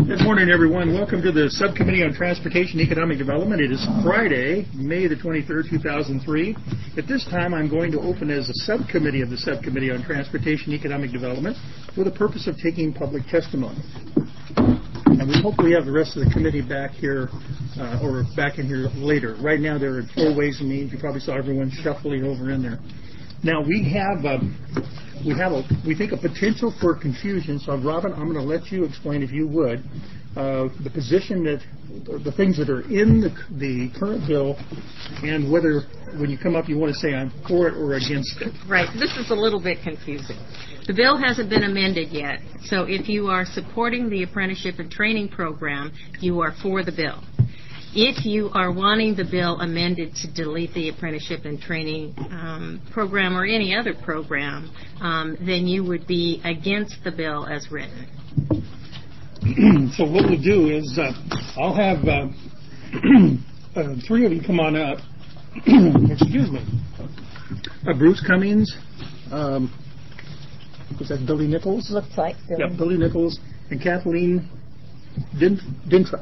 Good morning, everyone. Welcome to the Subcommittee on Transportation and Economic Development. It is Friday, May the 23rd, 2003. At this time, I'm going to open as a subcommittee of the Subcommittee on Transportation and Economic Development for the purpose of taking public testimony. And we hope we have the rest of the committee back here or back in here later. Right now, they're in full Ways and Means. You probably saw everyone shuffling over in there. Now, we think a potential for confusion. So, Robin, I'm going to let you explain, if you would, the position that, the things that are in the current bill, and whether, when you come up, you want to say I'm for it or against it. Right. This is a little bit confusing. The bill hasn't been amended yet. So, if you are supporting the apprenticeship and training program, you are for the bill. If you are wanting the bill amended to delete the apprenticeship and training program or any other program, then you would be against the bill as written. So what we'll do is I'll have three of you come on up. Excuse me. Bruce Cummings. Was that Billy Nichols? Looks like Billy. Yeah, Billy Nichols and Kathleen Dintra.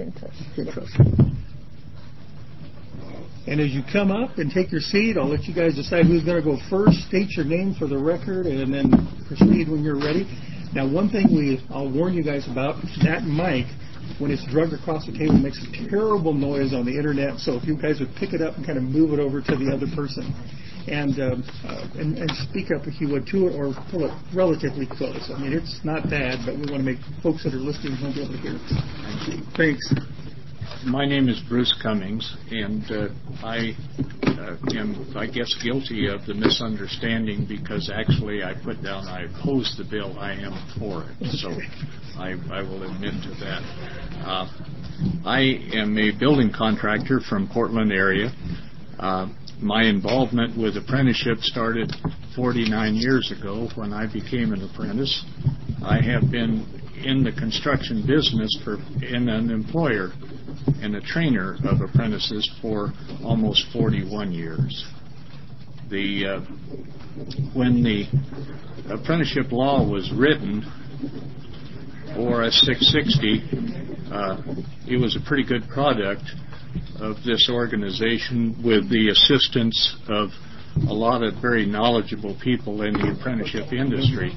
And as you come up and take your seat, I'll let you guys decide who's going to go first. State your name for the record and then proceed when you're ready. Now, one thing I'll warn you guys about, that mic, when it's dragged across the table, makes a terrible noise on the internet. So if you guys would pick it up and kind of move it over to the other person. And speak up if you would to it, or pull it relatively close. I mean, it's not bad, but we want to make folks that are listening won't be able to hear. Thanks. My name is Bruce Cummings, and I am, I guess, guilty of the misunderstanding because actually I put down I oppose the bill. I am for it, so I will admit to that. I am a building contractor from Portland area. My involvement with apprenticeship started 49 years ago when I became an apprentice. I have been in the construction business in an employer and a trainer of apprentices for almost 41 years. When the apprenticeship law was written, ORS 660, it was a pretty good product of this organization with the assistance of a lot of very knowledgeable people in the apprenticeship industry.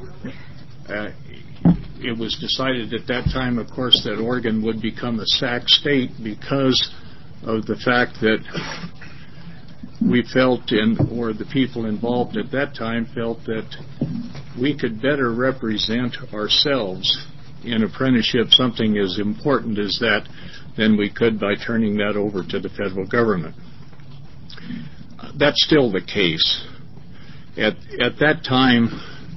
It was decided at that time, of course, that Oregon would become a SAC state because of the fact that we felt, or the people involved at that time felt, that we could better represent ourselves in apprenticeship, something as important as that, than we could by turning that over to the federal government. That's still the case. At that time,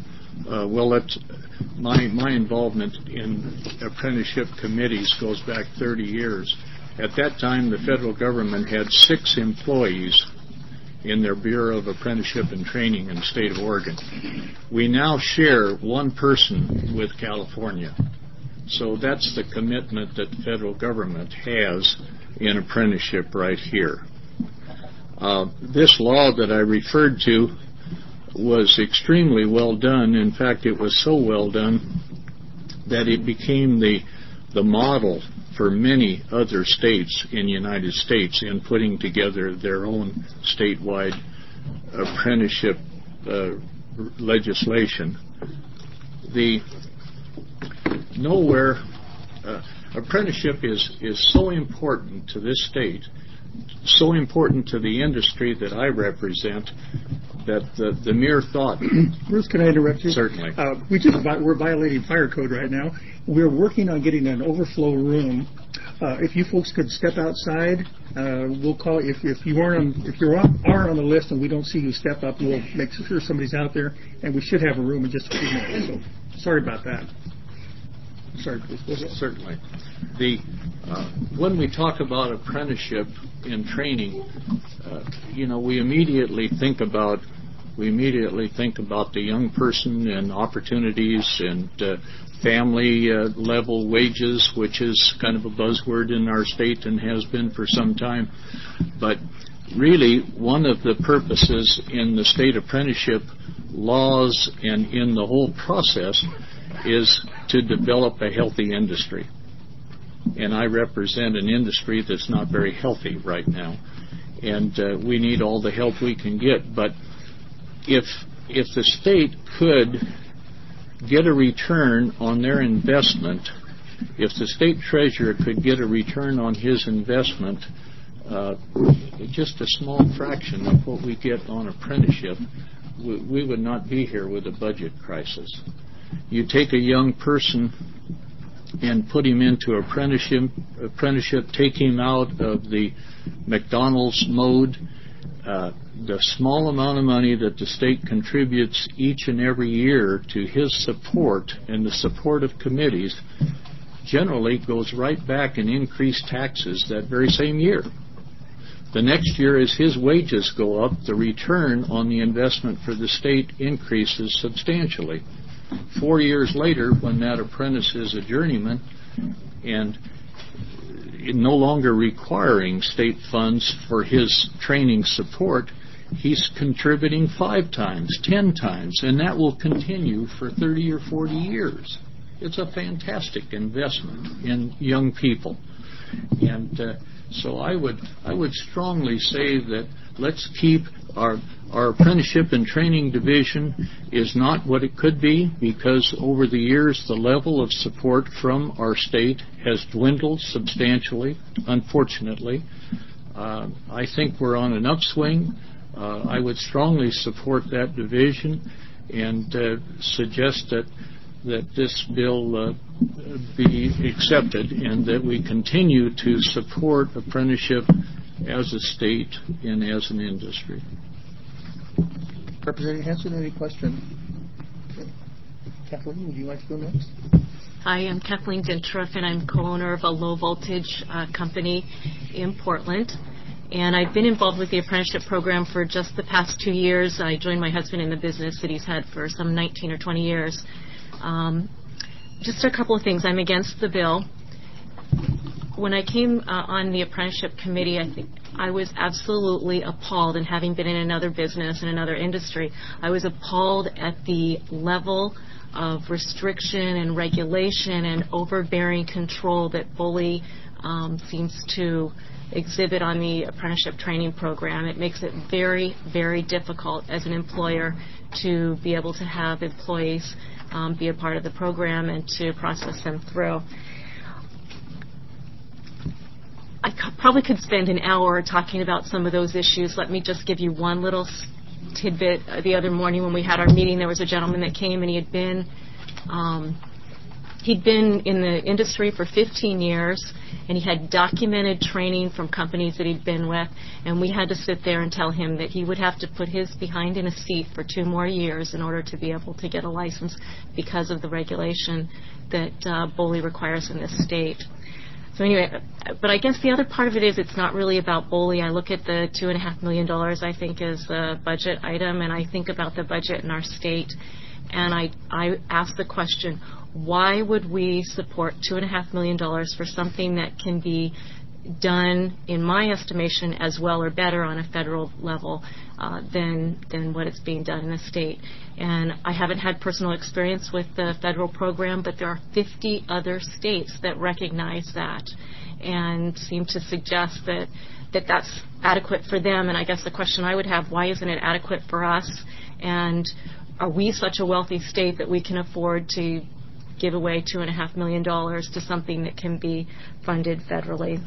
my involvement in apprenticeship committees goes back 30 years. At that time, the federal government had 6 employees in their Bureau of Apprenticeship and Training in the state of Oregon. We now share 1 person with California. So that's the commitment that the federal government has in apprenticeship right here. This law that I referred to was extremely well done. In fact, it was so well done that it became the model for many other states in the United States in putting together their own statewide apprenticeship legislation. Apprenticeship is so important to this state, so important to the industry that I represent, that the mere thought... Bruce, can I interrupt you? Certainly. We're violating fire code right now. We're working on getting an overflow room. If you folks could step outside, we'll call if you are on the list and we don't see you step up, we'll make sure somebody's out there, and we should have a room in just a few minutes. So sorry about that. Sorry, please. Certainly. When we talk about apprenticeship in training, we immediately think about the young person and opportunities and family level wages, which is kind of a buzzword in our state and has been for some time. But really, one of the purposes in the state apprenticeship laws and in the whole process is to develop a healthy industry. and I represent an industry that's not very healthy right now. And we need all the help we can get. But if the state could get a return on their investment, if the state treasurer could get a return on his investment, just a small fraction of what we get on apprenticeship, we would not be here with a budget crisis. You take a young person and put him into apprenticeship, take him out of the McDonald's mode. The small amount of money that the state contributes each and every year to his support and the support of committees generally goes right back and increased taxes that very same year. The next year, as his wages go up, the return on the investment for the state increases substantially. 4 years later, when that apprentice is a journeyman and no longer requiring state funds for his training support, he's contributing 5 times, 10 times, and that will continue for 30 or 40 years. It's a fantastic investment in young people. And so I would strongly say that let's keep our apprenticeship and training division is not what it could be, because over the years the level of support from our state has dwindled substantially, unfortunately. I think we're on an upswing. I would strongly support that division and suggest that this bill be accepted and that we continue to support apprenticeship as a state and as an industry. Representative Hanson, any question? Okay. Kathleen, would you like to go next? Hi, I'm Kathleen Dintruff, and I'm co-owner of a low-voltage company in Portland. And I've been involved with the apprenticeship program for just the past 2 years. I joined my husband in the business that he's had for some 19 or 20 years. Just a couple of things. I'm against the bill. When I came on the apprenticeship committee, I think I was absolutely appalled, and having been in another business and another industry, I was appalled at the level of restriction and regulation and overbearing control that Bully seems to exhibit on the apprenticeship training program. It makes it very, very difficult as an employer to be able to have employees be a part of the program and to process them through. I probably could spend an hour talking about some of those issues. Let me just give you one little tidbit. The other morning when we had our meeting, there was a gentleman that came, and he'd been in the industry for 15 years, and he had documented training from companies that he'd been with, and we had to sit there and tell him that he would have to put his behind in a seat for 2 more years in order to be able to get a license because of the regulation that Bully requires in this state. So anyway, but I guess the other part of it is it's not really about Bully. I look at the $2.5 million, I think, as a budget item, and I think about the budget in our state, and I ask the question, why would we support $2.5 million for something that can be done, in my estimation, as well or better on a federal level than what it's being done in the state? And I haven't had personal experience with the federal program, but there are 50 other states that recognize that and seem to suggest that that's adequate for them. And I guess the question I would have, why isn't it adequate for us? And are we such a wealthy state that we can afford to give away $2.5 million to something that can be funded federally?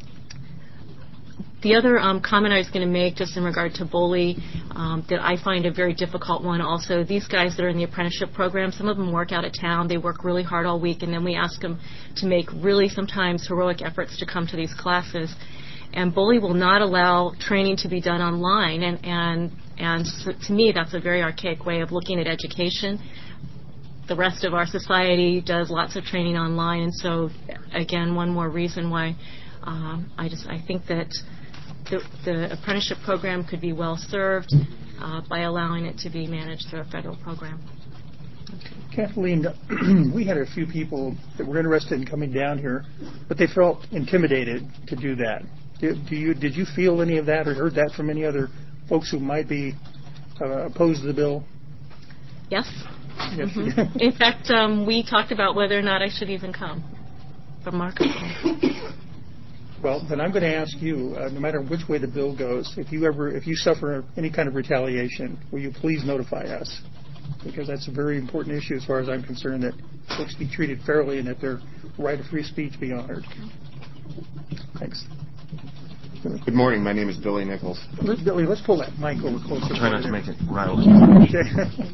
The other comment I was going to make, just in regard to Bully, that I find a very difficult one also, these guys that are in the apprenticeship program, some of them work out of town. They work really hard all week, and then we ask them to make really sometimes heroic efforts to come to these classes. And Bully will not allow training to be done online, and so to me that's a very archaic way of looking at education. The rest of our society does lots of training online, and so again, one more reason why I think that the apprenticeship program could be well served by allowing it to be managed through a federal program. Kathleen, we had a few people that were interested in coming down here, but they felt intimidated to do that. Did you feel any of that or heard that from any other folks who might be opposed to the bill? Yes. Mm-hmm. In fact, we talked about whether or not I should even come. remarkable. Well, then I'm going to ask you, no matter which way the bill goes, if you suffer any kind of retaliation, will you please notify us? Because that's a very important issue as far as I'm concerned, that folks be treated fairly and that their right of free speech be honored. Thanks. Good morning. My name is Billy Nichols. Billy, let's pull that mic over closer. Try not to make it rattle. Okay.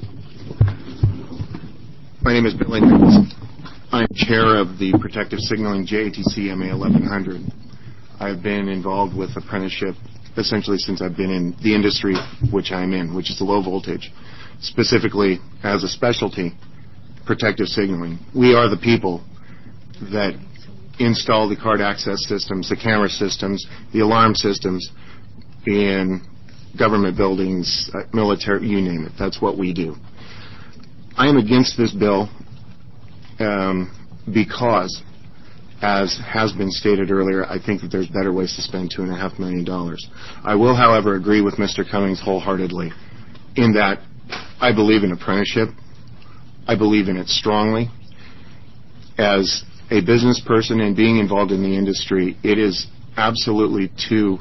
My name is Billy Nichols. I'm chair of the Protective Signaling JATC MA 1100. I've been involved with apprenticeship essentially since I've been in the industry which I'm in, which is low voltage, specifically as a specialty, protective signaling. We are the people that install the card access systems, the camera systems, the alarm systems in government buildings, military, you name it. That's what we do. I am against this bill because, as has been stated earlier, I think that there's better ways to spend $2.5 million. I will, however, agree with Mr. Cummings wholeheartedly in that I believe in apprenticeship. I believe in it strongly. As a business person and being involved in the industry, it is absolutely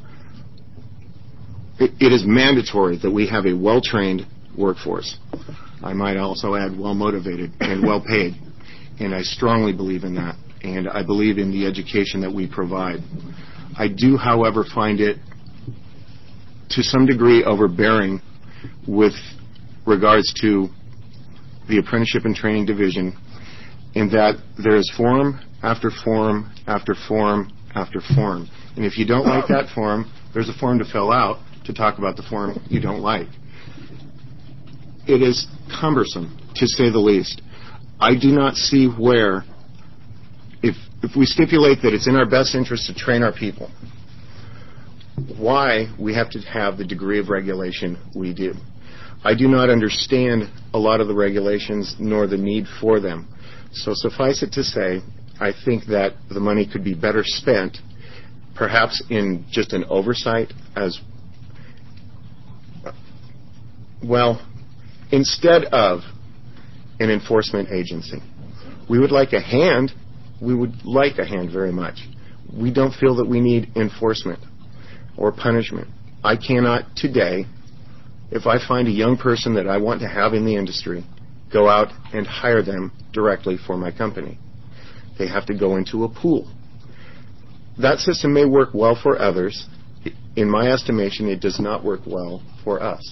it is mandatory that we have a well-trained workforce. I might also add well-motivated and well-paid, and I strongly believe in that, and I believe in the education that we provide. I do, however, find it to some degree overbearing with regards to the Apprenticeship and Training Division, in that there is form after form after form after form. And if you don't like that form, there's a form to fill out to talk about the form you don't like. It is cumbersome, to say the least. I do not see where, if we stipulate that it's in our best interest to train our people, why we have to have the degree of regulation we do. I do not understand a lot of the regulations nor the need for them. So suffice it to say, I think that the money could be better spent, perhaps in just an oversight as well, instead of an enforcement agency. We would like a hand. We would like a hand very much. We don't feel that we need enforcement or punishment. I cannot today, if I find a young person that I want to have in the industry, go out and hire them directly for my company. They have to go into a pool. That system may work well for others. In my estimation, it does not work well for us.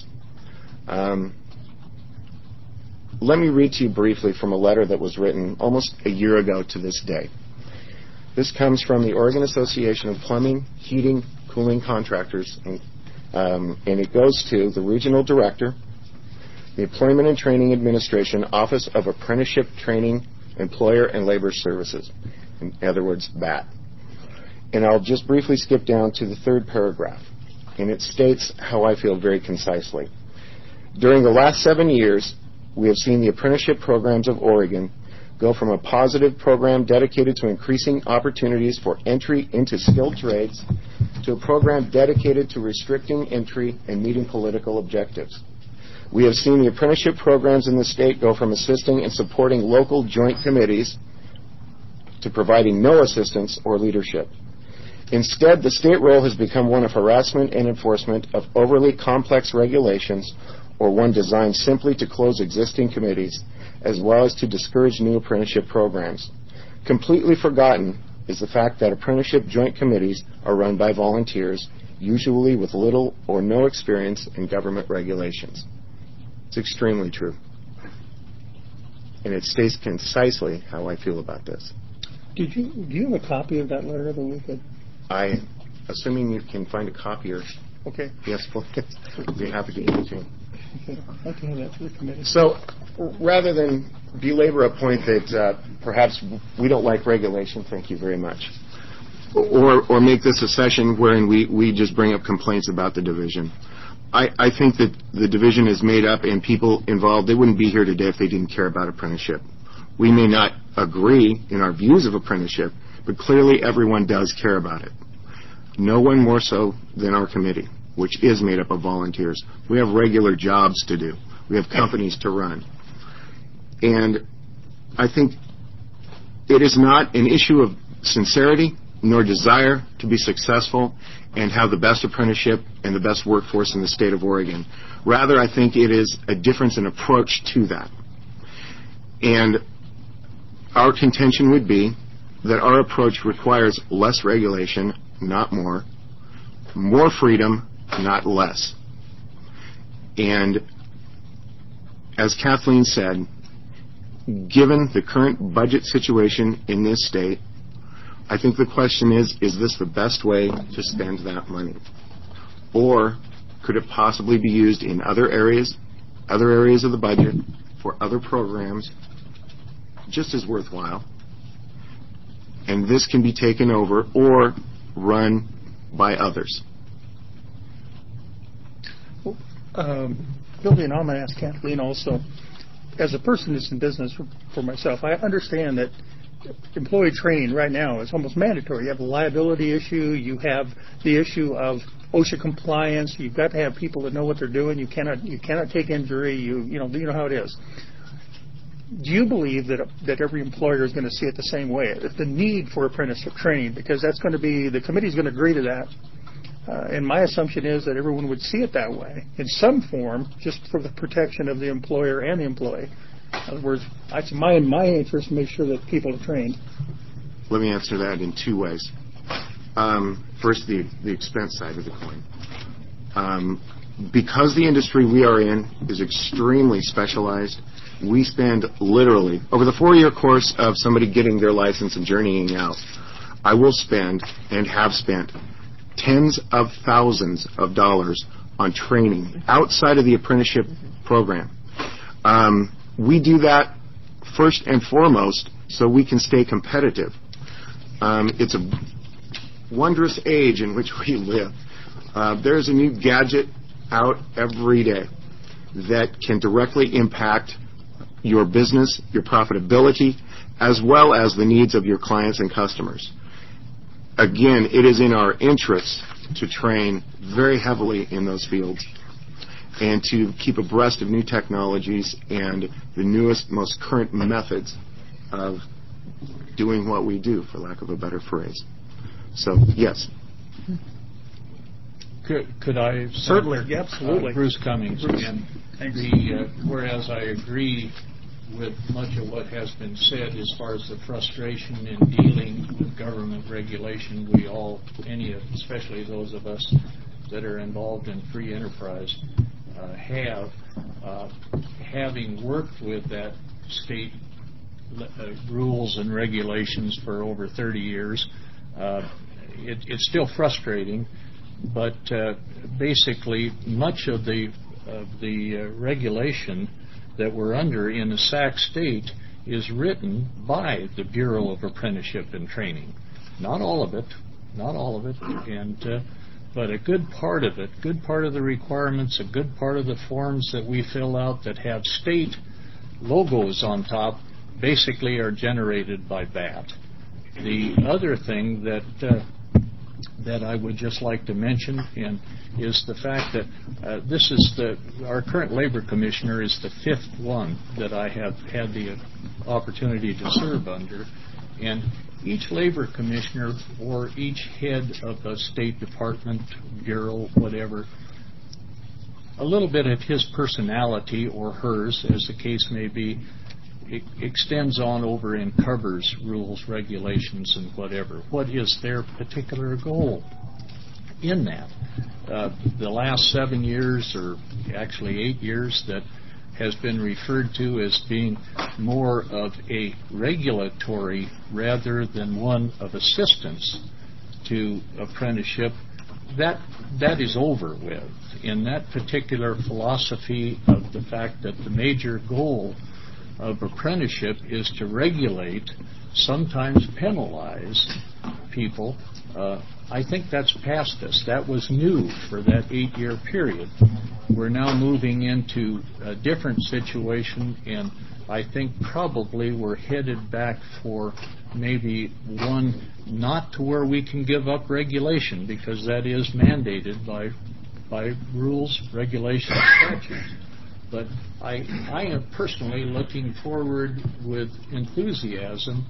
Let me read to you briefly from a letter that was written almost a year ago to this day. This comes from the Oregon Association of Plumbing, Heating, Cooling Contractors, and it goes to the Regional Director, the Employment and Training Administration, Office of Apprenticeship Training, Employer and Labor Services, in other words, BAT. And I'll just briefly skip down to the third paragraph, and it states how I feel very concisely. During the last 7 years, we have seen the apprenticeship programs of Oregon go from a positive program dedicated to increasing opportunities for entry into skilled trades to a program dedicated to restricting entry and meeting political objectives. We have seen the apprenticeship programs in the state go from assisting and supporting local joint committees to providing no assistance or leadership. Instead, the state role has become one of harassment and enforcement of overly complex regulations, or one designed simply to close existing committees, as well as to discourage new apprenticeship programs. Completely forgotten is the fact that apprenticeship joint committees are run by volunteers, usually with little or no experience in government regulations. It's extremely true. And it states concisely how I feel about this. Do you have a copy of that letter that we could? Assuming you can find a copier. Okay. Yes, please. I'd be happy to give it to you. Okay. I'd like to have that for the committee. So, rather than belabor a point that perhaps we don't like regulation, thank you very much, or make this a session wherein we just bring up complaints about the division, I think that the division is made up and people involved, they wouldn't be here today if they didn't care about apprenticeship. We may not agree in our views of apprenticeship, but clearly everyone does care about it. No one more so than our committee, which is made up of volunteers. We have regular jobs to do. We have companies to run. And I think it is not an issue of sincerity nor desire to be successful and have the best apprenticeship and the best workforce in the state of Oregon. Rather, I think it is a difference in approach to that. And our contention would be that our approach requires less regulation, not more freedom, not less. And as Kathleen said, given the current budget situation in this state, I think the question is this the best way to spend that money? Or could it possibly be used in other areas of the budget for other programs just as worthwhile? And this can be taken over or run by others. Building on, I'm going to ask Kathleen also. As a person that's in business for myself, I understand that employee training right now is almost mandatory. You have a liability issue. You have the issue of OSHA compliance. You've got to have people that know what they're doing. You cannot take injury. You know how it is. Do you believe that every employer is going to see it the same way? The need for apprenticeship training, because that's going to be, the committee's going to agree to that. And my assumption is that everyone would see it that way in some form, just for the protection of the employer and the employee. In other words, it's my interest to make sure that people are trained. Let me answer that in two ways. First, the expense side of the coin. Because the industry we are in is extremely specialized, we spend literally, over the 4-year course of somebody getting their license and journeying out, I will spend and have spent tens of thousands of dollars on training outside of the apprenticeship program. We do that first and foremost so we can stay competitive. It's a wondrous age in which we live. There's a new gadget out every day that can directly impact your business, your profitability, as well as the needs of your clients and customers. Again, it is in our interest to train very heavily in those fields and to keep abreast of new technologies and the newest, most current methods of doing what we do, for lack of a better phrase. So, yes. Could I? Certainly, absolutely. Bruce Cummings again. Whereas I agree with much of what has been said as far as the frustration in dealing with government regulation, especially those of us that are involved in free enterprise, having worked with that state rules and regulations for over 30 years, it's still frustrating, but basically much of the regulation that we're under in the Sac State is written by the Bureau of Apprenticeship and Training. Not all of it, but a good part of it, good part of the requirements, a good part of the forms that we fill out that have state logos on top basically are generated by that. The other thing that I would just like to mention is the fact that our current labor commissioner is the 5th one that I have had the opportunity to serve under, and each labor commissioner or each head of a state department, bureau, whatever, a little bit of his personality or hers, as the case may be, it extends on over and covers rules, regulations, and whatever. What is their particular goal in that? The last 7 years, or actually 8 years, that has been referred to as being more of a regulatory rather than one of assistance to apprenticeship, that is over with. In that particular philosophy of the fact that the major goal of apprenticeship is to regulate, sometimes penalize people, I think that's past us. That was new for that 8-year period. We're now moving into a different situation, and I think probably we're headed back for maybe one not to where we can give up regulation, because that is mandated by rules, regulations, statutes. But I am personally looking forward with enthusiasm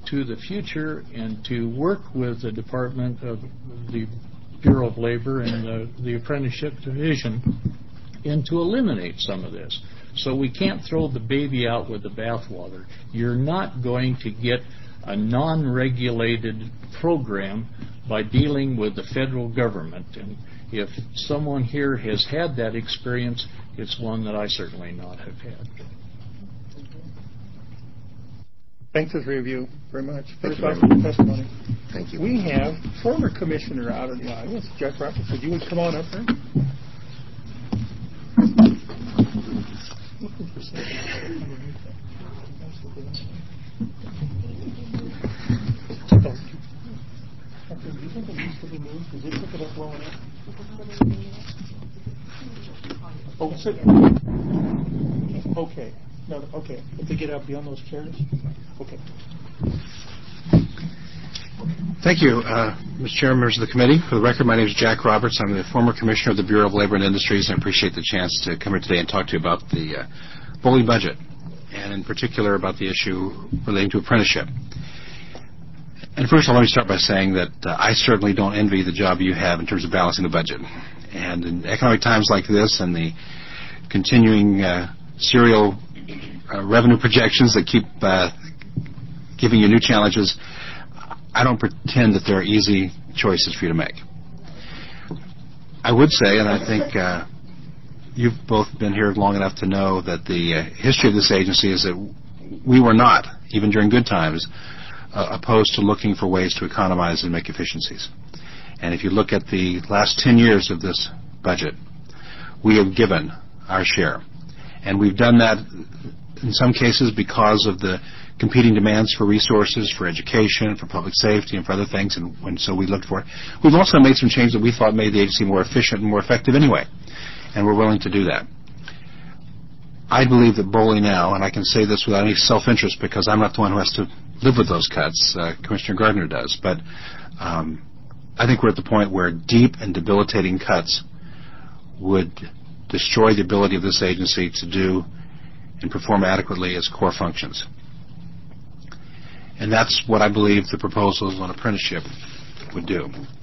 to the future and to work with the Department of the Bureau of Labor and the Apprenticeship Division and to eliminate some of this. So we can't throw the baby out with the bathwater. You're not going to get a non-regulated program by dealing with the federal government. And if someone here has had that experience, it's one that I certainly not have had. Thanks, the three of you, very much. Thank First you off, very for the much. testimony. Thank you. We have former commissioner out in the audience, Jack Roberts. Would you come on up here? Oh, sit. Okay. No, okay. If they get up, be on those chairs. Okay. Thank you, Mr. Chairman, members of the committee. For the record, my name is Jack Roberts. I'm the former commissioner of the Bureau of Labor and Industries, and I appreciate the chance to come here today and talk to you about the BOLI budget, and in particular about the issue relating to apprenticeship. And first of all, let me start by saying that I certainly don't envy the job you have in terms of balancing the budget. And in economic times like this and the continuing serial revenue projections that keep giving you new challenges, I don't pretend that there are easy choices for you to make. I would say, and I think you've both been here long enough to know that the history of this agency is that we were not, even during good times, opposed to looking for ways to economize and make efficiencies. And if you look at the last 10 years of this budget, we have given our share. And we've done that in some cases because of the competing demands for resources, for education, for public safety, and for other things, and so we looked for it. We've also made some changes that we thought made the agency more efficient and more effective anyway, and we're willing to do that. I believe that BOLI now, and I can say this without any self-interest because I'm not the one who has to live with those cuts, Commissioner Gardner does, but I think we're at the point where deep and debilitating cuts would destroy the ability of this agency to do and perform adequately its core functions. And that's what I believe the proposals on apprenticeship would do.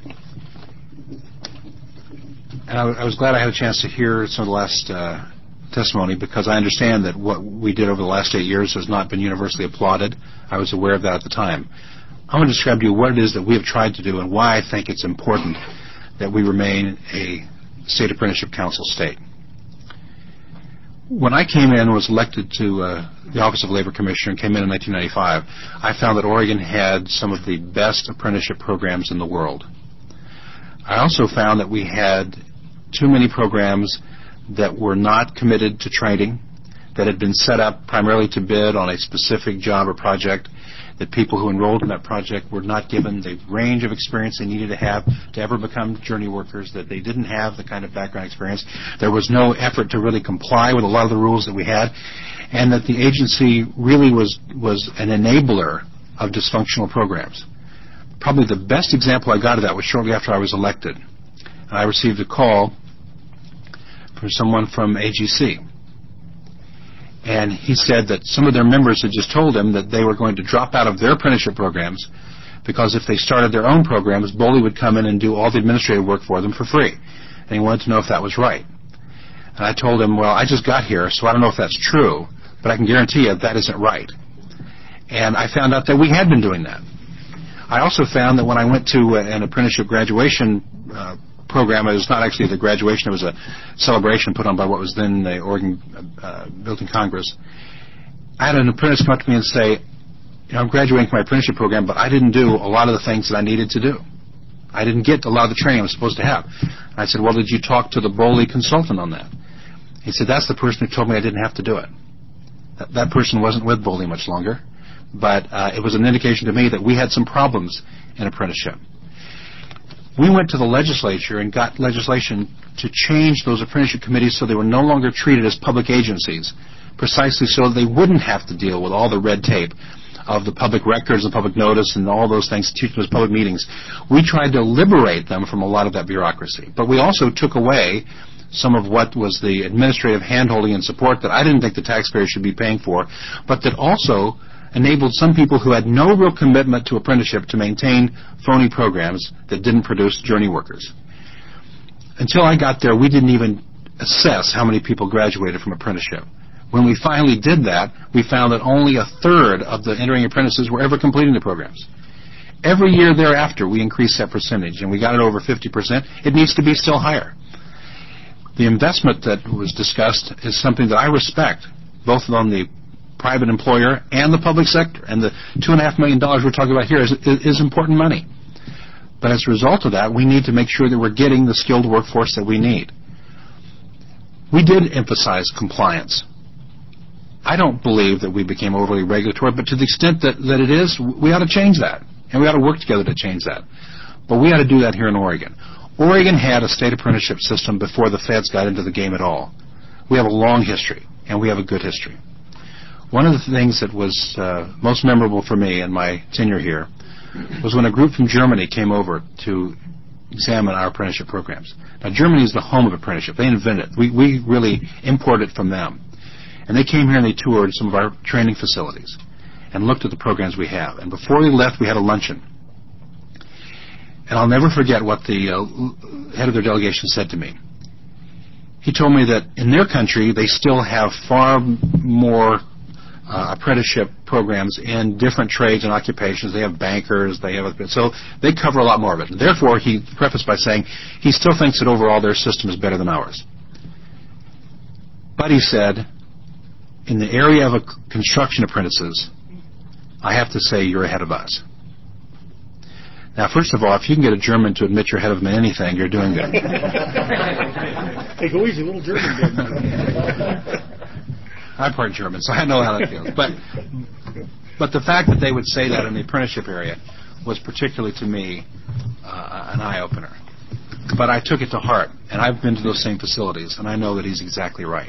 And I was glad I had a chance to hear some of the last testimony because I understand that what we did over the last 8 years has not been universally applauded. I was aware of that at the time. I want to describe to you what it is that we have tried to do and why I think it's important that we remain a state apprenticeship council state. When I came in and was elected to the Office of Labor Commissioner and came in 1995, I found that Oregon had some of the best apprenticeship programs in the world. I also found that we had too many programs that were not committed to training, that had been set up primarily to bid on a specific job or project, that people who enrolled in that project were not given the range of experience they needed to have to ever become journey workers, that they didn't have the kind of background experience. There was no effort to really comply with a lot of the rules that we had, and that the agency really was an enabler of dysfunctional programs. Probably the best example I got of that was shortly after I was elected. And I received a call from someone from AGC. And he said that some of their members had just told him that they were going to drop out of their apprenticeship programs because if they started their own programs, BOLI would come in and do all the administrative work for them for free. And he wanted to know if that was right. And I told him, well, I just got here, so I don't know if that's true, but I can guarantee you that isn't right. And I found out that we had been doing that. I also found that when I went to an apprenticeship graduation program, it was not actually the graduation, it was a celebration put on by what was then the Oregon Built-in Congress. I had an apprentice come up to me and say, I'm graduating from my apprenticeship program, but I didn't do a lot of the things that I needed to do. I didn't get a lot of the training I was supposed to have. And I said, well, did you talk to the BOLI consultant on that? He said, that's the person who told me I didn't have to do it. That person wasn't with BOLI much longer, but it was an indication to me that we had some problems in apprenticeship. We went to the legislature and got legislation to change those apprenticeship committees so they were no longer treated as public agencies, precisely so that they wouldn't have to deal with all the red tape of the public records and public notice and all those things, teaching those public meetings. We tried to liberate them from a lot of that bureaucracy. But we also took away some of what was the administrative handholding and support that I didn't think the taxpayers should be paying for, but that also enabled some people who had no real commitment to apprenticeship to maintain phony programs that didn't produce journey workers. Until I got there, we didn't even assess how many people graduated from apprenticeship. When we finally did that, we found that only a third of the entering apprentices were ever completing the programs. Every year thereafter, we increased that percentage, and we got it over 50%. It needs to be still higher. The investment that was discussed is something that I respect, both on the private employer and the public sector. And the $2.5 million we're talking about here is important money. But as a result of that, we need to make sure that we're getting the skilled workforce that we need. We did emphasize compliance. I don't believe that we became overly regulatory, but to the extent that it is, we ought to change that. And we ought to work together to change that. But we ought to do that here in Oregon. Oregon had a state apprenticeship system before the feds got into the game at all. We have a long history, and we have a good history. One of the things that was most memorable for me in my tenure here was when a group from Germany came over to examine our apprenticeship programs. Now, Germany is the home of apprenticeship. They invented it. We really imported it from them. And they came here and they toured some of our training facilities and looked at the programs we have. And before we left, we had a luncheon. And I'll never forget what the head of their delegation said to me. He told me that in their country, they still have far more apprenticeship programs in different trades and occupations. They have bankers, so they cover a lot more of it. Therefore, he prefaced by saying he still thinks that overall their system is better than ours. But he said, in the area of construction apprentices, I have to say you're ahead of us. Now, first of all, if you can get a German to admit you're ahead of them in anything, you're doing good. Hey, go easy, little German. I'm part German, so I know how that feels. But the fact that they would say that in the apprenticeship area was particularly to me an eye-opener. But I took it to heart, and I've been to those same facilities, and I know that he's exactly right.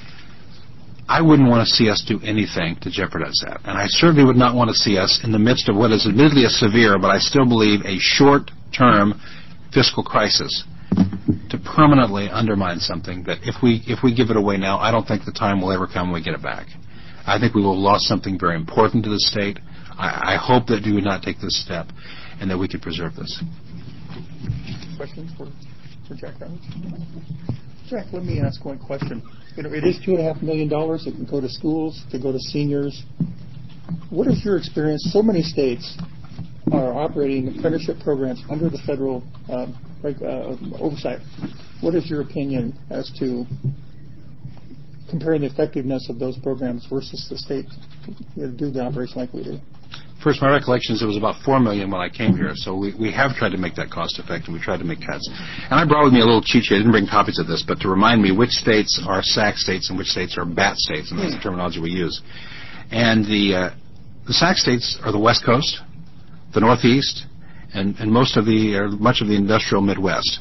I wouldn't want to see us do anything to jeopardize that. And I certainly would not want to see us in the midst of what is admittedly a severe, but I still believe a short-term fiscal crisis to permanently undermine something that if we give it away now, I don't think the time will ever come when we get it back. I think we will have lost something very important to the state. I hope that you would not take this step and that we could preserve this. Questions for Jack Roberts? Jack, let me ask one question. It is $2.5 million. It can go to schools, to go to seniors. What is your experience? So many states are operating apprenticeship programs under the federal oversight. What is your opinion as to comparing the effectiveness of those programs versus the state do the operation like we do? First, my recollection is it was about $4 million when I came here, so we have tried to make that cost effective. We tried to make cuts. And I brought with me a little cheat sheet. I didn't bring copies of this, but to remind me which states are SAC states and which states are BAT states, and that's the terminology we use. And the SAC states are the West Coast, the Northeast, and much of the industrial Midwest.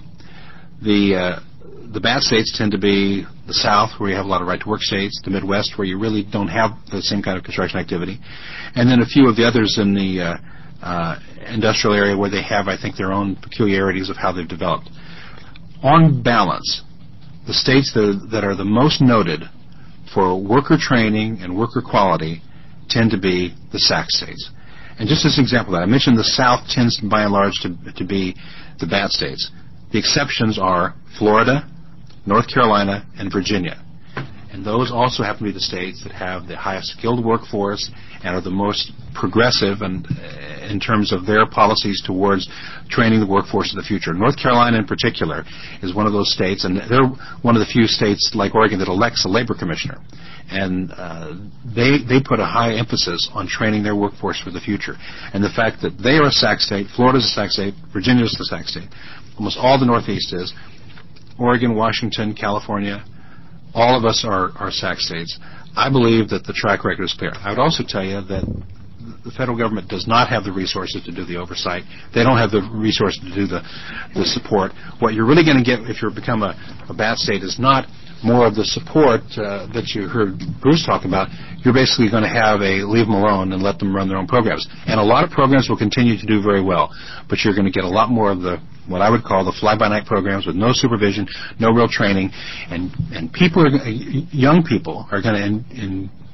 The BAT states tend to be the South, where you have a lot of right-to-work states, the Midwest, where you really don't have the same kind of construction activity, and then a few of the others in the industrial area where they have, I think, their own peculiarities of how they've developed. On balance, the states that are the most noted for worker training and worker quality tend to be the SAC states. And just as an example of that, I mentioned the South tends, by and large, to be the BAT states. The exceptions are Florida, North Carolina, and Virginia. And those also happen to be the states that have the highest skilled workforce and are the most progressive in terms of their policies towards training the workforce of the future. North Carolina in particular is one of those states, and they're one of the few states like Oregon that elects a labor commissioner. And they put a high emphasis on training their workforce for the future. And the fact that they are a SAC state, Florida's a SAC state, Virginia's a SAC state, almost all the Northeast is, Oregon, Washington, California, all of us are SAC states. I believe that the track record is clear. I would also tell you that the federal government does not have the resources to do the oversight. They don't have the resources to do the support. What you're really going to get if you become a BAT state is not more of the support that you heard Bruce talk about. You're basically going to have a leave them alone and let them run their own programs. And a lot of programs will continue to do very well, but you're going to get a lot more of the what I would call the fly-by-night programs with no supervision, no real training, and young people are going to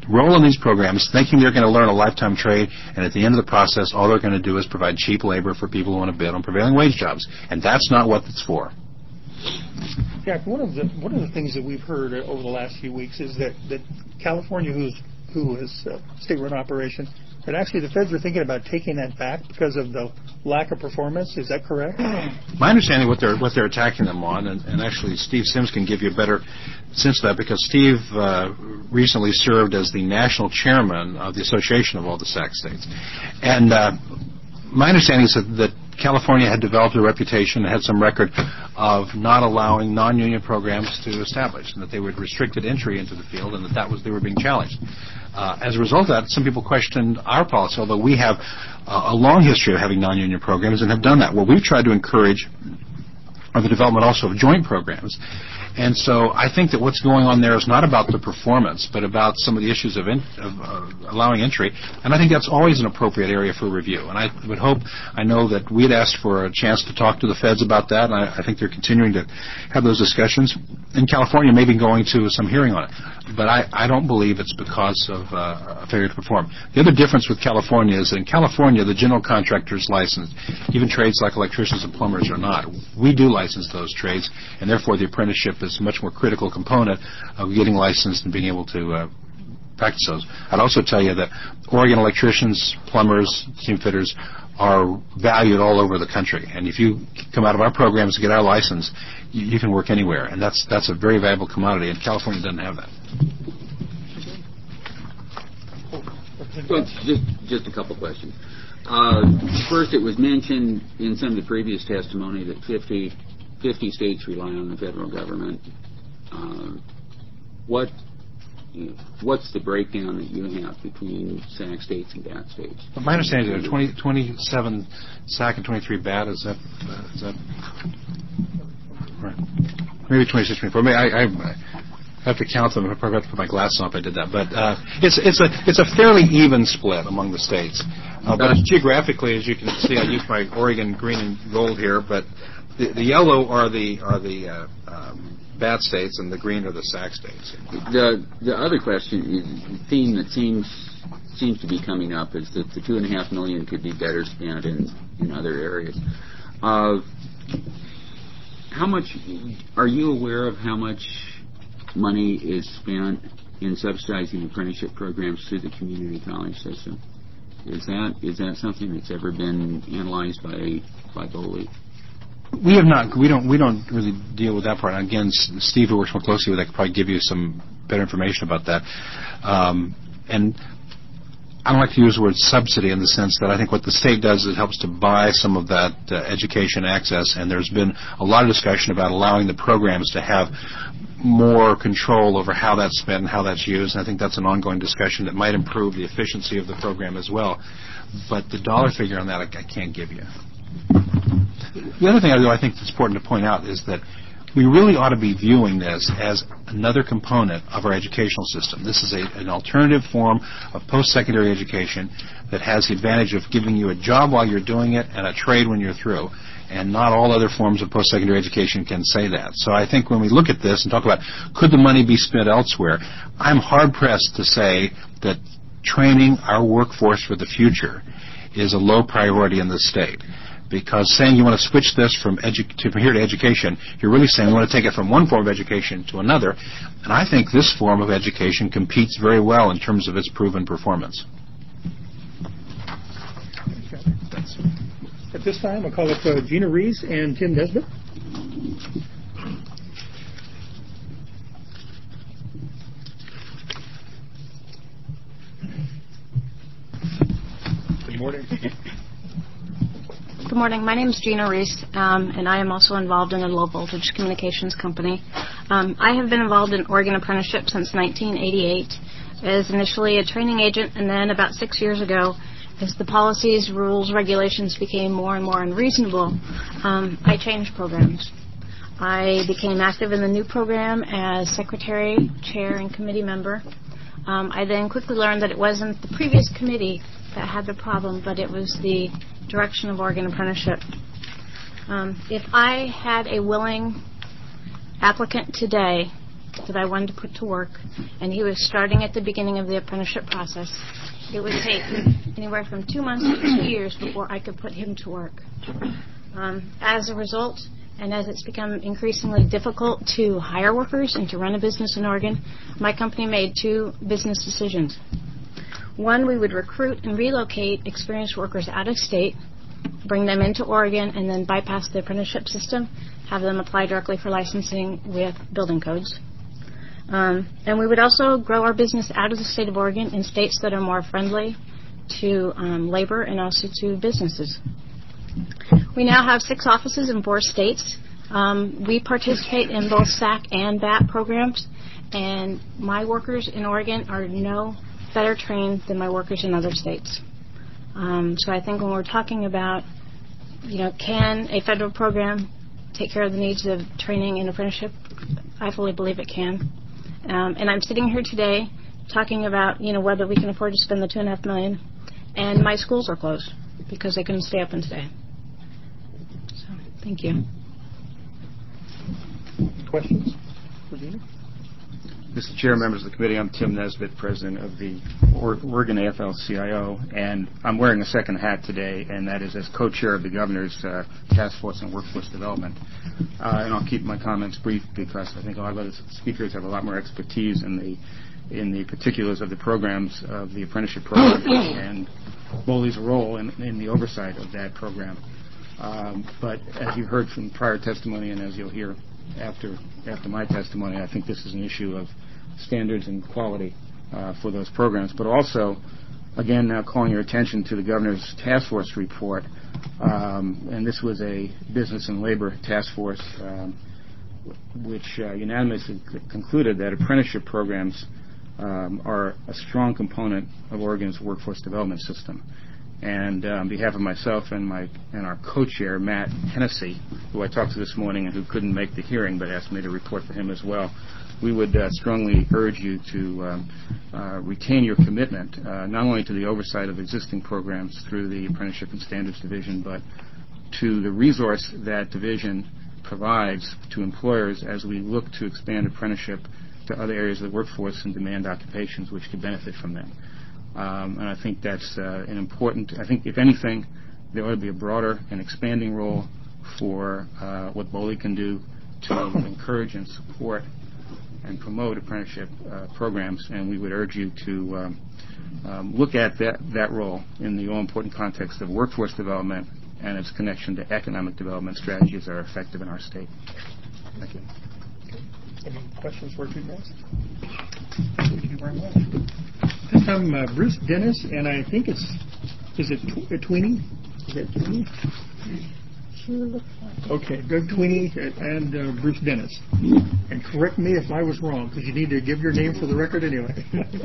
enroll in these programs thinking they're going to learn a lifetime trade, and at the end of the process, all they're going to do is provide cheap labor for people who want to bid on prevailing wage jobs. And that's not what it's for. Jack, one of the things that we've heard over the last few weeks is that California, who is state-run operation, that actually the feds are thinking about taking that back because of the lack of performance. Is that correct? My understanding what they're attacking them on, and actually Steve Sims can give you a better sense of that, because Steve recently served as the national chairman of the Association of all the SAC states. And my understanding is that California had developed a reputation, had some record of not allowing non-union programs to establish, and that they would restricted entry into the field, and they were being challenged. As a result of that, some people questioned our policy, although we have a long history of having non-union programs and have done that. What we've tried to encourage are the development also of joint programs. And so I think that what's going on there is not about the performance, but about some of the issues of allowing entry. And I think that's always an appropriate area for review. And I know that we had asked for a chance to talk to the feds about that, and I think they're continuing to have those discussions. In California, maybe going to some hearing on it. But I don't believe it's because of a failure to perform. The other difference with California is that in California, the general contractor is licensed. Even trades like electricians and plumbers are not. We do license those trades, and therefore the apprenticeship is a much more critical component of getting licensed and being able to practice those. I'd also tell you that Oregon electricians, plumbers, steam fitters are valued all over the country. And if you come out of our programs and get our license, you can work anywhere. And that's a very valuable commodity, and California doesn't have that. Well, just a couple questions. First, it was mentioned in some of the previous testimony that 50 states rely on the federal government. What's the breakdown that you have between SAC states and BAT states? Well, my understanding is there are 27 SAC and 23 BAT. Is that right? Maybe 26, 24. I have to count them. I probably have to put my glasses on if I did that. But it's a fairly even split among the states. But geographically, as you can see, I used my Oregon green and gold here, but the yellow are the BAT states, and the green are the SAC states. The other question, the theme that seems to be coming up is that the $2.5 million could be better spent in other areas. How much are you aware of? How much money is spent in subsidizing apprenticeship programs through the community college system? Is that something that's ever been analyzed by BOLI? We have not. We don't really deal with that part. And again, Steve, who works more closely with that, could probably give you some better information about that. And I don't like to use the word subsidy in the sense that I think what the state does is it helps to buy some of that education access, and there's been a lot of discussion about allowing the programs to have more control over how that's spent and how that's used, and I think that's an ongoing discussion that might improve the efficiency of the program as well. But the dollar figure on that I can't give you. The other thing I think it's important to point out is that we really ought to be viewing this as another component of our educational system. This is an alternative form of post-secondary education that has the advantage of giving you a job while you're doing it and a trade when you're through. And not all other forms of post-secondary education can say that. So I think when we look at this and talk about could the money be spent elsewhere, I'm hard-pressed to say that training our workforce for the future is a low priority in the state. Because saying you want to switch this from here to education, you're really saying you want to take it from one form of education to another. And I think this form of education competes very well in terms of its proven performance. At this time, I'll call up Gina Rees and Tim Nesbitt. Good morning. Good morning. My name is Gina Reese, and I am also involved in a low-voltage communications company. I have been involved in Oregon Apprenticeship since 1988 as initially a training agent, and then about 6 years ago, as the policies, rules, regulations became more and more unreasonable, I changed programs. I became active in the new program as secretary, chair, and committee member. I then quickly learned that it wasn't the previous committee that had the problem, but it was the direction of Oregon Apprenticeship. If I had a willing applicant today that I wanted to put to work, and he was starting at the beginning of the apprenticeship process. It would take anywhere from 2 months to 2 years before I could put him to work. As a result, and as it's become increasingly difficult to hire workers and to run a business in Oregon, my company made 2 business decisions. One, we would recruit and relocate experienced workers out of state, bring them into Oregon, and then bypass the apprenticeship system, have them apply directly for licensing with building codes. And we would also grow our business out of the state of Oregon in states that are more friendly to labor and also to businesses. We now have 6 offices in 4 states. We participate in both SAC and BAT programs, and my workers in Oregon are no better trained than my workers in other states. So I think when we're talking about, can a federal program take care of the needs of training and apprenticeship, I fully believe it can. And I'm sitting here today talking about, whether we can afford to spend the $2.5 million, and my schools are closed because they couldn't stay open today. So, thank you. Questions? Regina? Mr. Chair, members of the committee, I'm Tim Nesbitt, president of the Oregon AFL-CIO, and I'm wearing a second hat today, and that is as co-chair of the Governor's Task Force on Workforce Development. And I'll keep my comments brief because I think a lot of other speakers have a lot more expertise in the particulars of the programs of the apprenticeship program and BOLI's role in the oversight of that program. But as you've heard from prior testimony, and as you'll hear after my testimony, I think this is an issue of standards and quality for those programs. But also, again, now calling your attention to the Governor's Task Force report, and this was a business and labor task force which unanimously concluded that apprenticeship programs are a strong component of Oregon's workforce development system. And on behalf of myself and our co-chair, Matt Hennessy, who I talked to this morning and who couldn't make the hearing but asked me to report for him as well, we would strongly urge you to retain your commitment not only to the oversight of existing programs through the Apprenticeship and Standards Division, but to the resource that division provides to employers as we look to expand apprenticeship to other areas of the workforce and demand occupations which could benefit from them. And I think that's an important, I think if anything, there ought to be a broader and expanding role for what BOLI can do to encourage and support and promote apprenticeship programs, and we would urge you to look at that role in the all-important context of workforce development and its connection to economic development strategies that are effective in our state. Thank you. Any questions for you guys? Thank you very much. This time, Bruce Dennis, and I think is it Tweenie? Is it Tweenie? Sure looks like it. Okay, Doug Tweenie and Bruce Dennis. And correct me if I was wrong, because you need to give your name for the record anyway.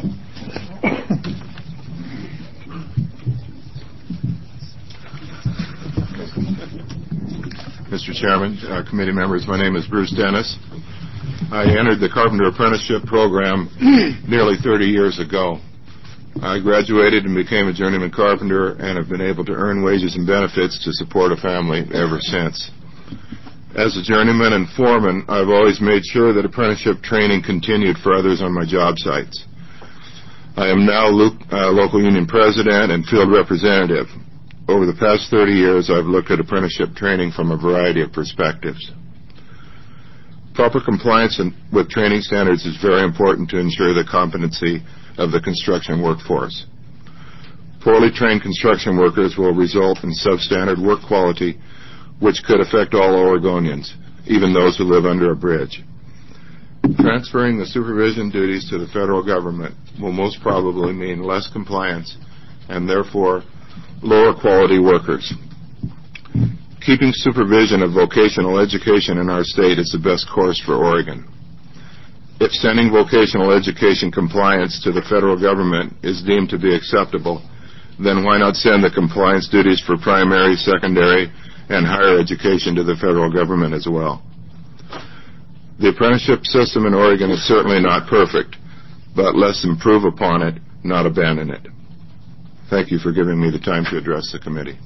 Mr. Chairman, committee members, my name is Bruce Dennis. I entered the Carpenter Apprenticeship Program nearly 30 years ago. I graduated and became a journeyman carpenter and have been able to earn wages and benefits to support a family ever since. As a journeyman and foreman, I've always made sure that apprenticeship training continued for others on my job sites. I am now local union president and field representative. Over the past 30 years, I've looked at apprenticeship training from a variety of perspectives. Proper compliance with training standards is very important to ensure the competency of the construction workforce. Poorly trained construction workers will result in substandard work quality, which could affect all Oregonians, even those who live under a bridge. Transferring the supervision duties to the federal government will most probably mean less compliance and therefore lower quality workers. Keeping supervision of vocational education in our state is the best course for Oregon. If sending vocational education compliance to the federal government is deemed to be acceptable, then why not send the compliance duties for primary, secondary, and higher education to the federal government as well? The apprenticeship system in Oregon is certainly not perfect, but let's improve upon it, not abandon it. Thank you for giving me the time to address the committee.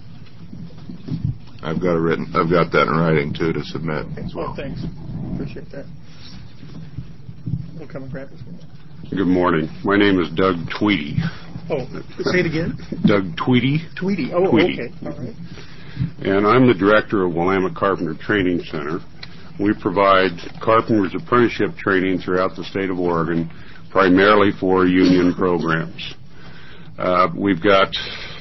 I've got that in writing too to submit as well. Thanks. Appreciate that. will come and grab us. Good morning. My name is Doug Tweedy. Oh, say it again. Doug Tweedy. Tweedy. Oh, Tweedy. Okay. All right. And I'm the director of Willamette Carpenter Training Center. We provide carpenter's apprenticeship training throughout the state of Oregon, primarily for union programs. We've got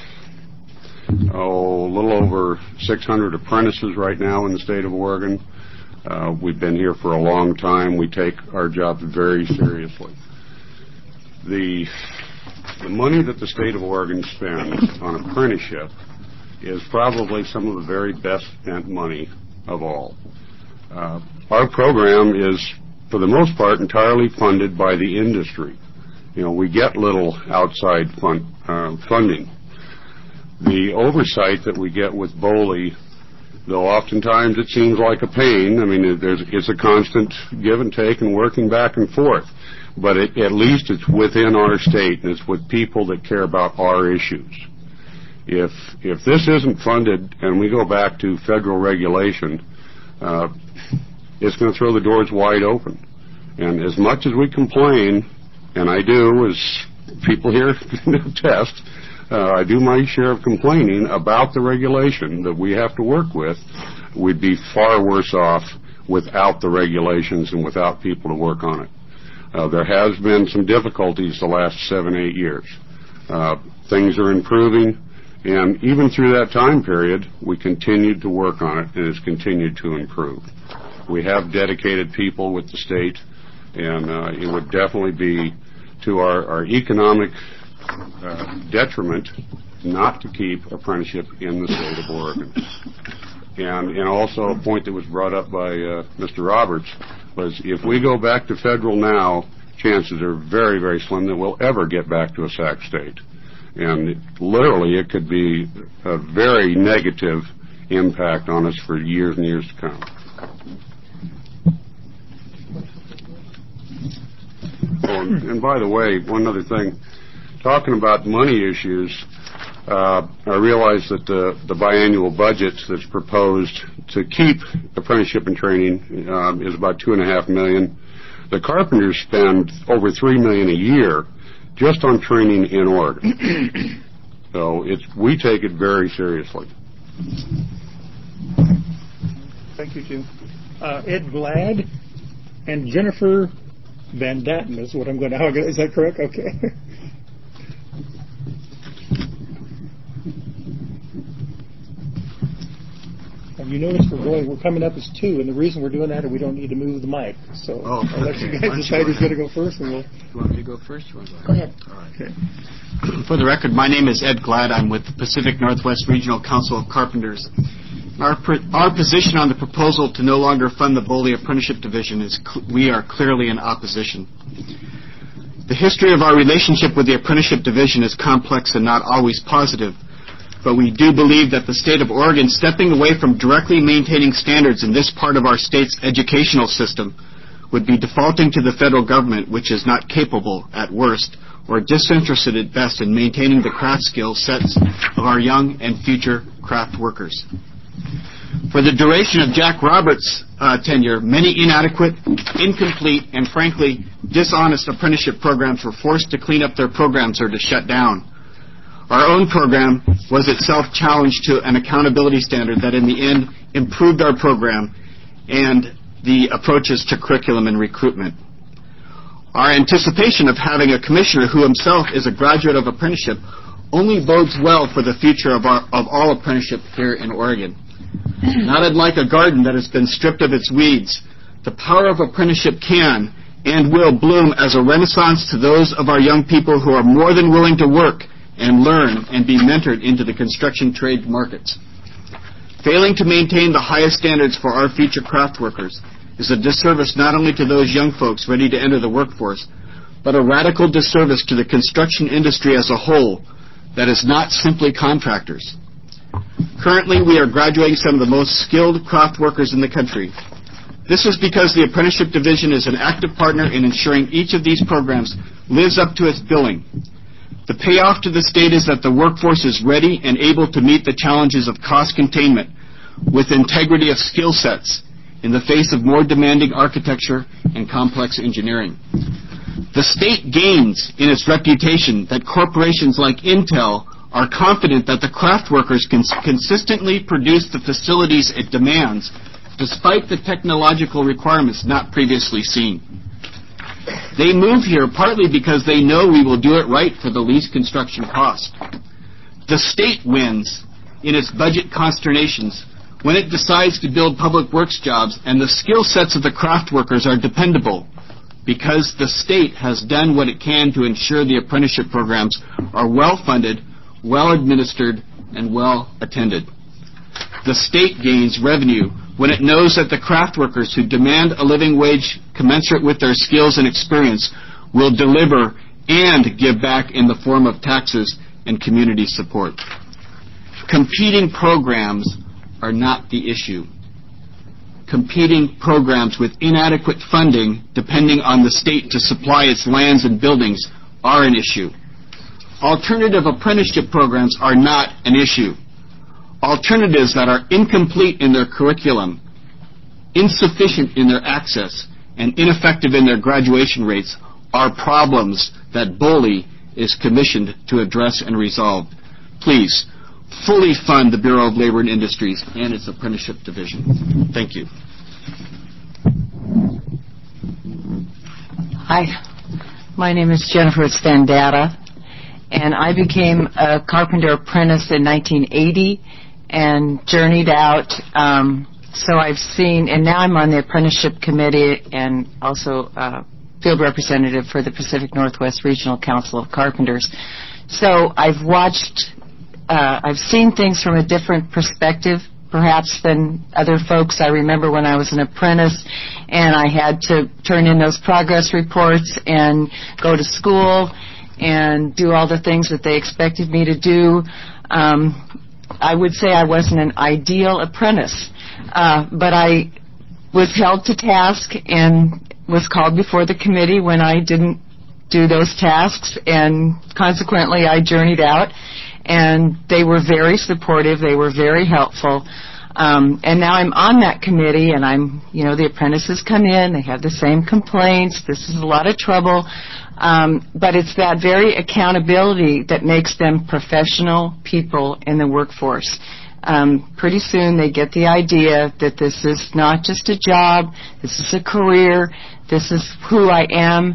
a little over 600 apprentices right now in the state of Oregon. We've been here for a long time. We take our job very seriously. The money that the state of Oregon spends on apprenticeship is probably some of the very best spent money of all. Our program is, for the most part, entirely funded by the industry. You know, we get little outside funding. The oversight that we get with BOLI, though oftentimes it seems like a pain, I mean, it's a constant give and take and working back and forth. But at least it's within our state, and it's with people that care about our issues. If this isn't funded and we go back to federal regulation, it's going to throw the doors wide open. And as much as we complain, and I do, as people here can attest, I do my share of complaining about the regulation that we have to work with, we'd be far worse off without the regulations and without people to work on it. There has been some difficulties the last 7-8 years. Things are improving, and even through that time period, we continued to work on it, and it's continued to improve. We have dedicated people with the state, and it would definitely be to our economic detriment not to keep apprenticeship in the state of Oregon. And also a point that was brought up by Mr. Roberts was if we go back to federal now, chances are very, very slim that we'll ever get back to a SAC state. And literally it could be a very negative impact on us for years and years to come. Oh, and by the way, one other thing, talking about money issues, I realize that the biannual budget that's proposed to keep apprenticeship and training is about $2.5 million. The carpenters spend over $3 million a year just on training in Oregon. So we take it very seriously. Thank you, Jim. Ed Glad and Jennifer Van Datten is what I'm going to. Is that correct? Okay. You notice we're coming up as two, and the reason we're doing that is we don't need to move the mic. So I'll let you guys decide who's going to go first, and we'll. You want me to go first? Or go ahead. All right. Okay. For the record, my name is Ed Glad. I'm with the Pacific Northwest Regional Council of Carpenters. Our position on the proposal to no longer fund the BOLI Apprenticeship Division is we are clearly in opposition. The history of our relationship with the Apprenticeship Division is complex and not always positive. But we do believe that the state of Oregon stepping away from directly maintaining standards in this part of our state's educational system would be defaulting to the federal government, which is not capable at worst or disinterested at best in maintaining the craft skill sets of our young and future craft workers. For the duration of Jack Roberts' tenure, many inadequate, incomplete, and frankly dishonest apprenticeship programs were forced to clean up their programs or to shut down. Our own program was itself challenged to an accountability standard that in the end improved our program and the approaches to curriculum and recruitment. Our anticipation of having a commissioner who himself is a graduate of apprenticeship only bodes well for the future of all apprenticeship here in Oregon. Not unlike a garden that has been stripped of its weeds, the power of apprenticeship can and will bloom as a renaissance to those of our young people who are more than willing to work and learn and be mentored into the construction trade markets. Failing to maintain the highest standards for our future craft workers is a disservice not only to those young folks ready to enter the workforce, but a radical disservice to the construction industry as a whole that is not simply contractors. Currently, we are graduating some of the most skilled craft workers in the country. This is because the Apprenticeship Division is an active partner in ensuring each of these programs lives up to its billing. The payoff to the state is that the workforce is ready and able to meet the challenges of cost containment with integrity of skill sets in the face of more demanding architecture and complex engineering. The state gains in its reputation that corporations like Intel are confident that the craft workers can consistently produce the facilities it demands, despite the technological requirements not previously seen. They move here partly because they know we will do it right for the least construction cost. The state wins in its budget consternations when it decides to build public works jobs and the skill sets of the craft workers are dependable because the state has done what it can to ensure the apprenticeship programs are well-funded, well-administered, and well-attended. The state gains revenue when it knows that the craft workers who demand a living wage commensurate with their skills and experience will deliver and give back in the form of taxes and community support. Competing programs are not the issue. Competing programs with inadequate funding, depending on the state to supply its lands and buildings, are an issue. Alternative apprenticeship programs are not an issue. Alternatives that are incomplete in their curriculum, insufficient in their access, and ineffective in their graduation rates are problems that BOLI is commissioned to address and resolve. Please, fully fund the Bureau of Labor and Industries and its apprenticeship division. Thank you. Hi, my name is Jennifer Standata, and I became a carpenter apprentice in 1980 and journeyed out. So I've seen, and now I'm on the apprenticeship committee and also field representative for the Pacific Northwest Regional Council of Carpenters. So I've watched, I've seen things from a different perspective, perhaps, than other folks. I remember when I was an apprentice and I had to turn in those progress reports and go to school and do all the things that they expected me to do. I would say I wasn't an ideal apprentice, but I was held to task and was called before the committee when I didn't do those tasks, and consequently I journeyed out, and they were very supportive, they were very helpful, and now I'm on that committee, and I'm, you know, the apprentices come in, they have the same complaints, this is a lot of trouble, but it's that very accountability that makes them professional people in the workforce. Pretty soon they get the idea that this is not just a job, this is a career, this is who I am,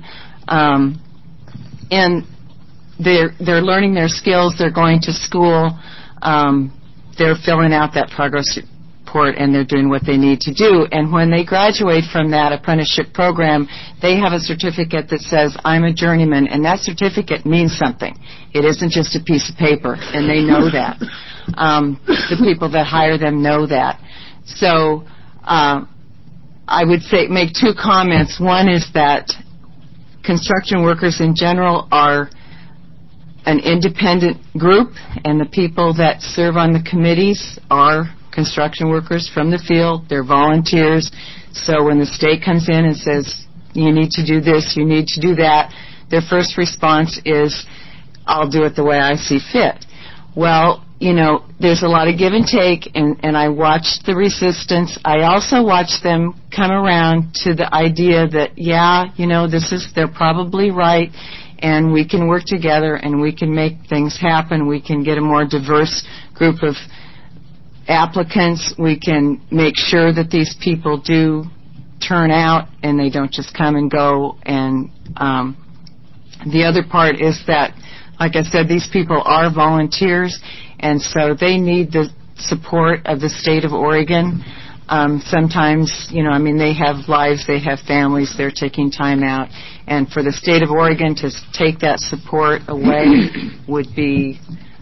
and they're learning their skills, they're going to school, they're filling out that progress report, and they're doing what they need to do. And when they graduate from that apprenticeship program, they have a certificate that says, I'm a journeyman, and that certificate means something. It isn't just a piece of paper, and they know that. The people that hire them know that. So I would say make two comments. One is that construction workers in general are an independent group, and the people that serve on the committees are construction workers from the field. They're volunteers. So when the state comes in and says, you need to do this, you need to do that, their first response is, I'll do it the way I see fit. Well, you know, there's a lot of give and take, and I watched the resistance. I also watched them come around to the idea that, yeah, you know, they're probably right, and we can work together, and we can make things happen. We can get a more diverse group of applicants. We can make sure that these people do turn out, and they don't just come and go. And the other part is that, like I said, these people are volunteers, and so they need the support of the state of Oregon. Sometimes, you know, I mean, they have lives, they have families, they're taking time out. And for the state of Oregon to take that support away would be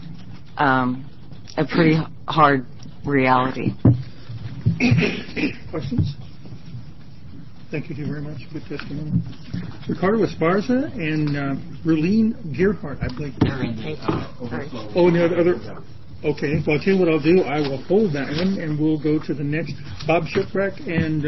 a pretty hard reality. Questions? Thank you very much. Good testimony. Ricardo Esparza and Rulene Gearhart, I believe. Oh, and the other. Okay, well, I'll tell you what I'll do. I will hold that one, and we'll go to the next. Bob Shipwreck and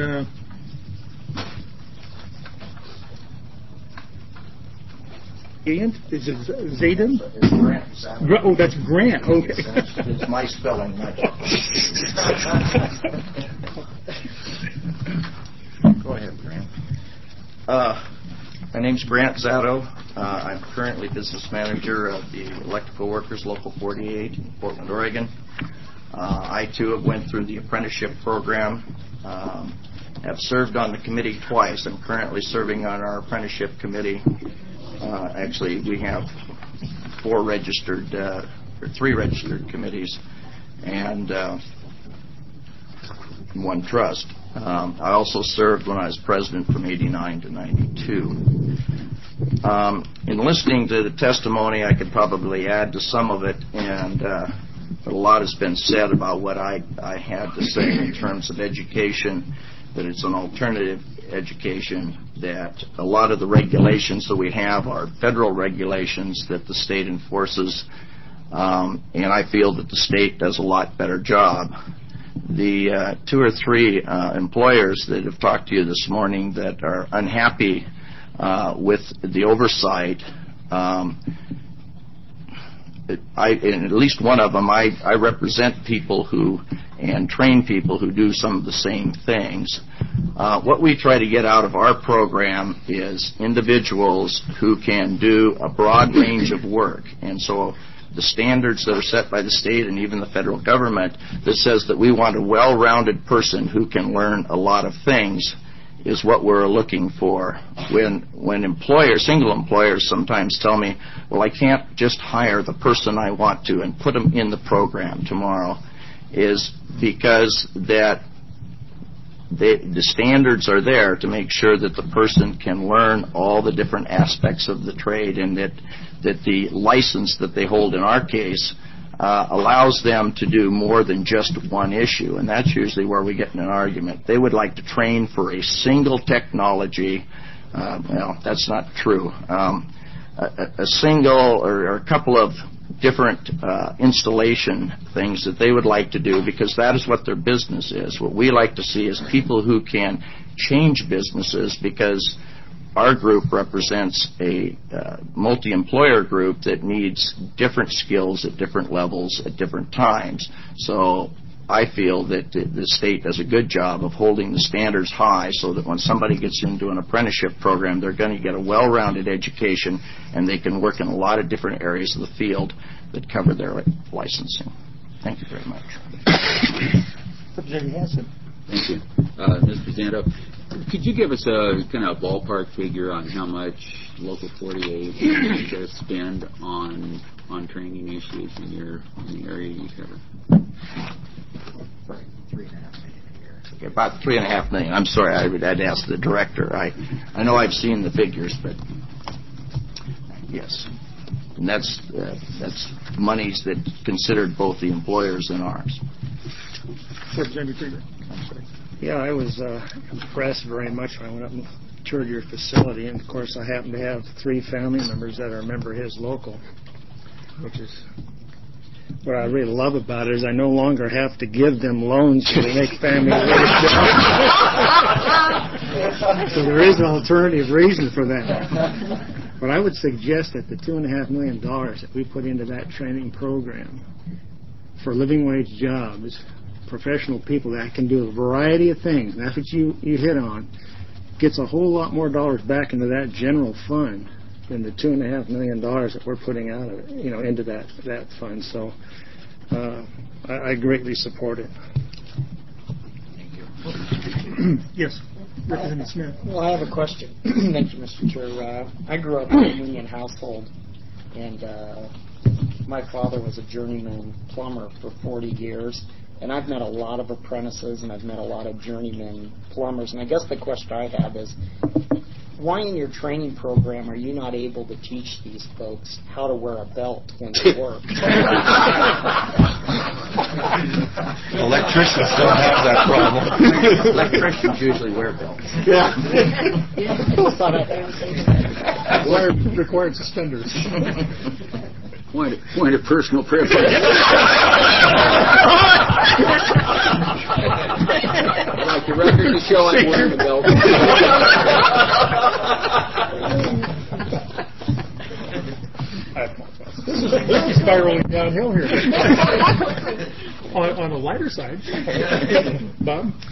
is it Zayden? It's Grant. Oh, that's Grant. Okay. It's my spelling. My name's Grant Zatto. I'm currently business manager of the Electrical Workers Local 48 in Portland, Oregon. I too have went through the apprenticeship program. Have served on the committee twice. I'm currently serving on our apprenticeship committee. Actually, we have 3 registered committees and 1 trust. I also served when I was president from 89 to 92. In listening to the testimony, I could probably add to some of it, but a lot has been said about what I had to say in terms of education, that it's an alternative education, that a lot of the regulations that we have are federal regulations that the state enforces, and I feel that the state does a lot better job. The 2 or 3 employers that have talked to you this morning that are unhappy with the oversight, in at least one of them, I represent people and train people who do some of the same things. What we try to get out of our program is individuals who can do a broad range of work. And so the standards that are set by the state and even the federal government that says that we want a well-rounded person who can learn a lot of things is what we're looking for. When single employers sometimes tell me, well, I can't just hire the person I want to and put them in the program tomorrow, is because that the standards are there to make sure that the person can learn all the different aspects of the trade, and that the license that they hold in our case allows them to do more than just one issue, and that's usually where we get in an argument. They would like to train for a single technology. Well, that's not true. A single or a couple of different installation things that they would like to do, because that is what their business is. What we like to see is people who can change businesses, because our group represents a multi-employer group that needs different skills at different levels at different times. So I feel that the state does a good job of holding the standards high so that when somebody gets into an apprenticeship program, they're going to get a well-rounded education and they can work in a lot of different areas of the field that cover their licensing. Thank you very much. Representative Hanson. Thank you. Mr. Zanto, could you give us a kind of ballpark figure on how much Local 48 does spend on training issues in the area you cover? About $3.5 million. I'm sorry, I'd ask the director. I know I've seen the figures, but yes, and that's monies that considered both the employers and ours. Representative Krieger. Yeah, I was impressed very much when I went up and toured your facility, and of course I happen to have 3 family members that are a member of his local, which is what I really love about it, is I no longer have to give them loans to make family relationships. So there is an alternative reason for that. But I would suggest that the $2.5 million that we put into that training program for living wage jobs, professional people that can do a variety of things, and that's what you hit on, gets a whole lot more dollars back into that general fund than the $2.5 million that we're putting out of it, into that fund. So I greatly support it. Thank you. Yes, Representative Smith. Well, I have a question. Thank you, Mr. Chair. I grew up in a union household, and my father was a journeyman plumber for 40 years. And I've met a lot of apprentices, and I've met a lot of journeyman plumbers. And I guess the question I have is, why in your training program are you not able to teach these folks how to wear a belt when they work? Electricians don't have that problem. Electricians usually wear belts. Yeah. I thought I'd say that. Required suspenders. Point of personal privilege. I'd like the record to show I'm wearing a belt. This is spiraling downhill here. On the lighter side, Bob?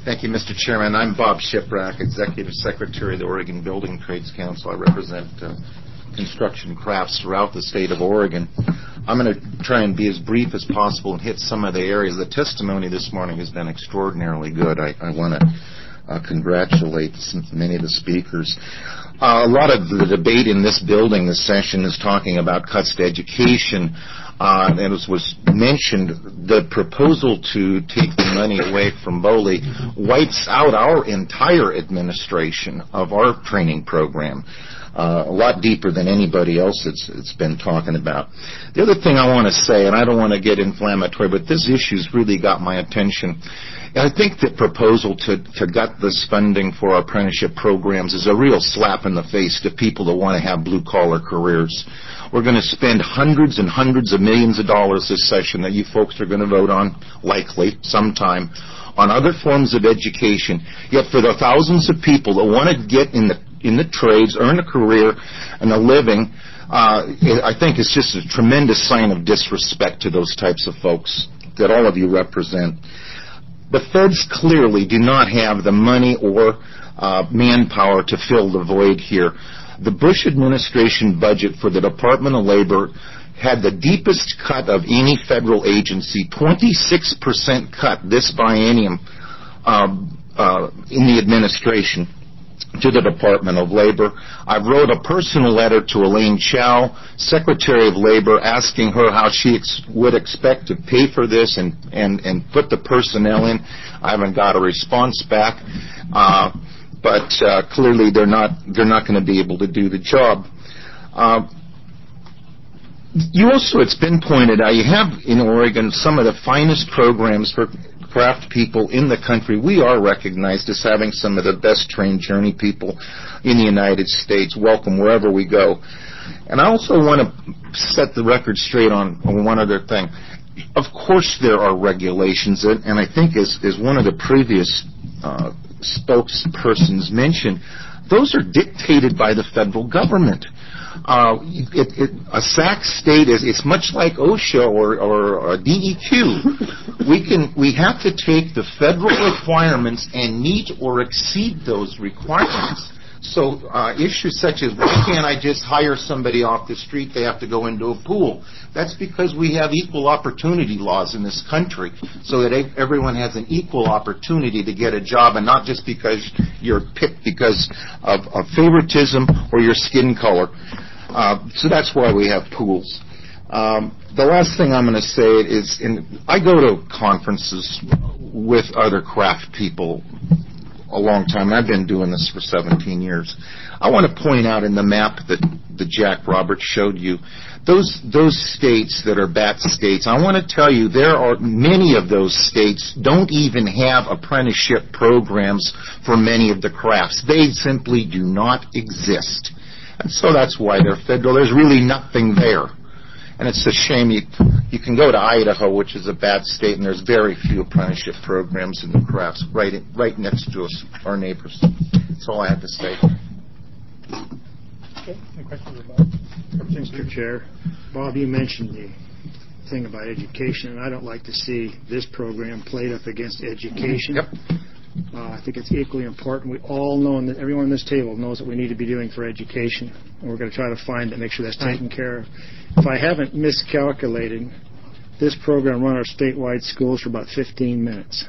Thank you, Mr. Chairman. I'm Bob Shiprack, Executive Secretary of the Oregon Building Trades Council. I represent construction crafts throughout the state of Oregon. I'm going to try and be as brief as possible and hit some of the areas. The testimony this morning has been extraordinarily good. I want to congratulate many of the speakers. A lot of the debate in this building this session is talking about cuts to education. And as was mentioned, the proposal to take the money away from BOLI wipes out our entire administration of our training program. A lot deeper than anybody else it's been talking about. The other thing I want to say, and I don't want to get inflammatory, but this issue's really got my attention. I think the proposal to gut this funding for our apprenticeship programs is a real slap in the face to people that want to have blue-collar careers. We're going to spend hundreds and hundreds of millions of dollars this session that you folks are going to vote on, likely, sometime, on other forms of education. Yet for the thousands of people that want to get in the trades, earn a career and a living, I think it's just a tremendous sign of disrespect to those types of folks that all of you represent. The feds clearly do not have the money or manpower to fill the void here. The Bush administration budget for the Department of Labor had the deepest cut of any federal agency, 26% cut this biennium in the administration to the Department of Labor. I wrote a personal letter to Elaine Chao, Secretary of Labor, asking her how she would expect to pay for this and put the personnel in. I haven't got a response back, but clearly they're not going to be able to do the job. It's been pointed out, you have in Oregon some of the finest programs for craft people in the country. We are recognized as having some of the best trained journey people in the United States. Welcome wherever we go. And I also want to set the record straight on one other thing. Of course there are regulations, and I think as one of the previous spokespersons mentioned, those are dictated by the federal government. A SAC state it's much like OSHA or DEQ. We have to take the federal requirements and meet or exceed those requirements. So issues such as, why can't I just hire somebody off the street? They have to go into a pool. That's because we have equal opportunity laws in this country, so that everyone has an equal opportunity to get a job, and not just because you're picked because of favoritism or your skin color. So that's why we have pools. The last thing I'm going to say is, I go to conferences with other craft people a long time. I've been doing this for 17 years. I want to point out in the map that Jack Roberts showed you, those states that are BAT states, I want to tell you there are many of those states don't even have apprenticeship programs for many of the crafts. They simply do not exist. And so that's why they're federal. There's really nothing there. And it's a shame. You can go to Idaho, which is a bad state, and there's very few apprenticeship programs in the crafts right next to us, our neighbors. That's all I have to say. Okay. Any questions about Mr. Chair? Bob, you mentioned the thing about education, and I don't like to see this program played up against education. Yep. I think it's equally important. We all know, and everyone on this table knows what we need to be doing for education, and we're going to try to find it, make sure that's taken care of. If I haven't miscalculated, this program run our statewide schools for about 15 minutes.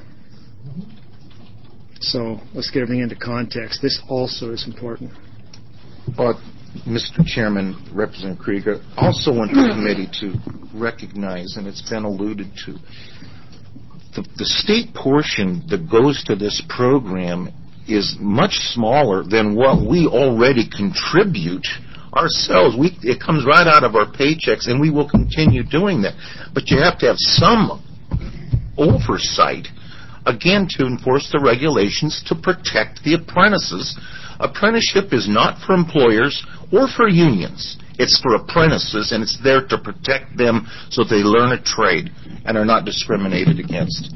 So let's get everything into context. This also is important. But, Mr. Chairman, Representative Krieger, I also want the committee to recognize, and it's been alluded to, the state portion that goes to this program is much smaller than what we already contribute ourselves. It comes right out of our paychecks, and we will continue doing that. But you have to have some oversight, again, to enforce the regulations to protect the apprentices. Apprenticeship is not for employers or for unions. It's for apprentices, and it's there to protect them so they learn a trade and are not discriminated against.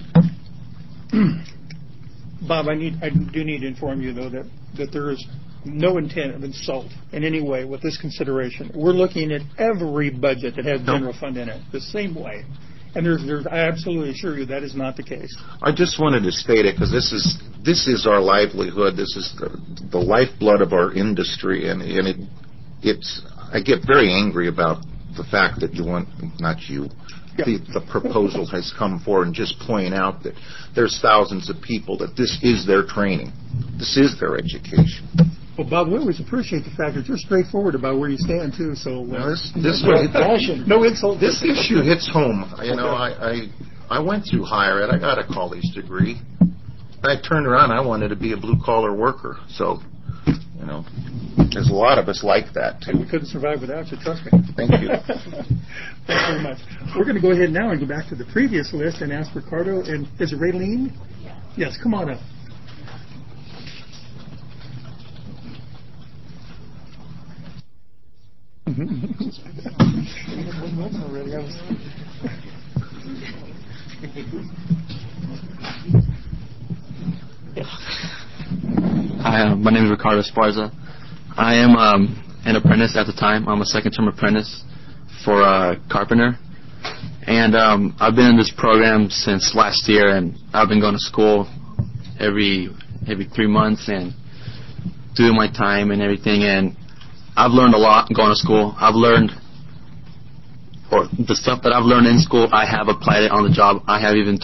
Bob, I do need to inform you, though, that there is no intent of insult in any way with this consideration. We're looking at every budget that has general fund in it the same way. And I absolutely assure you that is not the case. I just wanted to state it because this is our livelihood. This is the lifeblood of our industry, and it's. I get very angry about the fact that the proposal has come forward and just point out that there's thousands of people that this is their training, this is their education. Well, Bob, we always appreciate the fact that you're straightforward about where you stand too. So no insult. This issue hits home. I went through higher ed. I got a college degree. I turned around. I wanted to be a blue collar worker. So, there's a lot of us like that too. We couldn't survive without you. Trust me. Thank you. Thanks very much. We're going to go ahead now and go back to the previous list and ask Ricardo. And is it Raylene? Yes. Come on up. Hi, my name is Ricardo Esparza. I am an apprentice at the time. I'm a second-term apprentice for a carpenter. And I've been in this program since last year, and I've been going to school every 3 months and doing my time and everything. And I've learned a lot going to school. The stuff that I've learned in school, I have applied it on the job. I have even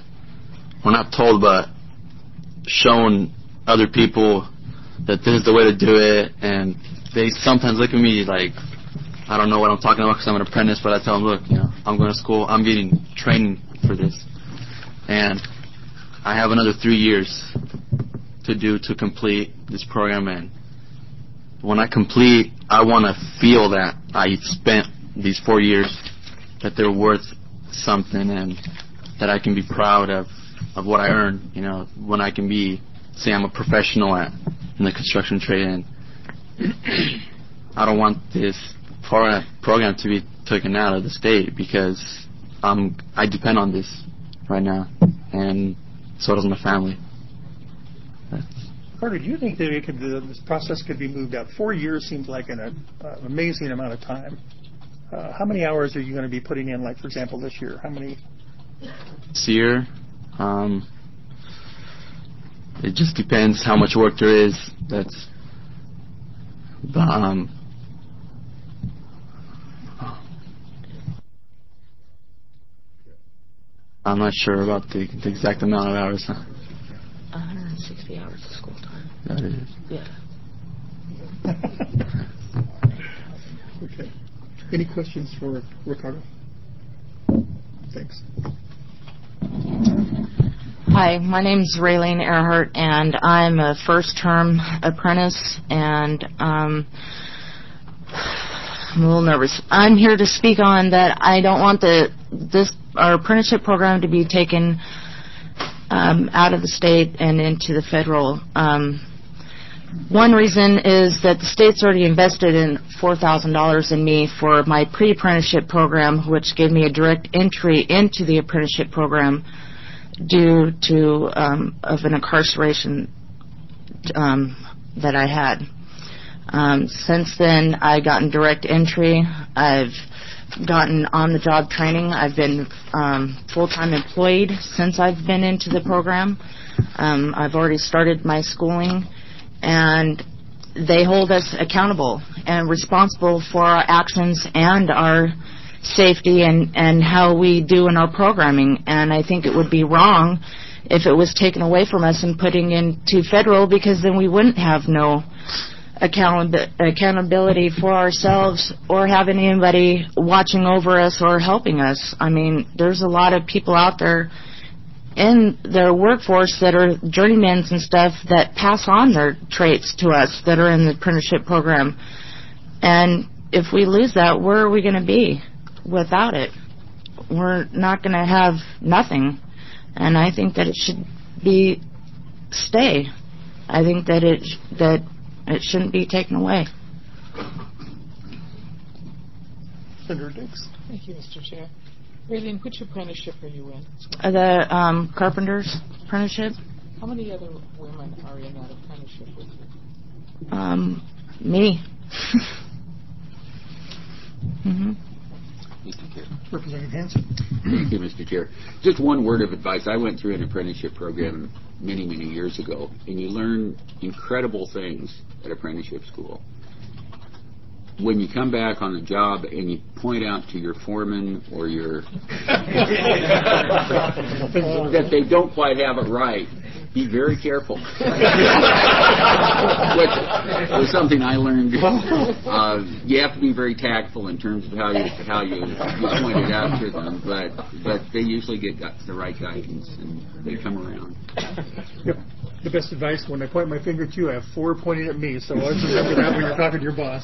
shown other people that this is the way to do it, and they sometimes look at me like I don't know what I'm talking about because I'm an apprentice, but I tell them, look, I'm going to school, I'm getting training for this, and I have another 3 years to complete this program, and when I complete, I want to feel that I spent these 4 years, that they're worth something, and that I can be proud of what I earned, when I can say I'm a professional in the construction trade, and I don't want this program to be taken out of the state because I depend on this right now, and so does my family. Carter, do you think that this process could be moved out? 4 years seems like an amazing amount of time. How many hours are you going to be putting in, like, for example, this year? How many? This year, it just depends how much work there is. I'm not sure about the exact amount of hours. 160 hours of school time. That is. Yeah. Okay. Any questions for Ricardo? Thanks. Hi, my name is Raylene Earhart, and I'm a first-term apprentice, and I'm a little nervous. I'm here to speak on that I don't want our apprenticeship program to be taken out of the state and into the federal. One reason is that the state's already invested in $4,000 in me for my pre-apprenticeship program, which gave me a direct entry into the apprenticeship program due to of an incarceration that I had. Since then, I've gotten direct entry. I've gotten on-the-job training. I've been full-time employed since I've been into the program. I've already started my schooling, and they hold us accountable and responsible for our actions and our safety and how we do in our programming. And I think it would be wrong if it was taken away from us and putting into federal, because then we wouldn't have no accountability for ourselves or having anybody watching over us or helping us. I mean, there's a lot of people out there in their workforce that are journeymans and stuff that pass on their traits to us that are in the apprenticeship program. And if we lose that, where are we going to be without it? We're not going to have nothing. And I think that it should stay. I think that it shouldn't be taken away. Senator Dix. Thank you, Mr. Chair. Raylene, which apprenticeship are you in? The carpenter's apprenticeship. How many other women are in that apprenticeship with you? Me. Mm-hmm. Mr. Chair. Representative Hanson. Thank you, Mr. Chair. Just one word of advice. I went through an apprenticeship program many, many years ago, and you learn incredible things at apprenticeship school. When you come back on the job and you point out to your foreman or your that they don't quite have it right, be very careful. Which was something I learned. You have to be very tactful in terms of how you point it out to them, but they usually get the right guidance and they come around. Yep. The best advice, when I point my finger at you, I have 4 pointing at me, so always remember that when you're talking to your boss.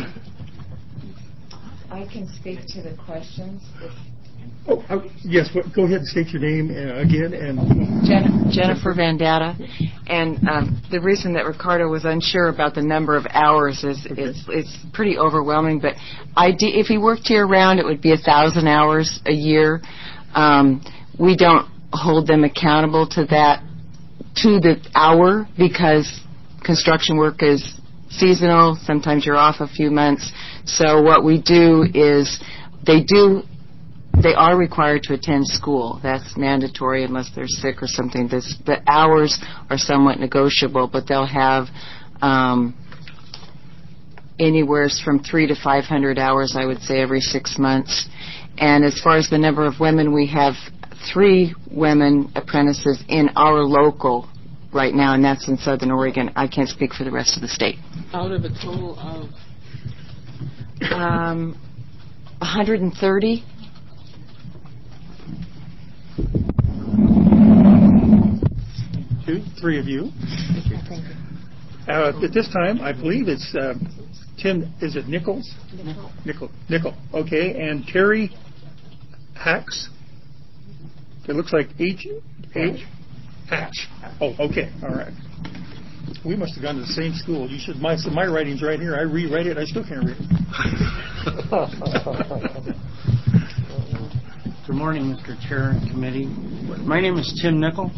I can speak to the questions. Yes, go ahead and state your name again. And Jennifer Vandata. And the reason that Ricardo was unsure about the number of hours is it's pretty overwhelming. But if he worked year-round, it would be 1,000 hours a year. We don't hold them accountable to that, to the hour, because construction work is seasonal. Sometimes you're off a few months. So what we do is they are required to attend school. That's mandatory unless they're sick or something. The hours are somewhat negotiable, but they'll have anywhere from 300 to 500 hours, I would say, every 6 months. And as far as the number of women, we have 3 women apprentices in our local right now, and that's in Southern Oregon. I can't speak for the rest of the state. Out of a total of? 130. Three of you. At this time, I believe it's Tim. Is it Nichols? Nickel. Okay, and Terry Hacks. It looks like Hatch. Oh, okay. All right. We must have gone to the same school. You should. My writing's right here. I rewrite it. I still can't read it. Good morning, Mr. Chair and committee. My name is Tim Nickel.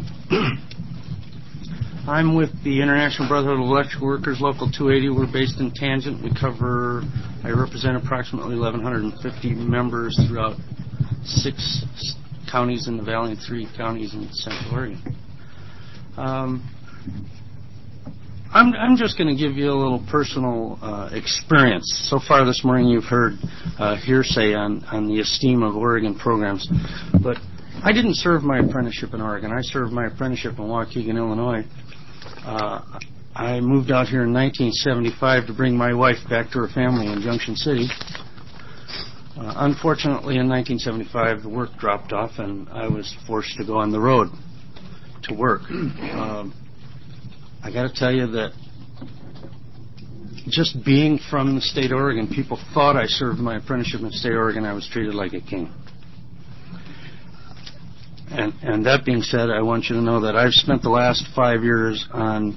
I'm with the International Brotherhood of Electrical Workers, Local 280. We're based in Tangent. I represent approximately 1,150 members throughout 6 counties in the Valley and 3 counties in Central Oregon. I'm just going to give you a little personal experience. So far this morning you've heard hearsay on the esteem of Oregon programs, but I didn't serve my apprenticeship in Oregon. I served my apprenticeship in Waukegan, Illinois. I moved out here in 1975 to bring my wife back to her family in Junction City. Unfortunately, in 1975, the work dropped off, and I was forced to go on the road to work. I got to tell you that just being from the state of Oregon, people thought I served my apprenticeship in the state of Oregon. I was treated like a king. And that being said, I want you to know that I've spent the last 5 years on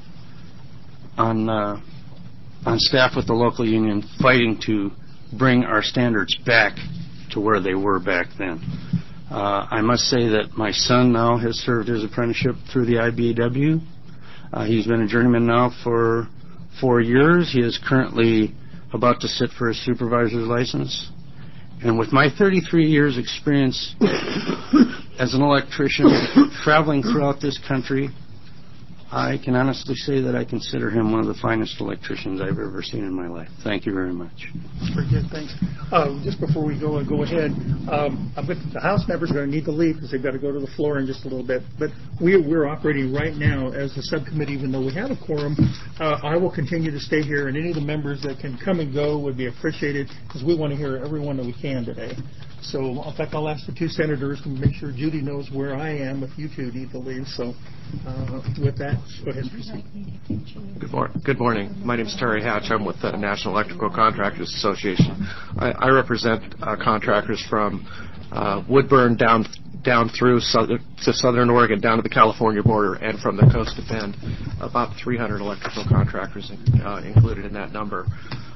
staff with the local union fighting to bring our standards back to where they were back then. I must say that my son now has served his apprenticeship through the IBEW. He's been a journeyman now for 4 years. He is currently about to sit for his supervisor's license. And with my 33 years experience as an electrician traveling throughout this country, I can honestly say that I consider him one of the finest electricians I've ever seen in my life. Thank you very much. Very good, thanks. Just before we go ahead, the House members are going to need to leave because they've got to go to the floor in just a little bit. But we're operating right now as a subcommittee, even though we have a quorum. I will continue to stay here, and any of the members that can come and go would be appreciated because we want to hear everyone that we can today. So, in fact, I'll ask the 2 senators to make sure Judy knows where I am if you 2 need to leave. So, with that, go ahead and proceed. Good morning. My name is Terry Hatch. I'm with the National Electrical Contractors Association. I represent contractors from Woodburn down through to Southern Oregon, down to the California border, and from the coast to Bend. About 300 electrical contractors included in that number.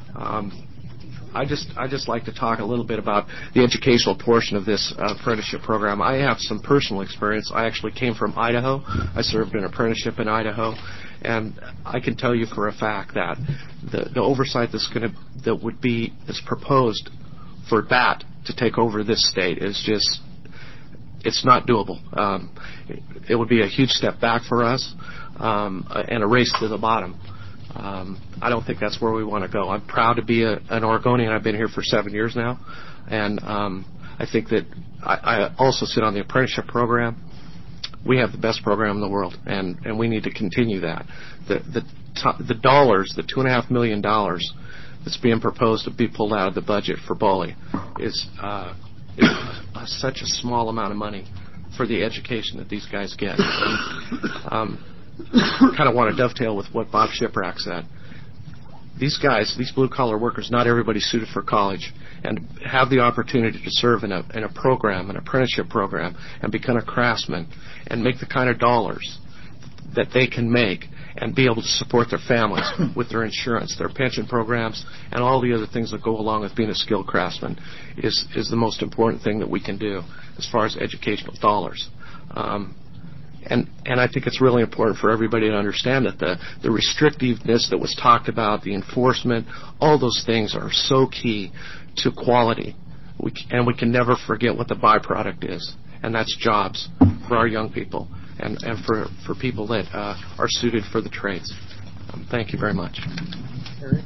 I just like to talk a little bit about the educational portion of this apprenticeship program. I have some personal experience. I actually came from Idaho. I served an apprenticeship in Idaho, and I can tell you for a fact that the oversight that's proposed for that to take over this state is just, it's not doable. It would be a huge step back for us and a race to the bottom. I don't think that's where we want to go. I'm proud to be an Oregonian. I've been here for 7 years now, and I think that I also sit on the apprenticeship program. We have the best program in the world, and we need to continue that. The dollars, the $2.5 million that's being proposed to be pulled out of the budget for Boley is such a small amount of money for the education that these guys get. Kind of want to dovetail with what Bob Shiprack said. These guys, these blue-collar workers, not everybody's suited for college, and have the opportunity to serve in a program, an apprenticeship program, and become a craftsman, and make the kind of dollars that they can make and be able to support their families with their insurance, their pension programs, and all the other things that go along with being a skilled craftsman is the most important thing that we can do as far as educational dollars. And I think it's really important for everybody to understand that the restrictiveness that was talked about, the enforcement, all those things are so key to quality. And we can never forget what the byproduct is, and that's jobs for our young people and for people that are suited for the trades. Thank you very much. Eric?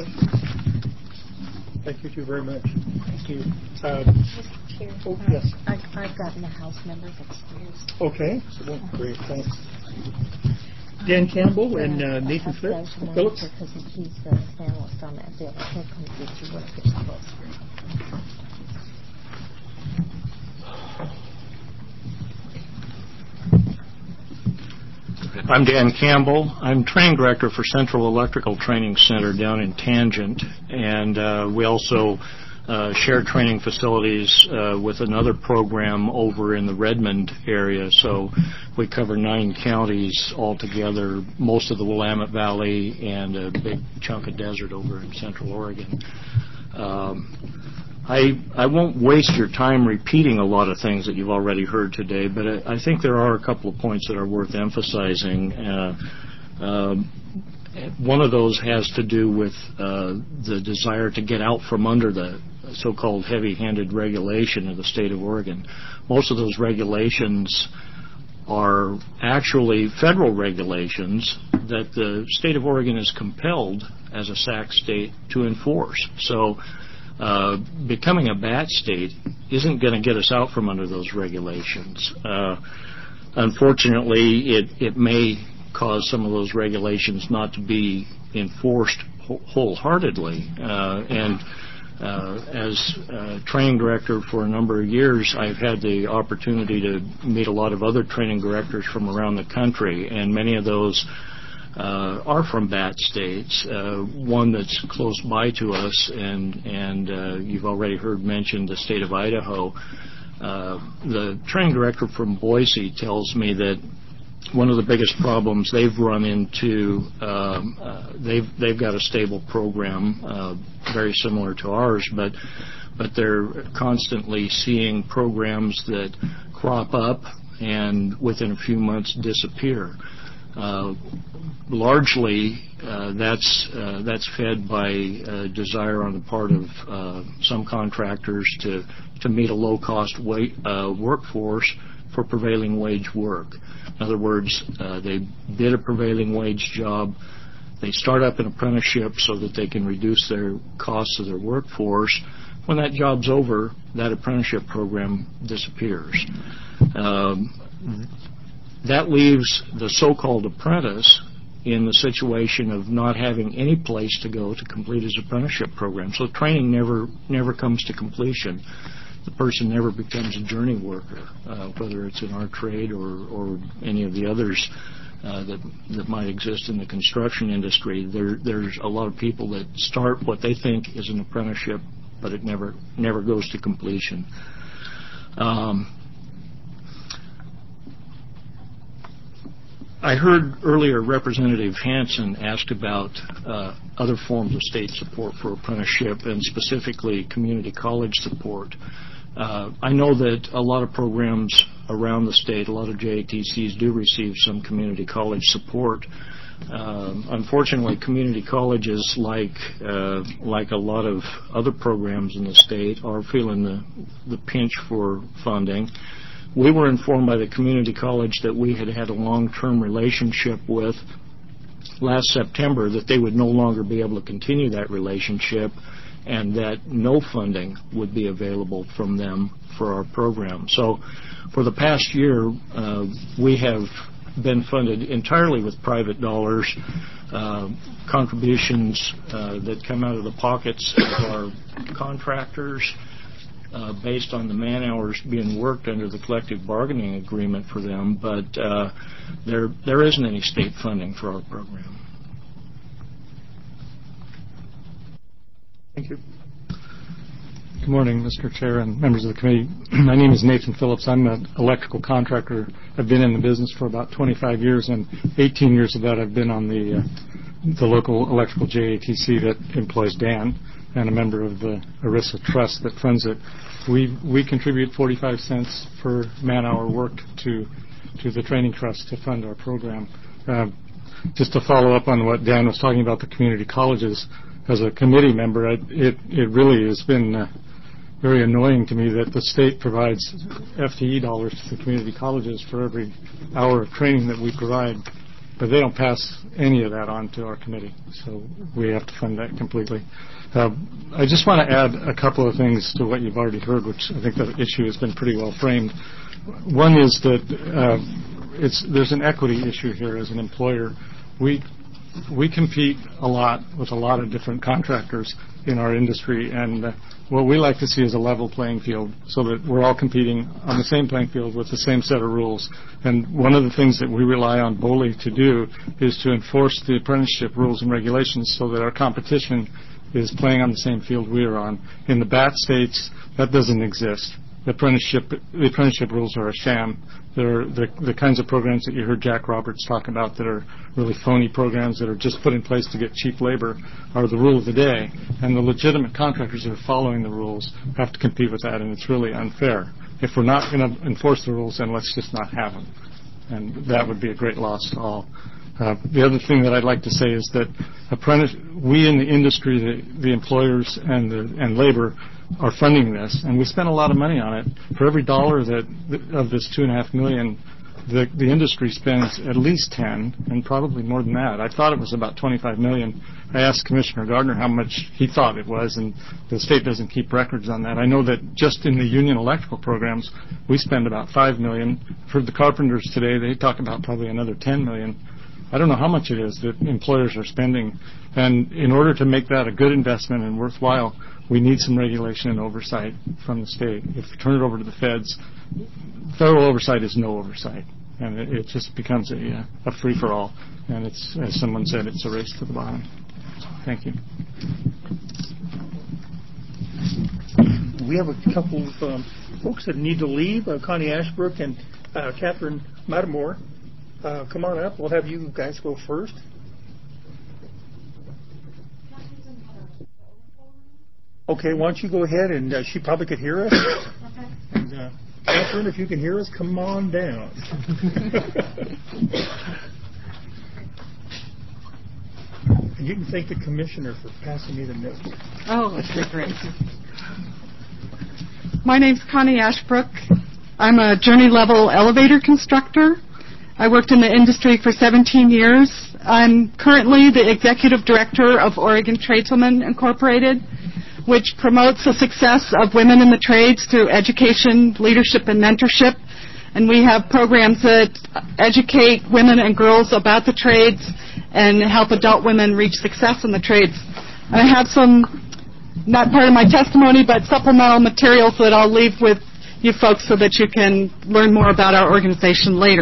Thank you two very much. Thank you. Yes. I've gotten the House members upstairs. Okay. Well, great. Thanks. Dan Campbell and Nathan Phillips. Because he's the panelist on that bill. He'll come get you when it gets closer. I'm Dan Campbell. I'm training director for Central Electrical Training Center down in Tangent, and we also share training facilities with another program over in the Redmond area. So we cover 9 counties altogether, most of the Willamette Valley, and a big chunk of desert over in Central Oregon. I won't waste your time repeating a lot of things that you've already heard today, but I think there are a couple of points that are worth emphasizing. One of those has to do with the desire to get out from under the so-called heavy-handed regulation of the state of Oregon. Most of those regulations are actually federal regulations that the state of Oregon is compelled as a SAC state to enforce. So becoming a BAT state isn't going to get us out from under those regulations. Unfortunately, it may cause some of those regulations not to be enforced wholeheartedly. As training director for a number of years, I've had the opportunity to meet a lot of other training directors from around the country, and many of those are from BAT states. One that's close by to us, and you've already heard mentioned the state of Idaho. The training director from Boise tells me that one of the biggest problems they've run into, they've got a stable program, very similar to ours, but they're constantly seeing programs that crop up and within a few months disappear. Largely, that's fed by a desire on the part of some contractors to meet a low-cost workforce for prevailing wage work. In other words, they bid a prevailing wage job. They start up an apprenticeship so that they can reduce their costs of their workforce. When that job's over, that apprenticeship program disappears. That leaves the so-called apprentice in the situation of not having any place to go to complete his apprenticeship program. So training never comes to completion. The person never becomes a journey worker, whether it's in our trade or any of the others that might exist in the construction industry. There's a lot of people that start what they think is an apprenticeship, but it never goes to completion. I heard earlier Representative Hansen asked about other forms of state support for apprenticeship and specifically community college support. I know that a lot of programs around the state, a lot of JATCs do receive some community college support. Unfortunately, community colleges, like a lot of other programs in the state, are feeling the pinch for funding. We were informed by the community college that we had a long-term relationship with last September that they would no longer be able to continue that relationship, and that no funding would be available from them for our program. So for the past year, we have been funded entirely with private dollars, contributions that come out of the pockets of our contractors based on the man hours being worked under the collective bargaining agreement for them, but there isn't any state funding for our program. Thank you. Good morning, Mr. Chair and members of the committee. My name is Nathan Phillips. I'm an electrical contractor. I've been in the business for about 25 years, and 18 years of that I've been on the local electrical JATC that employs Dan, and a member of the ERISA trust that funds it. We contribute 45 cents per man-hour worked to the training trust to fund our program. Just to follow up on what Dan was talking about, the community colleges, as a committee member, it really has been very annoying to me that the state provides FTE dollars to the community colleges for every hour of training that we provide, but they don't pass any of that on to our committee, so we have to fund that completely. I just want to add a couple of things to what you've already heard, which I think the issue has been pretty well framed. One is that there's an equity issue here as an employer. We compete a lot with a lot of different contractors in our industry, and what we like to see is a level playing field so that we're all competing on the same playing field with the same set of rules. And one of the things that we rely on BOLI to do is to enforce the apprenticeship rules and regulations so that our competition is playing on the same field we are on. In the BAT states, that doesn't exist. The apprenticeship rules are a sham. They're the kinds of programs that you heard Jack Roberts talk about that are really phony programs that are just put in place to get cheap labor are the rule of the day. And the legitimate contractors that are following the rules have to compete with that, and it's really unfair. If we're not going to enforce the rules, then let's just not have them. And that would be a great loss to all. The other thing that I'd like to say is that we in the industry, the employers and labor, are funding this, and we spend a lot of money on it. For every dollar of this $2.5 million, the industry spends at least 10, and probably more than that. I thought it was about $25 million. I asked Commissioner Gardner how much he thought it was, and the state doesn't keep records on that. I know that just in the union electrical programs, we spend about $5 million. For the carpenters today, they talk about probably another $10 million. I don't know how much it is that employers are spending, and in order to make that a good investment and worthwhile, we need some regulation and oversight from the state. If we turn it over to the feds, federal oversight is no oversight, and it just becomes a free-for-all, and it's, as someone said, it's a race to the bottom. Thank you. We have a couple of folks that need to leave, Connie Ashbrook and Catherine Matamore. Come on up. We'll have you guys go first. Okay, why don't you go ahead, and she probably could hear us. Okay. And Catherine, if you can hear us, come on down. And you can thank the commissioner for passing me the note. Oh, that's great. My name's Connie Ashbrook. I'm a journey-level elevator constructor. I worked in the industry for 17 years. I'm currently the executive director of Oregon Tradeswomen Incorporated, which promotes the success of women in the trades through education, leadership, and mentorship. And we have programs that educate women and girls about the trades and help adult women reach success in the trades. I have some, not part of my testimony, but supplemental materials that I'll leave with you folks so that you can learn more about our organization later.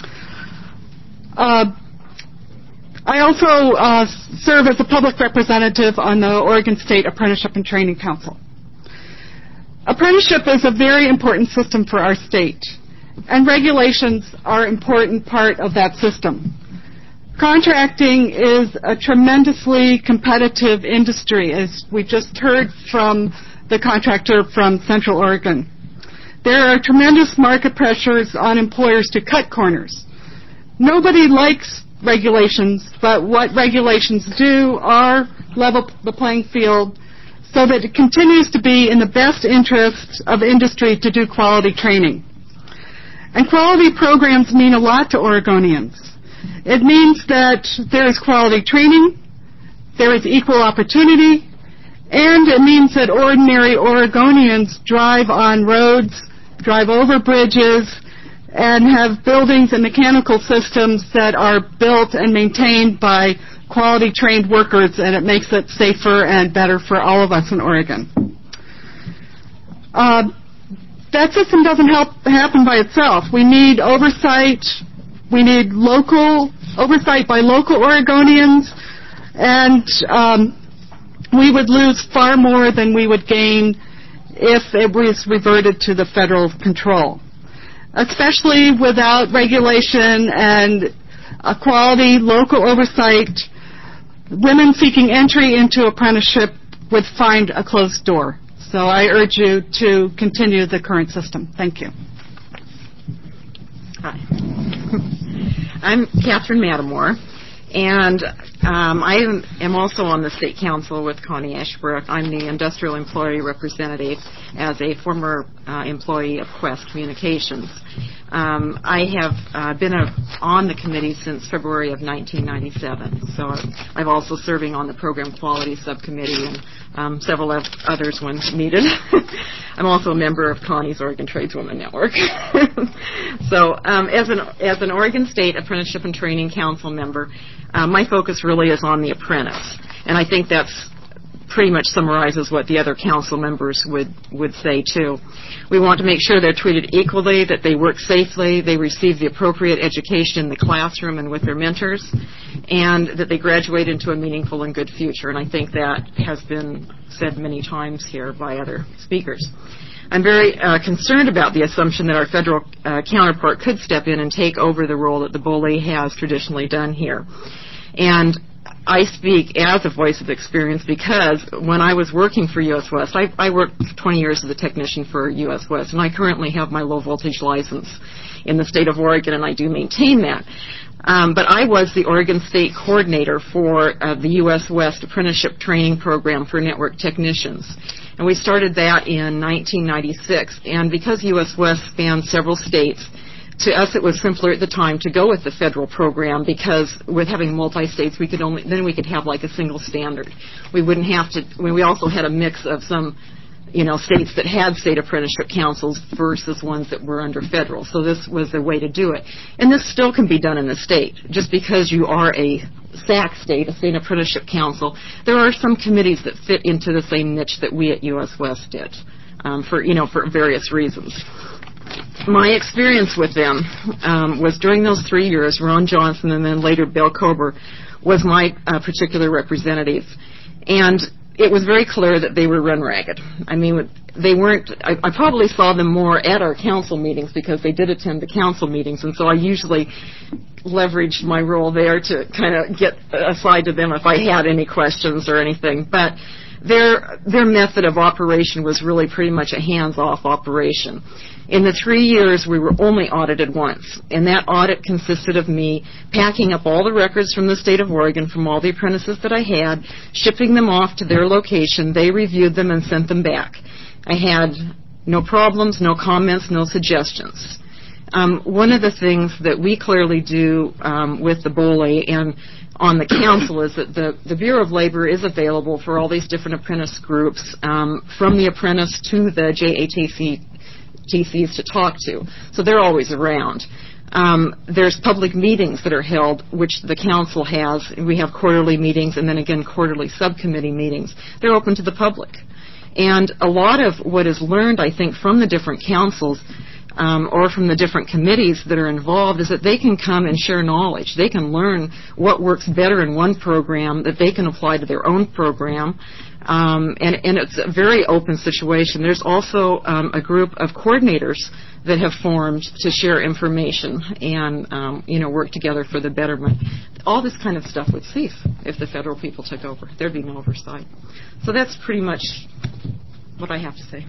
I also serve as a public representative on the Oregon State Apprenticeship and Training Council. Apprenticeship is a very important system for our state, and regulations are an important part of that system. Contracting is a tremendously competitive industry, as we just heard from the contractor from Central Oregon. There are tremendous market pressures on employers to cut corners. Nobody likes regulations, but what regulations do are level the playing field so that it continues to be in the best interest of industry to do quality training. And quality programs mean a lot to Oregonians. It means that there is quality training, there is equal opportunity, and it means that ordinary Oregonians drive on roads, drive over bridges, and have buildings and mechanical systems that are built and maintained by quality trained workers, and it makes it safer and better for all of us in Oregon. That system doesn't happen by itself. We need oversight. We need local oversight by local Oregonians, and we would lose far more than we would gain if it was reverted to the federal control. Especially without regulation and a quality local oversight, women seeking entry into apprenticeship would find a closed door. So I urge you to continue the current system. Thank you. Hi. I'm Catherine Matamore, and I am also on the State Council with Connie Ashbrook. I'm the Industrial Employee Representative as a former employee of Quest Communications. I have been on the committee since February of 1997, so I'm also serving on the Program Quality Subcommittee and several others when needed. I'm also a member of Connie's Oregon Tradeswomen Network. So as an Oregon State Apprenticeship and Training Council member, my focus really is on the apprentice, and I think that's pretty much summarizes what the other council members would say too. We want to make sure they're treated equally, that they work safely, they receive the appropriate education in the classroom and with their mentors, and that they graduate into a meaningful and good future. And I think that has been said many times here by other speakers. I'm very concerned about the assumption that our federal counterpart could step in and take over the role that the BOLI has traditionally done here. And I speak as a voice of experience because when I was working for U.S. West, I worked 20 years as a technician for U.S. West, and I currently have my low-voltage license in the state of Oregon, and I do maintain that. But I was the Oregon State coordinator for the U.S. West Apprenticeship Training Program for network technicians. And we started that in 1996. And because U.S. West spans several states, to us it was simpler at the time to go with the federal program because with having multi-states, we could have like a single standard. We wouldn't have to, we also had a mix of some states that had state apprenticeship councils versus ones that were under federal. So this was the way to do it. And this still can be done in the state. Just because you are a SAC state, a state apprenticeship council, there are some committees that fit into the same niche that we at U.S. West did for various reasons. My experience with them was during those 3 years, Ron Johnson and then later Bill Kober was my particular representative. And it was very clear that they were run ragged. I mean, they weren't, I probably saw them more at our council meetings because they did attend the council meetings, and so I usually leveraged my role there to kind of get aside to them if I had any questions or anything. But their method of operation was really pretty much a hands-off operation. In the 3 years, we were only audited once, and that audit consisted of me packing up all the records from the state of Oregon from all the apprentices that I had, shipping them off to their location. They reviewed them and sent them back. I had no problems, no comments, no suggestions. One of the things that we clearly do with the BOLI and on the council is that the Bureau of Labor is available for all these different apprentice groups, from the apprentice to the JATCs to talk to. So they're always around. There's public meetings that are held, which the council has. We have quarterly meetings and then again quarterly subcommittee meetings. They're open to the public. And a lot of what is learned, I think, from the different councils or from the different committees that are involved is that they can come and share knowledge. They can learn what works better in one program that they can apply to their own program. And it's a very open situation. There's also a group of coordinators that have formed to share information and work together for the betterment. All this kind of stuff would cease if the federal people took over. There'd be no oversight. So that's pretty much what I have to say.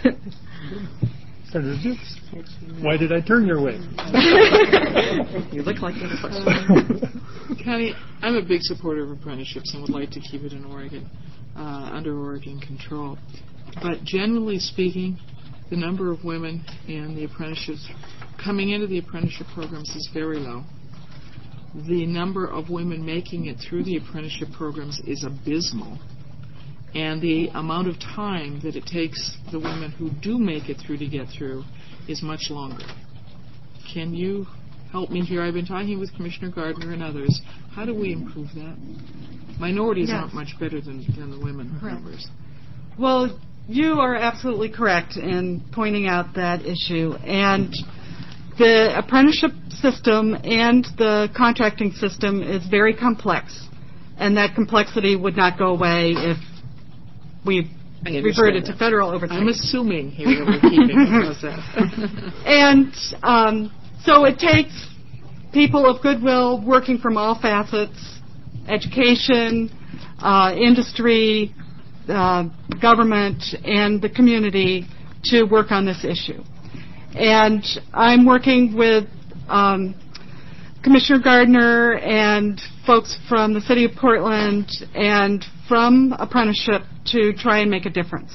Senator Dukes, why did I turn your way? You look like you have a question. Connie, I'm a big supporter of apprenticeships and would like to keep it in Oregon, under Oregon control. But generally speaking, the number of women in the apprenticeships coming into the apprenticeship programs is very low. The number of women making it through the apprenticeship programs is abysmal. And the amount of time that it takes the women who do make it through to get through is much longer. Can you help me here? I've been talking with Commissioner Gardner and others. How do we improve that? Minorities aren't much better than the women members. Well, you are absolutely correct in pointing out that issue. And the apprenticeship system and the contracting system is very complex. And that complexity would not go away if we reverted to federal oversight. I'm assuming here that we're keeping the process. And so it takes people of goodwill working from all facets, education, industry, government, and the community to work on this issue. And I'm working with Commissioner Gardner and folks from the City of Portland and from apprenticeship to try and make a difference.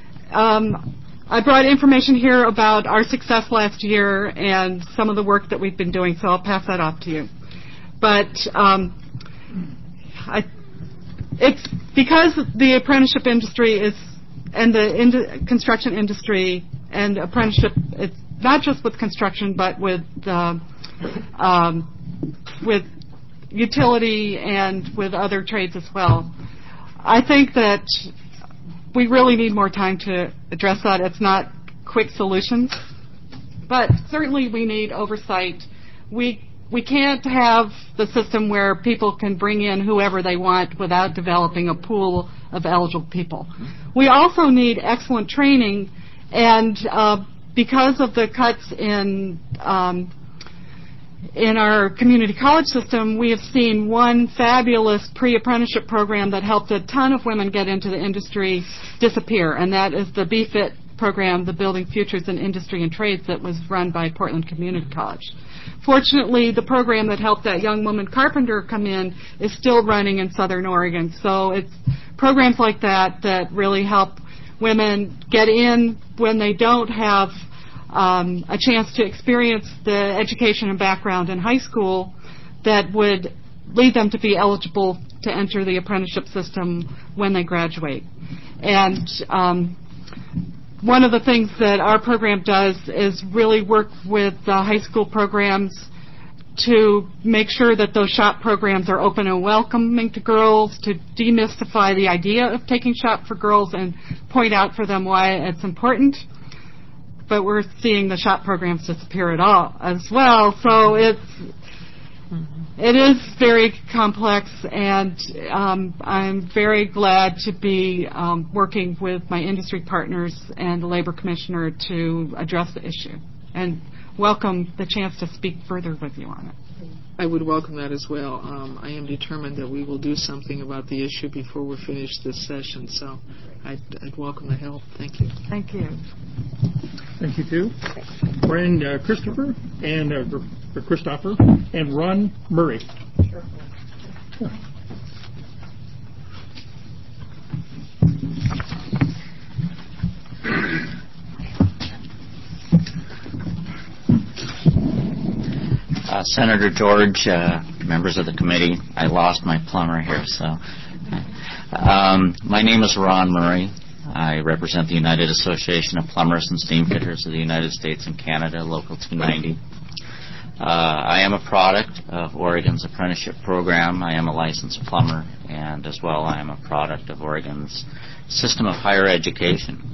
I brought information here about our success last year and some of the work that we've been doing, so I'll pass that off to you. But it's because the apprenticeship industry is, and the construction industry and apprenticeship, it's not just with construction, but with utility and with other trades as well. I think that we really need more time to address that. It's not quick solutions, but certainly we need oversight. We can't have the system where people can bring in whoever they want without developing a pool of eligible people. We also need excellent training, and because of the cuts in our community college system, we have seen one fabulous pre-apprenticeship program that helped a ton of women get into the industry disappear, and that is the BFIT program, the Building Futures in Industry and Trades, that was run by Portland Community College. Fortunately, the program that helped that young woman carpenter come in is still running in Southern Oregon. So it's programs like that that really help women get in when they don't have a chance to experience the education and background in high school that would lead them to be eligible to enter the apprenticeship system when they graduate. And one of the things that our program does is really work with high school programs to make sure that those shop programs are open and welcoming to girls, to demystify the idea of taking shop for girls and point out for them why it's important. But we're seeing the shop programs disappear at all as well. So it is very complex, and I'm very glad to be working with my industry partners and the Labor Commissioner to address the issue, and welcome the chance to speak further with you on it. I would welcome that as well. I am determined that we will do something about the issue before we're finished this session, so I'd welcome the help. Thank you. Thank you. Thank you, too. Brian Christopher and Ron Murray. Senator George, members of the committee, I lost my plumber here, so. My name is Ron Murray. I represent the United Association of Plumbers and Steamfitters of the United States and Canada, Local 290. I am a product of Oregon's apprenticeship program. I am a licensed plumber, and as well I am a product of Oregon's system of higher education.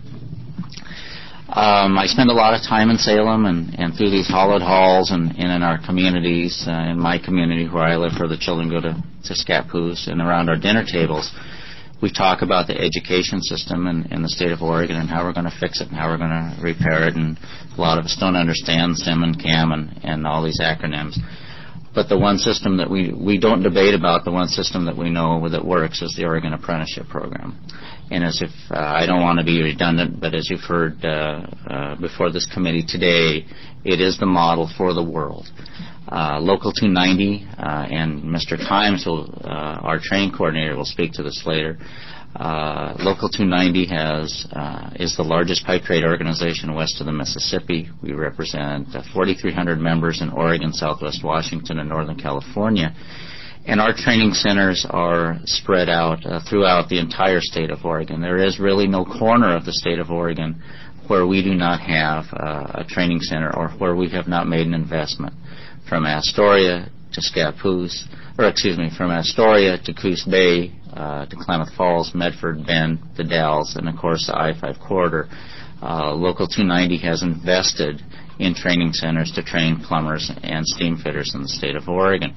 I spend a lot of time in Salem and through these hollowed halls and in our communities, in my community where I live, where the children go to Scappoose, and around our dinner tables. We talk about the education system in the state of Oregon and how we're going to fix it and how we're going to repair it, and a lot of us don't understand STEM and CAM and all these acronyms. But the one system that we don't debate about, the one system that we know that works is the Oregon Apprenticeship Program. And as if I don't want to be redundant, but as you've heard before this committee today, it is the model for the world. Local 290 and Mr. Times, our training coordinator, will speak to this later. Local 290 is the largest pipe trade organization west of the Mississippi. We represent 4,300 members in Oregon, Southwest Washington, and Northern California. And our training centers are spread out throughout the entire state of Oregon. There is really no corner of the state of Oregon where we do not have a training center or where we have not made an investment. From Astoria to Scappoose, from Astoria to Coos Bay, to Klamath Falls, Medford, Bend, the Dalles, and of course the I-5 corridor. Local 290 has invested in training centers to train plumbers and steam fitters in the state of Oregon.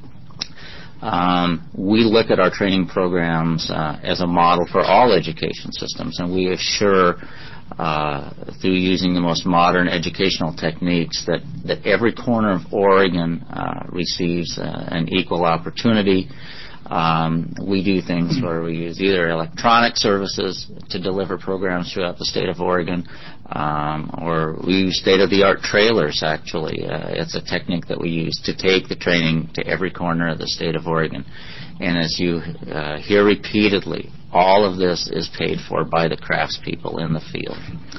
We look at our training programs as a model for all education systems, and we assure through using the most modern educational techniques that every corner of Oregon receives an equal opportunity. We do things where we use either electronic services to deliver programs throughout the state of Oregon, or we use state-of-the-art trailers, actually. It's a technique that we use to take the training to every corner of the state of Oregon. And as you hear repeatedly, all of this is paid for by the craftspeople in the field.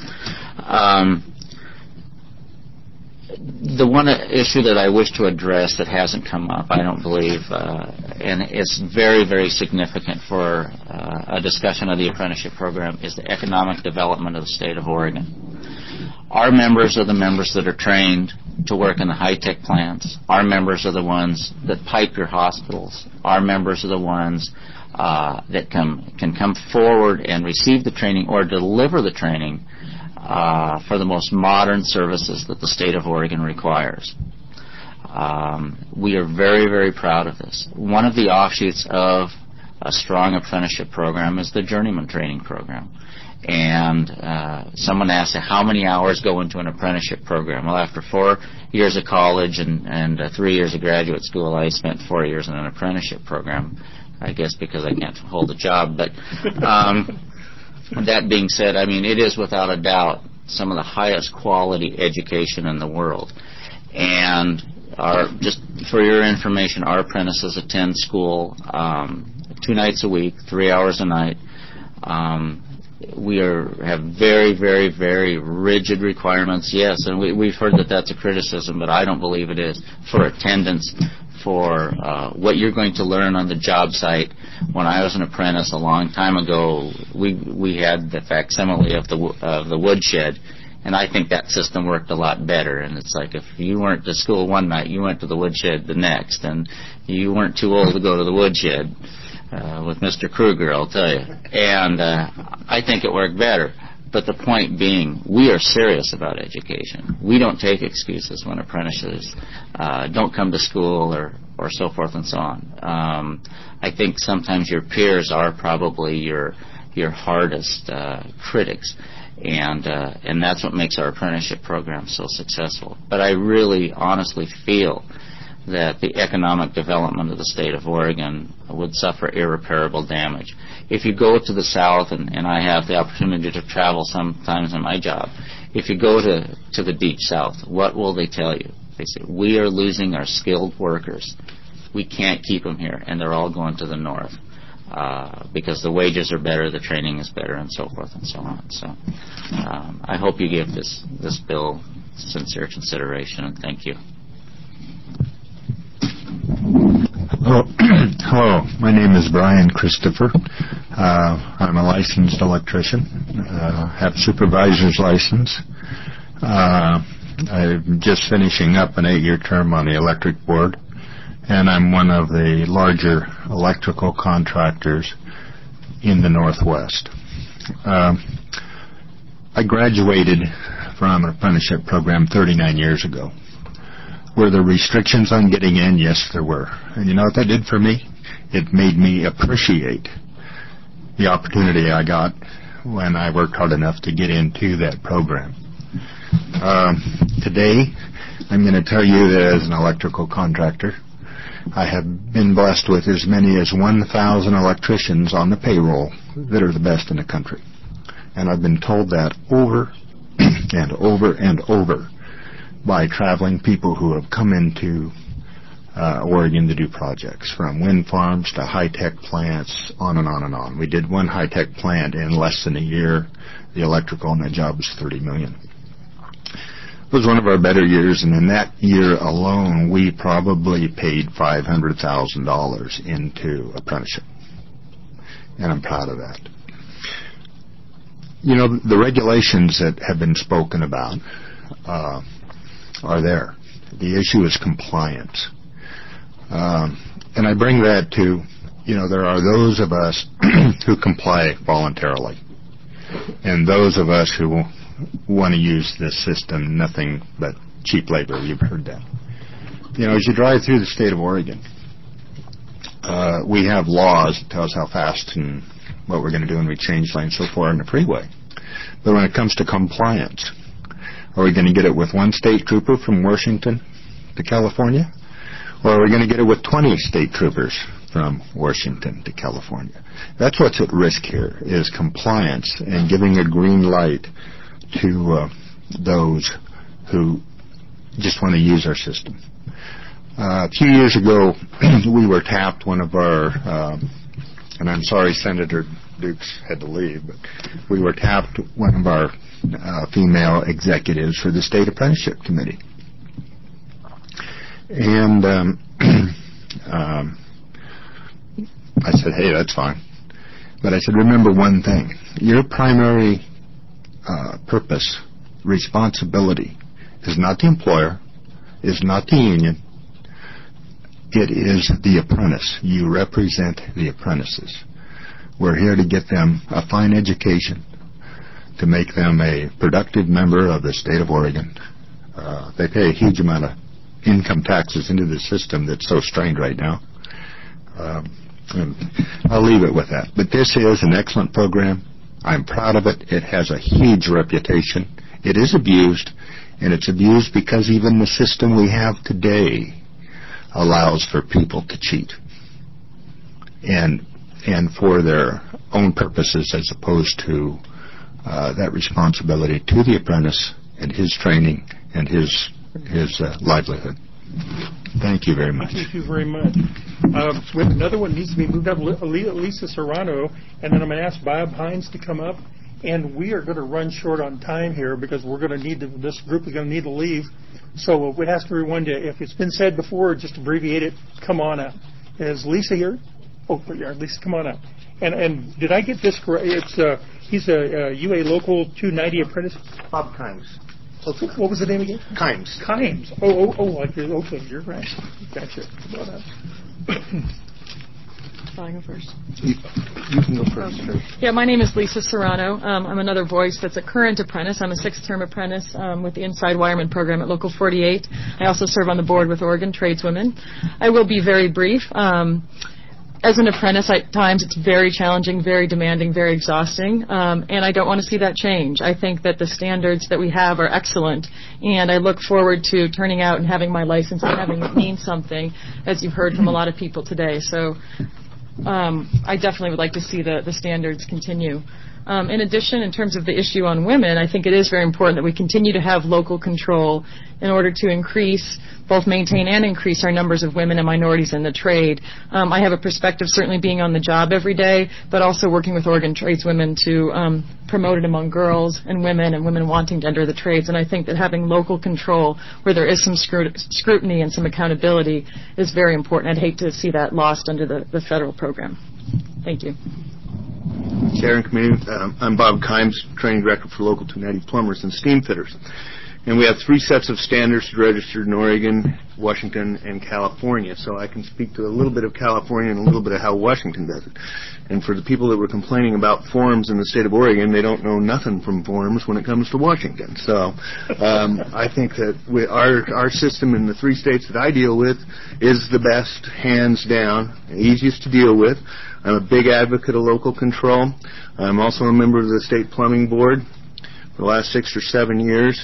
The one issue that I wish to address that hasn't come up, I don't believe, and it's very, very significant for a discussion of the apprenticeship program, is the economic development of the state of Oregon. Our members are the members that are trained to work in the high-tech plants. Our members are the ones that pipe your hospitals. Our members are the ones that can come forward and receive the training or deliver the training for the most modern services that the state of Oregon requires. We are very, very proud of this. One of the offshoots of a strong apprenticeship program is the journeyman training program. And someone asked, how many hours go into an apprenticeship program? Well, after 4 years of college and 3 years of graduate school, I spent 4 years in an apprenticeship program, I guess because I can't hold a job. But that being said, I mean, it is without a doubt some of the highest quality education in the world. And just for your information, our apprentices attend school 2 nights a week, 3 hours a night. We have very, very, very rigid requirements, yes, and we've heard that that's a criticism, but I don't believe it is, for attendance, for what you're going to learn on the job site. When I was an apprentice a long time ago, we had the facsimile of the woodshed, and I think that system worked a lot better. And it's like if you weren't to school one night, you went to the woodshed the next, and you weren't too old to go to the woodshed with Mr. Kruger, I'll tell you. And I think it worked better. But the point being, we are serious about education. We don't take excuses when apprentices don't come to school or so forth and so on. I think sometimes your peers are probably your hardest critics, and that's what makes our apprenticeship program so successful. But I really honestly feel that the economic development of the state of Oregon would suffer irreparable damage. If you go to the south, and I have the opportunity to travel sometimes in my job, if you go to the deep south, what will they tell you? They say, we are losing our skilled workers. We can't keep them here, and they're all going to the north because the wages are better, the training is better, and so forth and so on. So I hope you give this bill sincere consideration, and thank you. Hello, my name is Brian Christopher. I'm a licensed electrician, have supervisor's license. I'm just finishing up an 8-year term on the electric board, and I'm one of the larger electrical contractors in the Northwest. I graduated from an apprenticeship program 39 years ago. Were there restrictions on getting in? Yes, there were. And you know what that did for me? It made me appreciate the opportunity I got when I worked hard enough to get into that program. Today, I'm going to tell you that as an electrical contractor, I have been blessed with as many as 1,000 electricians on the payroll that are the best in the country. And I've been told that over and over and over by traveling people who have come into Oregon to do projects, from wind farms to high-tech plants, on and on and on. We did one high-tech plant in less than a year. The electrical on that job was $30 million. It was one of our better years, and in that year alone, we probably paid $500,000 into apprenticeship. And I'm proud of that. You know, the regulations that have been spoken about are there. The issue is compliance. And I bring that to, you know, there are those of us who comply voluntarily, and those of us who want to use this system, nothing but cheap labor. You've heard that. You know, as you drive through the state of Oregon, we have laws that tell us how fast and what we're going to do when we change lanes so far on the freeway. But when it comes to compliance, are we going to get it with one state trooper from Washington to California? Or are we going to get it with 20 state troopers from Washington to California? That's what's at risk here, is compliance and giving a green light to those who just want to use our system. A few years ago, we were tapped, one of our, and I'm sorry Senator Dukes had to leave, but we were tapped, one of our female executives for the State Apprenticeship Committee. And I said, hey, that's fine. But I said, remember one thing. Your primary purpose, responsibility, is not the employer, is not the union. It is the apprentice. You represent the apprentices. We're here to get them a fine education, to make them a productive member of the state of Oregon. They pay a huge amount of income taxes into the system that's so strained right now. And I'll leave it with that. But this is an excellent program. I'm proud of it. It has a huge reputation. It is abused, and it's abused because even the system we have today allows for people to cheat and for their own purposes, as opposed to that responsibility to the apprentice and his training and his livelihood. Thank you very much. Thank you very much. We have another one needs to be moved up, Lisa Serrano, and then I'm going to ask Bob Hines to come up. And we are going to run short on time here because we're going to need to, this group is going to need to leave. So we'd ask everyone to, if it's been said before, just abbreviate it, come on up. Is Lisa here? Oh, yeah, Lisa, come on up. And did I get this correct? It's he's a UA Local 290 apprentice. Bob Kimes. What was the name again? Kimes. Kimes. Okay, you're right. Gotcha. Come on up. I'll go first. You can go first. Okay. Yeah, my name is Lisa Serrano. I'm another voice that's a current apprentice. I'm a sixth-term apprentice with the Inside Wireman program at Local 48. I also serve on the board with Oregon Tradeswomen. I will be very brief. As an apprentice, at times it's very challenging, very demanding, very exhausting, and I don't want to see that change. I think that the standards that we have are excellent, and I look forward to turning out and having my license and having it mean something, as you've heard from a lot of people today. So I definitely would like to see the standards continue. In addition, in terms of the issue on women, I think it is very important that we continue to have local control in order to increase, both maintain and increase our numbers of women and minorities in the trade. I have a perspective certainly being on the job every day, but also working with Oregon tradeswomen to promote it among girls and women wanting to enter the trades. And I think that having local control where there is some scrutiny and some accountability is very important. I'd hate to see that lost under the federal program. Thank you. Chair and Committee, I'm Bob Kimes, Training Director for Local 290 Plumbers and Steam Fitters. And we have 3 sets of standards registered in Oregon, Washington, and California. So I can speak to a little bit of California and a little bit of how Washington does it. And for the people that were complaining about forms in the state of Oregon, they don't know nothing from forms when it comes to Washington. So I think that our system in the 3 states that I deal with is the best, hands down, easiest to deal with. I'm a big advocate of local control. I'm also a member of the State Plumbing Board for the last 6 or 7 years.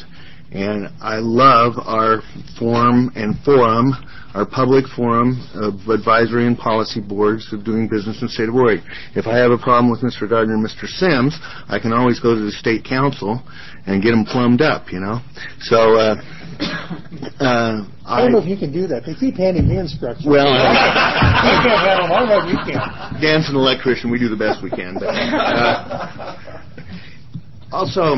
And I love our forum, our public forum of advisory and policy boards of doing business in the state of Oregon. If I have a problem with Mr. Gardner and Mr. Sims, I can always go to the state council and get them plumbed up, you know. So, I don't know if you can do that. They keep handing me instructions. Well, you can't handle them. I know you can. Dan's an electrician. We do the best we can. But, also,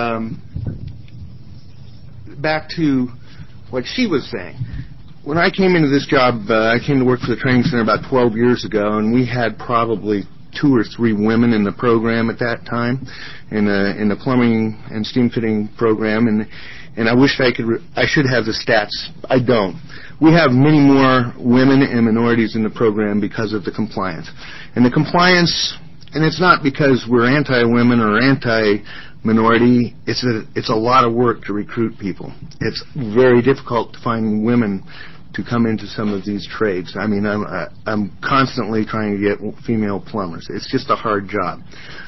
back to what she was saying. When I came into this job, I came to work for the training center about 12 years ago, and we had probably 2 or 3 women in the program at that time, in the plumbing and steam fitting program, and I wish I should have the stats. I don't. We have many more women and minorities in the program because of the compliance. And the compliance, and it's not because we're anti-women or anti-minority, it's a lot of work to recruit people. It's very difficult to find women to come into some of these trades. I mean, I'm constantly trying to get female plumbers. It's just a hard job.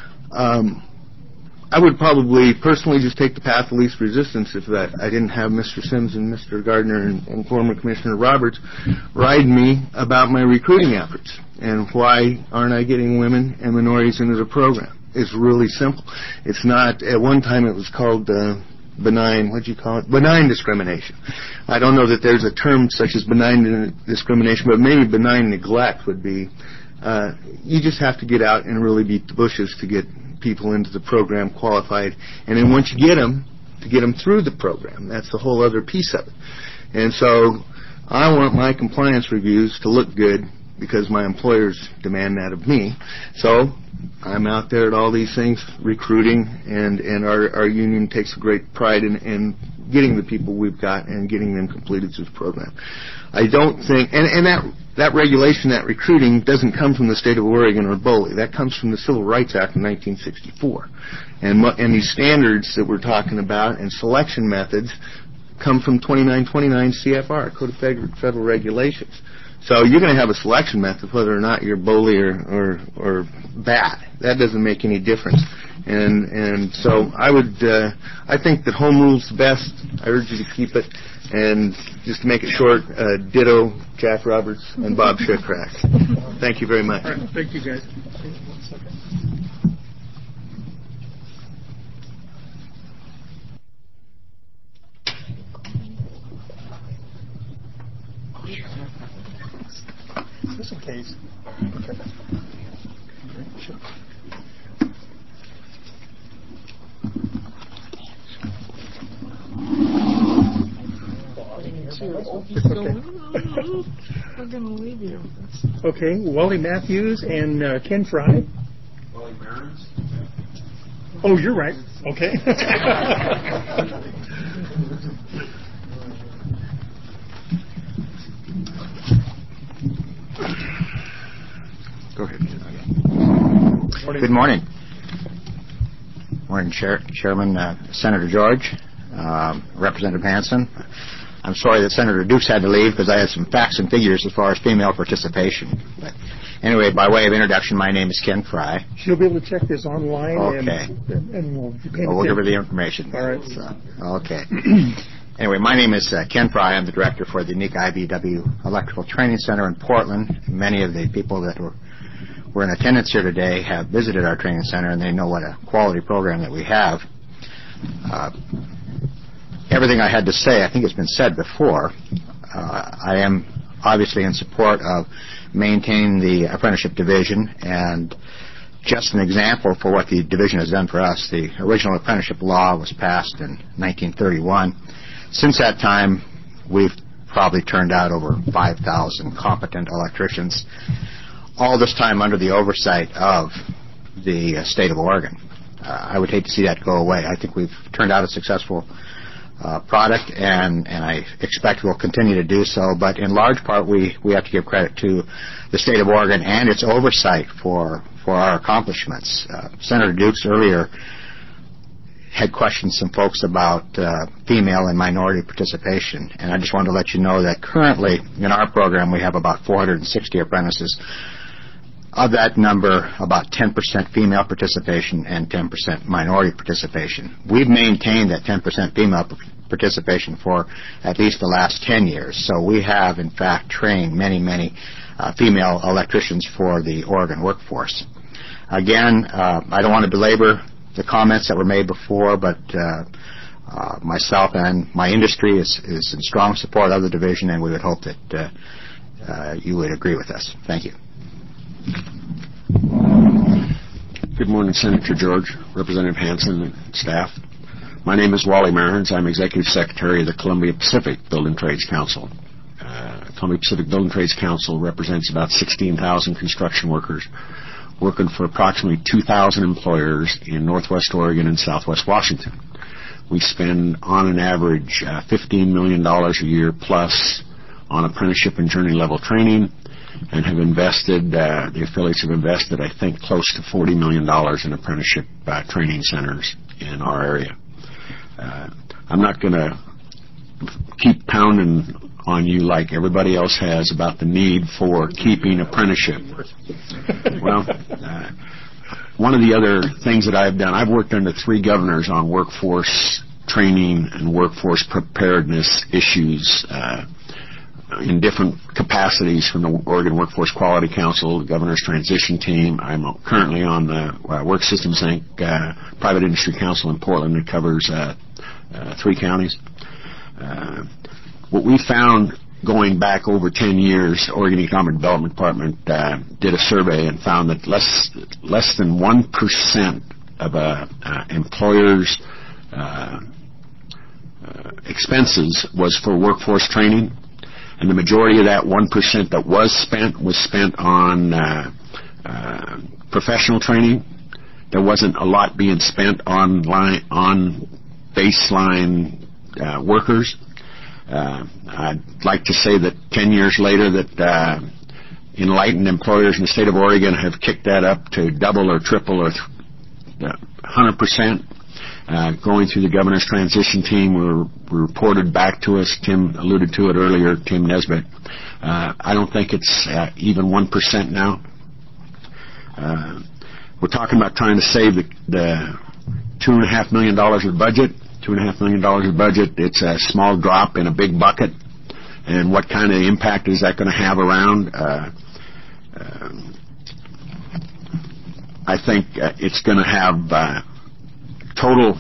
I would probably personally just take the path of least resistance if I didn't have Mr. Sims and Mr. Gardner and former Commissioner Roberts ride me about my recruiting efforts and why aren't I getting women and minorities into the program. It's really simple. It's not, at one time it was called benign, what'd you call it? Benign discrimination. I don't know that there's a term such as benign discrimination, but maybe benign neglect would be, you just have to get out and really beat the bushes to get people into the program qualified, and then once you get them, to get them through the program. That's the whole other piece of it. And so I want my compliance reviews to look good because my employers demand that of me. So I'm out there at all these things recruiting, and our union takes a great pride in getting the people we've got and getting them completed through the program. I don't think, and that regulation, that recruiting, doesn't come from the state of Oregon or BOLI. That comes from the Civil Rights Act of 1964. And these standards that we're talking about and selection methods come from 2929 CFR, Code of Federal Regulations. So you're going to have a selection method whether or not you're BOLI or BAT. That doesn't make any difference. And so I think that home rule's the best. I urge you to keep it. And just to make it short, ditto Jack Roberts and Bob Schickrack. Thank you very much. All right, thank you, guys. Just in case. We're going to leave you. Okay, Wally Matthews and Ken Fry. Wally Barons. Oh, you're right. Okay. Go ahead. Good morning. Morning, Chairman, Senator George, Representative Hanson. I'm sorry that Senator Dukes had to leave because I had some facts and figures as far as female participation. But anyway, by way of introduction, my name is Ken Fry. She'll be able to check this online. Okay. And we'll give her the information. All right. So, okay. Anyway, my name is Ken Fry. I'm the director for the unique IBEW Electrical Training Center in Portland. Many of the people that were in attendance here today have visited our training center, and they know what a quality program that we have. Everything I had to say, I think it's been said before. I am obviously in support of maintaining the apprenticeship division, and just an example for what the division has done for us, the original apprenticeship law was passed in 1931. Since that time, we've probably turned out over 5,000 competent electricians, all this time under the oversight of the state of Oregon. I would hate to see that go away. I think we've turned out a successful product, and I expect we'll continue to do so. But in large part, we have to give credit to the state of Oregon and its oversight for our accomplishments. Senator Dukes earlier had questioned some folks about female and minority participation, and I just wanted to let you know that currently in our program we have about 460 apprentices. Of that number, about 10% female participation and 10% minority participation. We've maintained that 10% female participation for at least the last 10 years. So we have, in fact, trained many female electricians for the Oregon workforce. Again, I don't want to belabor the comments that were made before, but myself and my industry is in strong support of the division, and we would hope that you would agree with us. Thank you. Good morning, Senator George, Representative Hanson, and staff. My name is Wally Mearns. I'm Executive Secretary of the Columbia Pacific Building Trades Council. Columbia Pacific Building Trades Council represents about 16,000 construction workers working for approximately 2,000 employers in Northwest Oregon and Southwest Washington. We spend, on an average, $15 million a year plus on apprenticeship and journey-level training, and have invested, the affiliates have invested, I think, close to $40 million in apprenticeship training centers in our area. I'm not going to keep pounding on you like everybody else has about the need for keeping apprenticeship. Well, one of the other things that I've done, I've worked under 3 governors on workforce training and workforce preparedness issues in different capacities, from the Oregon Workforce Quality Council, the Governor's Transition Team. I'm currently on the Work Systems Inc. Private Industry Council in Portland that covers 3 counties. What we found going back over 10 years, Oregon Economic Development Department did a survey and found that less than 1% of employers' expenses was for workforce training. And the majority of that 1% that was spent on professional training. There wasn't a lot being spent on baseline workers. I'd like to say that 10 years later that enlightened employers in the state of Oregon have kicked that up to double or triple or 100%. Going through the Governor's Transition Team, were reported back to us. Tim alluded to it earlier, Tim Nesbitt. I don't think it's even 1% now. We're talking about trying to save the $2.5 million of the budget. $2.5 million of budget. It's a small drop in a big bucket. And what kind of impact is that going to have around? I think it's going to have total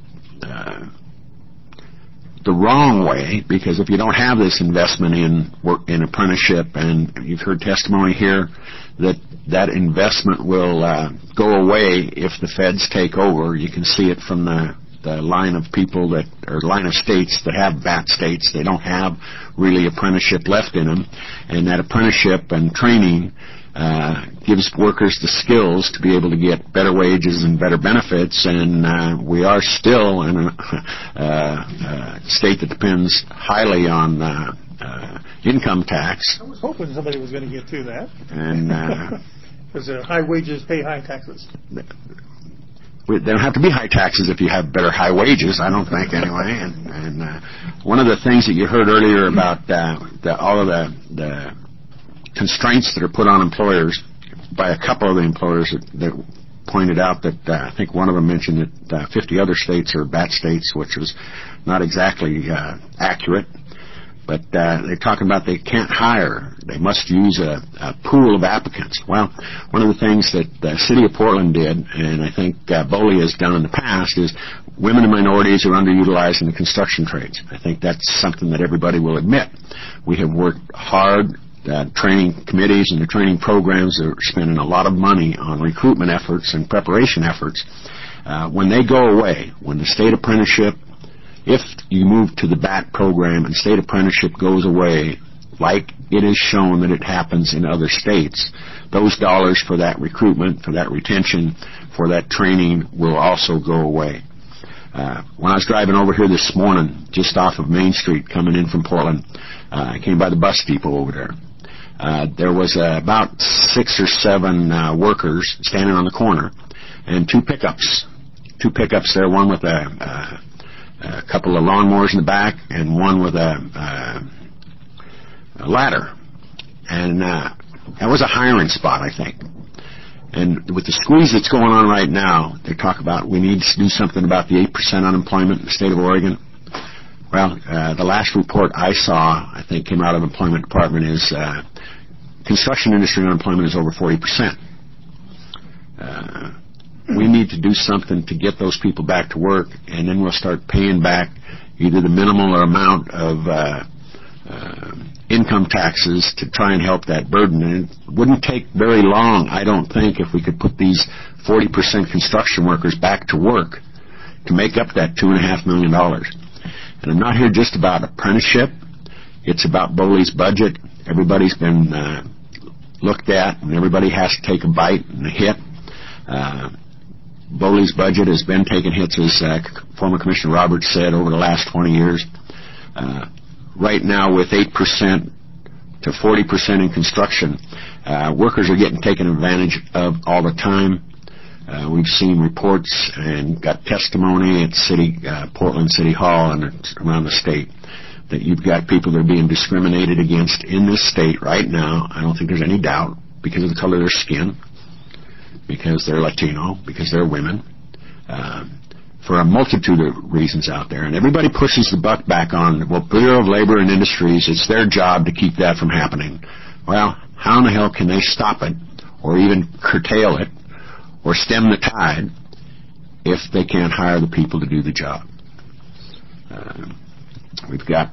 the wrong way, because if you don't have this investment in apprenticeship, and you've heard testimony here that investment will go away if the feds take over. You can see it from the line of people line of states that have BAT states. They don't have really apprenticeship left in them, and that apprenticeship and training gives workers the skills to be able to get better wages and better benefits, and we are still in a state that depends highly on income tax. I was hoping somebody was going to get to that. And because high wages pay high taxes. There don't have to be high taxes if you have better high wages, I don't think, anyway. And one of the things that you heard earlier about all of the constraints that are put on employers by a couple of the employers that pointed out that I think one of them mentioned that 50 other states are BAT states, which was not exactly accurate. But they're talking about they can't hire. They must use a pool of applicants. Well, one of the things that the City of Portland did, and I think BOLI has done in the past, is women and minorities are underutilized in the construction trades. I think that's something that everybody will admit. We have worked hard. Training committees and the training programs are spending a lot of money on recruitment efforts and preparation efforts. When they go away, when the state apprenticeship, if you move to the BAT program and state apprenticeship goes away, like it is shown that it happens in other states, those dollars for that recruitment, for that retention, for that training will also go away. When I was driving over here this morning, just off of Main Street, coming in from Portland, I came by the bus depot over there. There was about 6 or 7 workers standing on the corner, and 2 pickups. 2 pickups there, one with a couple of lawnmowers in the back, and one with a ladder. And that was a hiring spot, I think. And with the squeeze that's going on right now, they talk about we need to do something about the 8% unemployment in the state of Oregon. Well, the last report I saw, I think came out of the Employment Department, is construction industry unemployment is over 40%. We need to do something to get those people back to work, and then we'll start paying back either the minimal or amount of income taxes to try and help that burden. And it wouldn't take very long, I don't think, if we could put these 40% construction workers back to work to make up that $2.5 million. And I'm not here just about apprenticeship. It's about BOLI's budget. Everybody's been looked at, and everybody has to take a bite and a hit. BOLI's budget has been taking hits, as former Commissioner Roberts said, over the last 20 years. Right now, with 8% to 40% in construction, workers are getting taken advantage of all the time. We've seen reports and got testimony at Portland City Hall and around the state that you've got people that are being discriminated against in this state right now. I don't think there's any doubt, because of the color of their skin, because they're Latino, because they're women, for a multitude of reasons out there. And everybody pushes the buck back on, well, Bureau of Labor and Industries, it's their job to keep that from happening. Well, how in the hell can they stop it, or even curtail it, or stem the tide, if they can't hire the people to do the job? We've got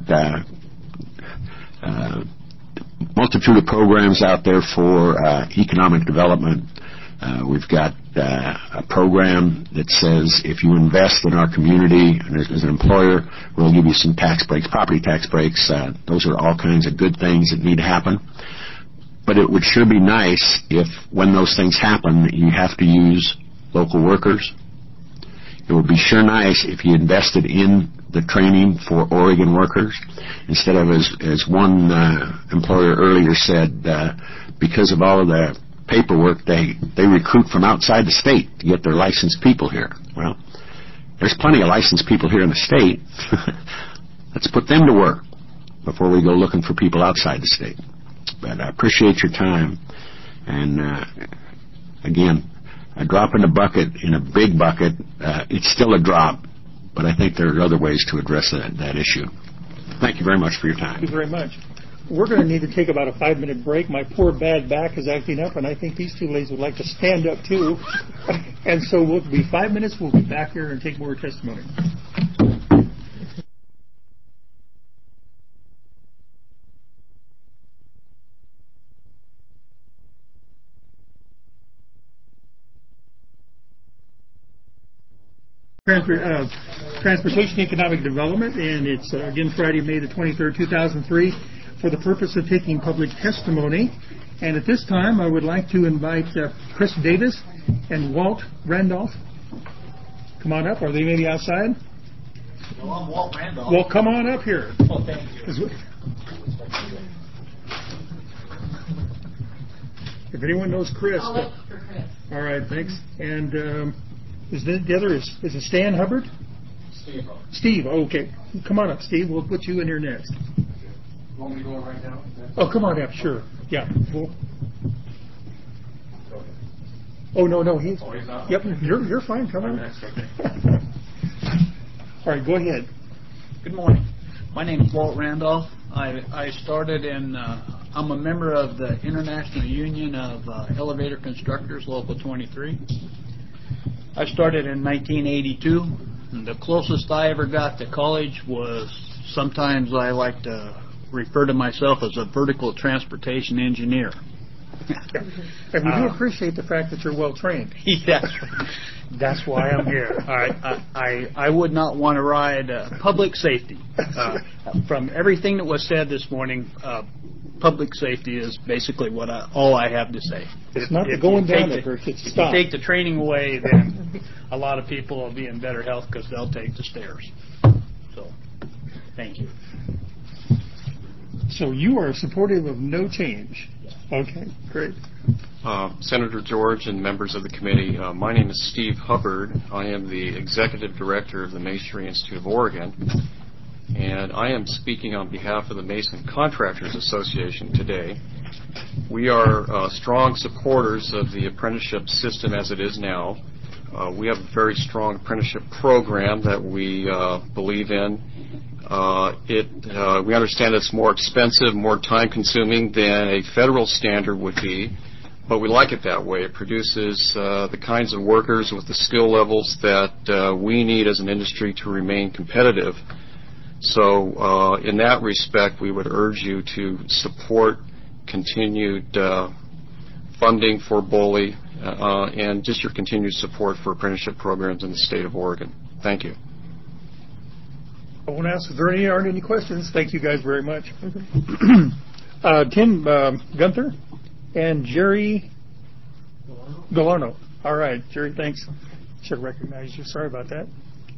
multitude of programs out there for economic development. We've got a program that says if you invest in our community and as an employer, we'll give you some tax breaks, property tax breaks. Those are all kinds of good things that need to happen. But it would sure be nice if, when those things happen, you have to use local workers. It would be sure nice if you invested in the training for Oregon workers, instead of, as one employer earlier said, because of all of the paperwork, they recruit from outside the state to get their licensed people here. Well, there's plenty of licensed people here in the state. Let's put them to work before we go looking for people outside the state. But I appreciate your time. And again, a drop in a bucket, in a big bucket, it's still a drop, but I think there are other ways to address that issue. Thank you very much for your time. Thank you very much. We're going to need to take about a 5-minute break. My poor bad back is acting up, and I think these two ladies would like to stand up too. And so we'll be 5 minutes. We'll be back here and take more testimony. Transportation Economic Development, and it's again Friday, May the 23rd, 2003, for the purpose of taking public testimony. And at this time, I would like to invite Chris Davis and Walt Randolph. Come on up. Are they maybe outside? Well, I'm Walt Randolph. Well, come on up here. Oh, thank you. If anyone knows Chris. I'll look for Chris. All right, thanks. And is the other, is it Stan Hubbard? Steve. Steve, okay. Come on up, Steve. We'll put you in here next. You want me to go right now? Oh, come on up, sure. Yeah. Oh, no, he's... Oh, he's not? Yep, you're fine. Come on. Next, okay. All right, go ahead. Good morning. My name is Walt Randolph. I started in... I'm a member of the International Union of Elevator Constructors, Local 23. I started in 1982, and the closest I ever got to college was, sometimes I like to refer to myself as a vertical transportation engineer. And we do appreciate the fact that you're well trained. Yes, that's why I'm here. I would not want to ride public safety. From everything that was said this morning, public safety is basically all I have to say. It's not the going down that hurts, it's If stop. you take the training away, then a lot of people will be in better health because they'll take the stairs. So, thank you. So you are supportive of no change. Okay, great. Senator George and members of the committee, my name is Steve Hubbard. I am the Executive Director of the Masonry Institute of Oregon. and I am speaking on behalf of the Mason Contractors Association today. We are strong supporters of the apprenticeship system as it is now. We have a very strong apprenticeship program that we believe in. We understand it's more expensive, more time-consuming than a federal standard would be, but we like it that way. It produces the kinds of workers with the skill levels that we need as an industry to remain competitive. So in that respect, we would urge you to support continued funding for BOLI and just your continued support for apprenticeship programs in the state of Oregon. Thank you. I won't ask if there aren't any questions. Thank you guys very much. Tim Gunther and Jerry Gallarno. All right, Jerry, thanks. Should have recognized you. Sorry about that.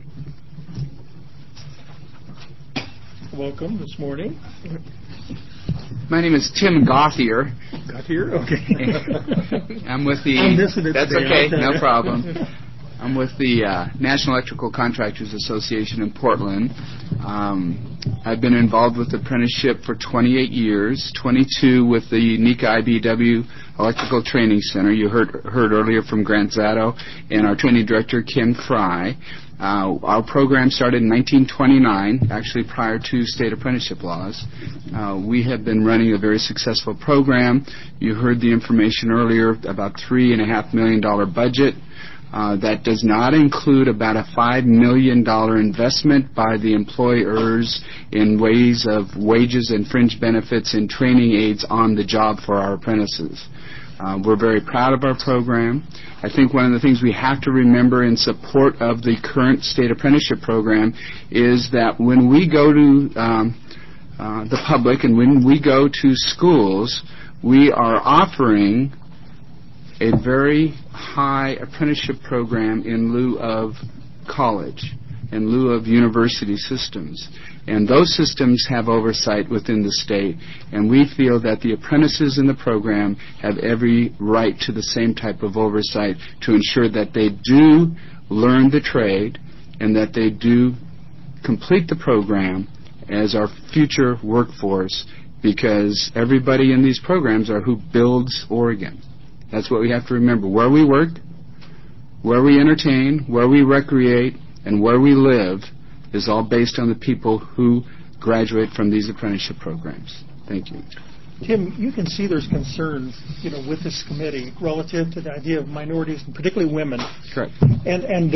Welcome this morning. My name is Tim Gauthier. Gauthier? Okay. I'm with the... I'm missing it That's today. okay, no problem. I'm with the National Electrical Contractors Association in Portland. I've been involved with apprenticeship for 28 years, 22 with the NECA IBEW Electrical Training Center. You heard earlier from Grant Zatto and our training director, Ken Fry. Our program started in 1929, actually prior to state apprenticeship laws. We have been running a very successful program. You heard the information earlier about $3.5 million budget. That does not include about a $5 million investment by the employers in ways of wages and fringe benefits and training aids on the job for our apprentices. We're very proud of our program. I think one of the things we have to remember in support of the current state apprenticeship program is that when we go to the public and when we go to schools, we are offering a very high apprenticeship program in lieu of college, in lieu of university systems. And those systems have oversight within the state, and we feel that the apprentices in the program have every right to the same type of oversight to ensure that they do learn the trade and that they do complete the program as our future workforce, because everybody in these programs are who builds Oregon. That's what we have to remember. Where we work, where we entertain, where we recreate, and where we live is all based on the people who graduate from these apprenticeship programs. Thank you. Tim, you can see there's concern, with this committee relative to the idea of minorities, and particularly women. Correct. And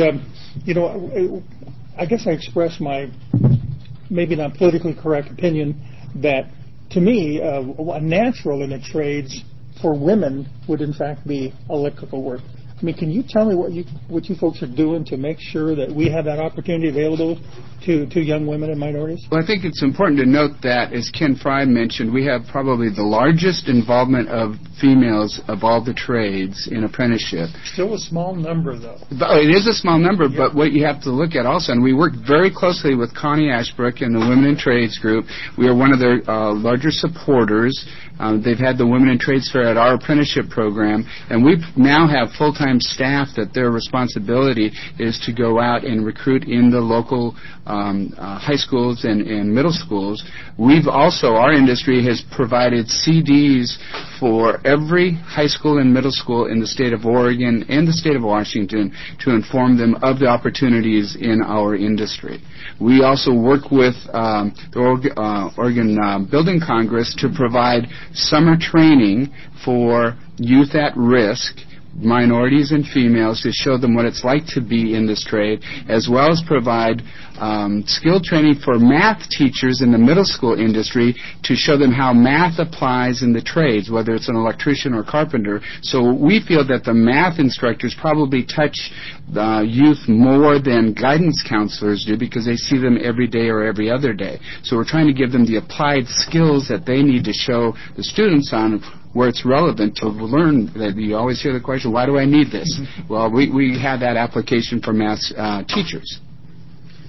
I guess I express my maybe not politically correct opinion that, to me, a natural in the trades for women would in fact be electrical work. I mean, can you tell me what you folks are doing to make sure that we have that opportunity available to young women and minorities? Well, I think it's important to note that, as Ken Fry mentioned, we have probably the largest involvement of females of all the trades in apprenticeship. Still a small number, though. It is a small number, but what you have to look at also, and we work very closely with Connie Ashbrook and the Women in Trades group. We are one of their larger supporters. They've had the Women in Trades Fair at our apprenticeship program, and we now have full-time staff that their responsibility is to go out and recruit in the local high schools and middle schools. We've also, our industry has provided CDs for every high school and middle school in the state of Oregon and the state of Washington to inform them of the opportunities in our industry. We also work with the Oregon Building Congress to provide summer training for youth at risk, minorities and females, to show them what it's like to be in this trade, as well as provide skill training for math teachers in the middle school industry to show them how math applies in the trades, whether it's an electrician or carpenter. So we feel that the math instructors probably touch youth more than guidance counselors do, because they see them every day or every other day. So we're trying to give them the applied skills that they need to show the students on where it's relevant to learn. That you always hear the question, why do I need this? Well, we have that application for math teachers.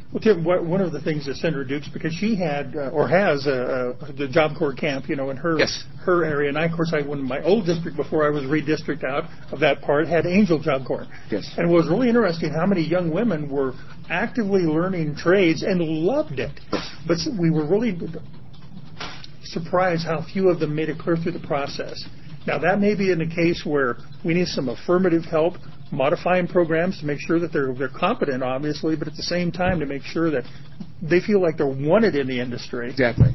Well, Tim, one of the things that Senator Dukes, because she had or has the Job Corps camp, in her area, and I, of course, when my old district before I was redistricted out of that part had Angel Job Corps. Yes. And it was really interesting how many young women were actively learning trades and loved it. But we were really surprised how few of them made it clear through the process. Now, that may be in a case where we need some affirmative help, modifying programs to make sure that they're competent, obviously, but at the same time to make sure that they feel like they're wanted in the industry. Exactly.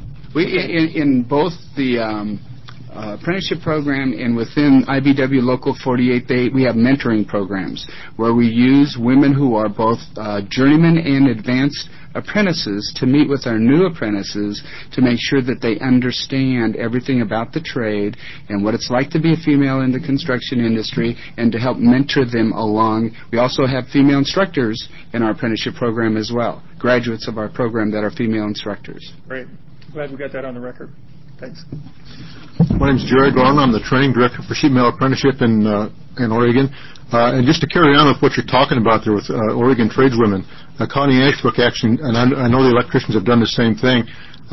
In both the apprenticeship program and within IBEW Local 48, we have mentoring programs where we use women who are both journeymen and advanced apprentices to meet with our new apprentices to make sure that they understand everything about the trade and what it's like to be a female in the construction industry and to help mentor them along. We also have female instructors in our apprenticeship program as well, graduates of our program that are female instructors. Great. Glad we got that on the record. Thanks. My name is Jerry Garland. I'm the training director for Sheet Metal Apprenticeship in Oregon. And just to carry on with what you're talking about there with Oregon tradeswomen, Connie Ashbrook actually, and I know the electricians have done the same thing.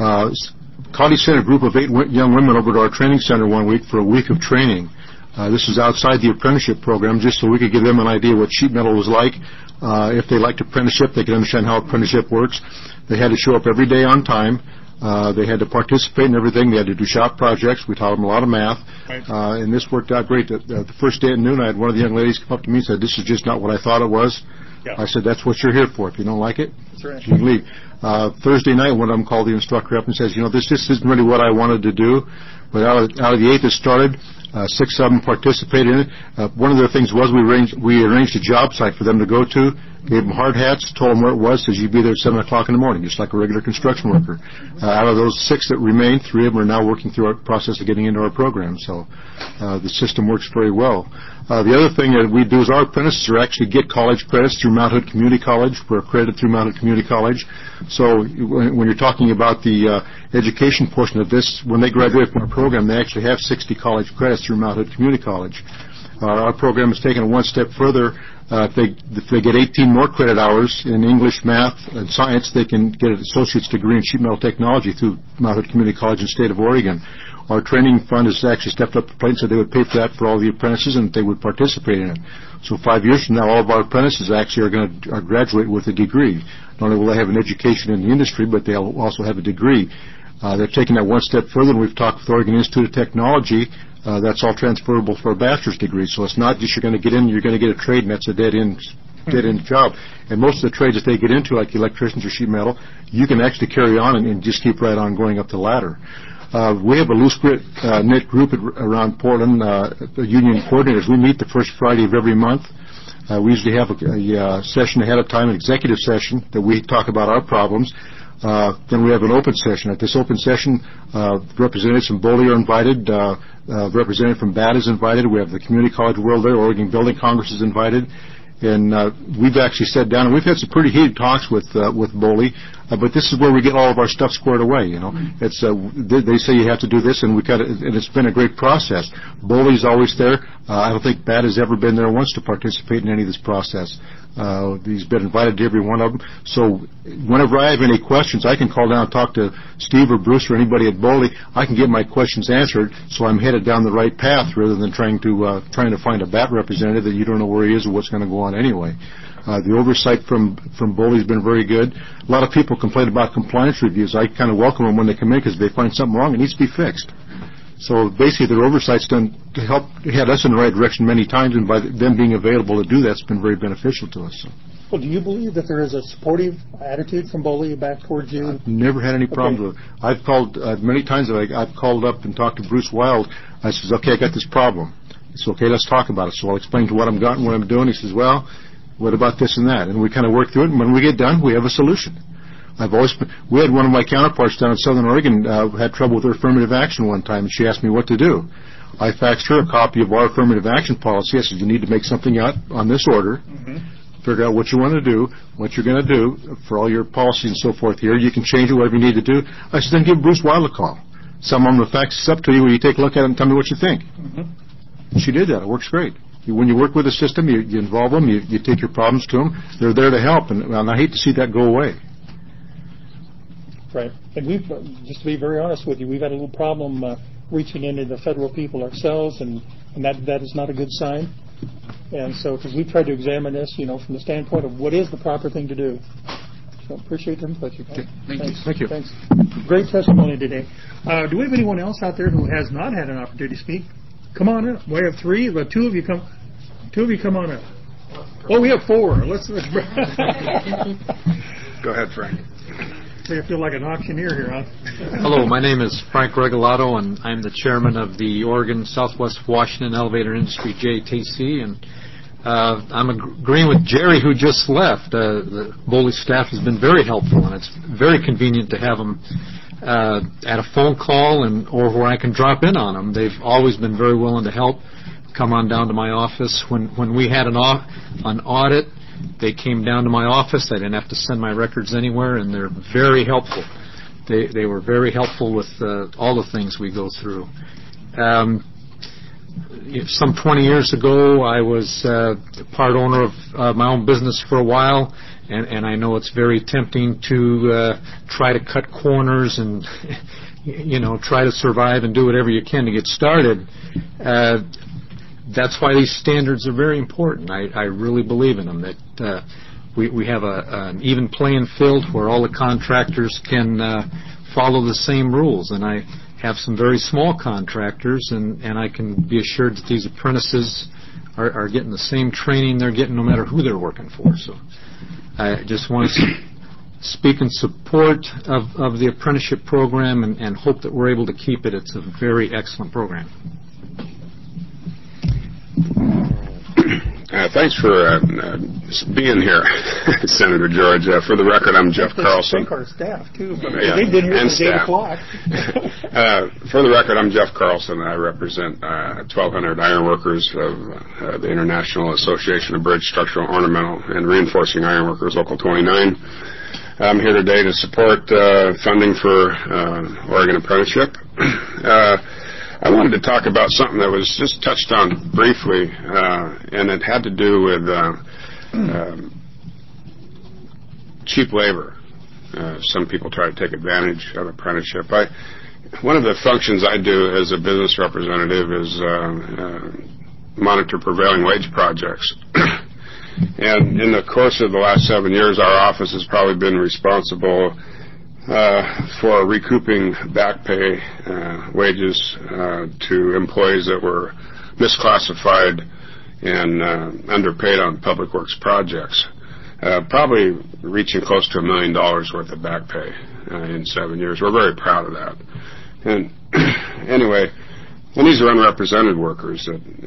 Connie sent a group of 8 young women over to our training center one week for a week of training. This was outside the apprenticeship program, just so we could give them an idea what sheet metal was like. If they liked apprenticeship, they could understand how apprenticeship works. They had to show up every day on time. They had to participate in everything. They had to do shop projects. We taught them a lot of math. Right. And this worked out great. The first day at noon, I had one of the young ladies come up to me and said, "This is just not what I thought it was." Yeah. I said, "That's what you're here for. If you don't like it, that's right. You can leave." Thursday night, one of them called the instructor up and says, "This just isn't really what I wanted to do." But out of the 8 that started, 6 of them participated in it. One of the things was we arranged a job site for them to go to, gave them hard hats, told them where it was, says you'd be there at 7 o'clock in the morning, just like a regular construction worker. Out of those 6 that remained, 3 of them are now working through our process of getting into our program. So the system works very well. The other thing that we do is our apprentices are actually get college credits through Mount Hood Community College. We're accredited through Mount Hood Community College. So when you're talking about the education portion of this, when they graduate from our program, they actually have 60 college credits through Mount Hood Community College. Our program has taken it one step further. If they get 18 more credit hours in English, math, and science, they can get an associate's degree in sheet metal technology through Mount Hood Community College in the state of Oregon. Our training fund has actually stepped up to the plate and said they would pay for that for all the apprentices and they would participate in it. So 5 years from now, all of our apprentices actually are going to graduate with a degree. Not only will they have an education in the industry, but they'll also have a degree. They're taking that one step further, and we've talked with the Oregon Institute of Technology. That's all transferable for a bachelor's degree. So it's not just you're going to get in, you're going to get a trade, and that's a dead-end job. And most of the trades that they get into, like electricians or sheet metal, you can actually carry on and just keep right on going up the ladder. We have a loose-knit group around Portland, union coordinators. We meet the first Friday of every month. We usually have a session ahead of time, an executive session, that we talk about our problems. Then we have an open session. At this open session, representatives from BOLI are invited. Representative from BAT is invited. We have the Community College World there. Oregon Building Congress is invited. And we've actually sat down, and we've had some pretty heated talks with BOLI. But this is where we get all of our stuff squared away. It's they say you have to do this, and and it's been a great process. BOLI's always there. I don't think BAT has ever been there once to participate in any of this process. He's been invited to every one of them. So whenever I have any questions, I can call down and talk to Steve or Bruce or anybody at BOLI. I can get my questions answered, so I'm headed down the right path rather than trying to find a BAT representative that you don't know where he is or what's going to go on anyway. The oversight from BOLI has been very good. A lot of people complain about compliance reviews. I kind of welcome them when they come in because they find something wrong, it needs to be fixed. So basically their oversight's done to help head us in the right direction many times, and by them being available to do that, it's been very beneficial to us. So. Well, do you believe that there is a supportive attitude from BOLI back towards you? I've never had any problems with it. I've called many times. I've called up and talked to Bruce Wild. I says, "Okay, I got this problem." He says, "Okay, let's talk about it." So I'll explain to what I'm got and what I'm doing. He says, "Well, what about this and that?" And we kind of work through it, and when we get done, we have a solution. We had one of my counterparts down in Southern Oregon had trouble with her affirmative action one time, and she asked me what to do. I faxed her a copy of our affirmative action policy. I said, "You need to make something out on this order, figure out what you want to do, what you're going to do for all your policies and so forth here. You can change it, whatever you need to do." I said, "Then give Bruce Wild a call. Someone will fax this up to you, where you take a look at it and tell me what you think." She did that. It works great. When you work with the system, you involve them, you take your problems to them. They're there to help, and I hate to see that go away. Right. And we've, just to be very honest with you, we've had a little problem reaching into the federal people ourselves, and that is not a good sign. And so, because we've tried to examine this, from the standpoint of what is the proper thing to do. So appreciate the input you guys. Thank you. Thanks. Great testimony today. Do we have anyone else out there who has not had an opportunity to speak? Come on up. We have three, but two of you come on up. Oh, we have four. Let's Go ahead, Frank. I feel like an auctioneer here, huh? Hello, my name is Frank Regalado, and I'm the chairman of the Oregon Southwest Washington Elevator Industry JTC, and I'm agreeing with Jerry, who just left. The BOLI staff has been very helpful, and it's very convenient to have them at a phone call or where I can drop in on them. They've always been very willing to help. Come on down to my office. When we had an audit, they came down to my office. I didn't have to send my records anywhere, and they're very helpful. They were very helpful with all the things we go through. Some 20 years ago, I was part owner of my own business for a while, and I know it's very tempting to try to cut corners and try to survive and do whatever you can to get started. That's why these standards are very important. I really believe in them, that we have an even playing field where all the contractors can follow the same rules. And I have some very small contractors, and I can be assured that these apprentices are getting the same training they're getting no matter who they're working for. So I just want to speak in support of the apprenticeship program and hope that we're able to keep it. It's a very excellent program. Thanks for being here, Senator George. For the record, I'm Jeff Carlson. Thank our staff, too. Yeah, they've been here and since 8 staff. o'clock. For the record, I'm Jeff Carlson. I represent 1,200 ironworkers of the International Association of Bridge, Structural, Ornamental, and Reinforcing Ironworkers, Local 29. I'm here today to support funding for Oregon Apprenticeship. I wanted to talk about something that was just touched on briefly, and it had to do with cheap labor. Some people try to take advantage of apprenticeship. One of the functions I do as a business representative is monitor prevailing wage projects. And in the course of the last 7 years, our office has probably been responsible for recouping back pay wages to employees that were misclassified and underpaid on public works projects, probably reaching close to $1 million worth of back pay in 7 years. We're very proud of that. And anyway, and these are unrepresented workers.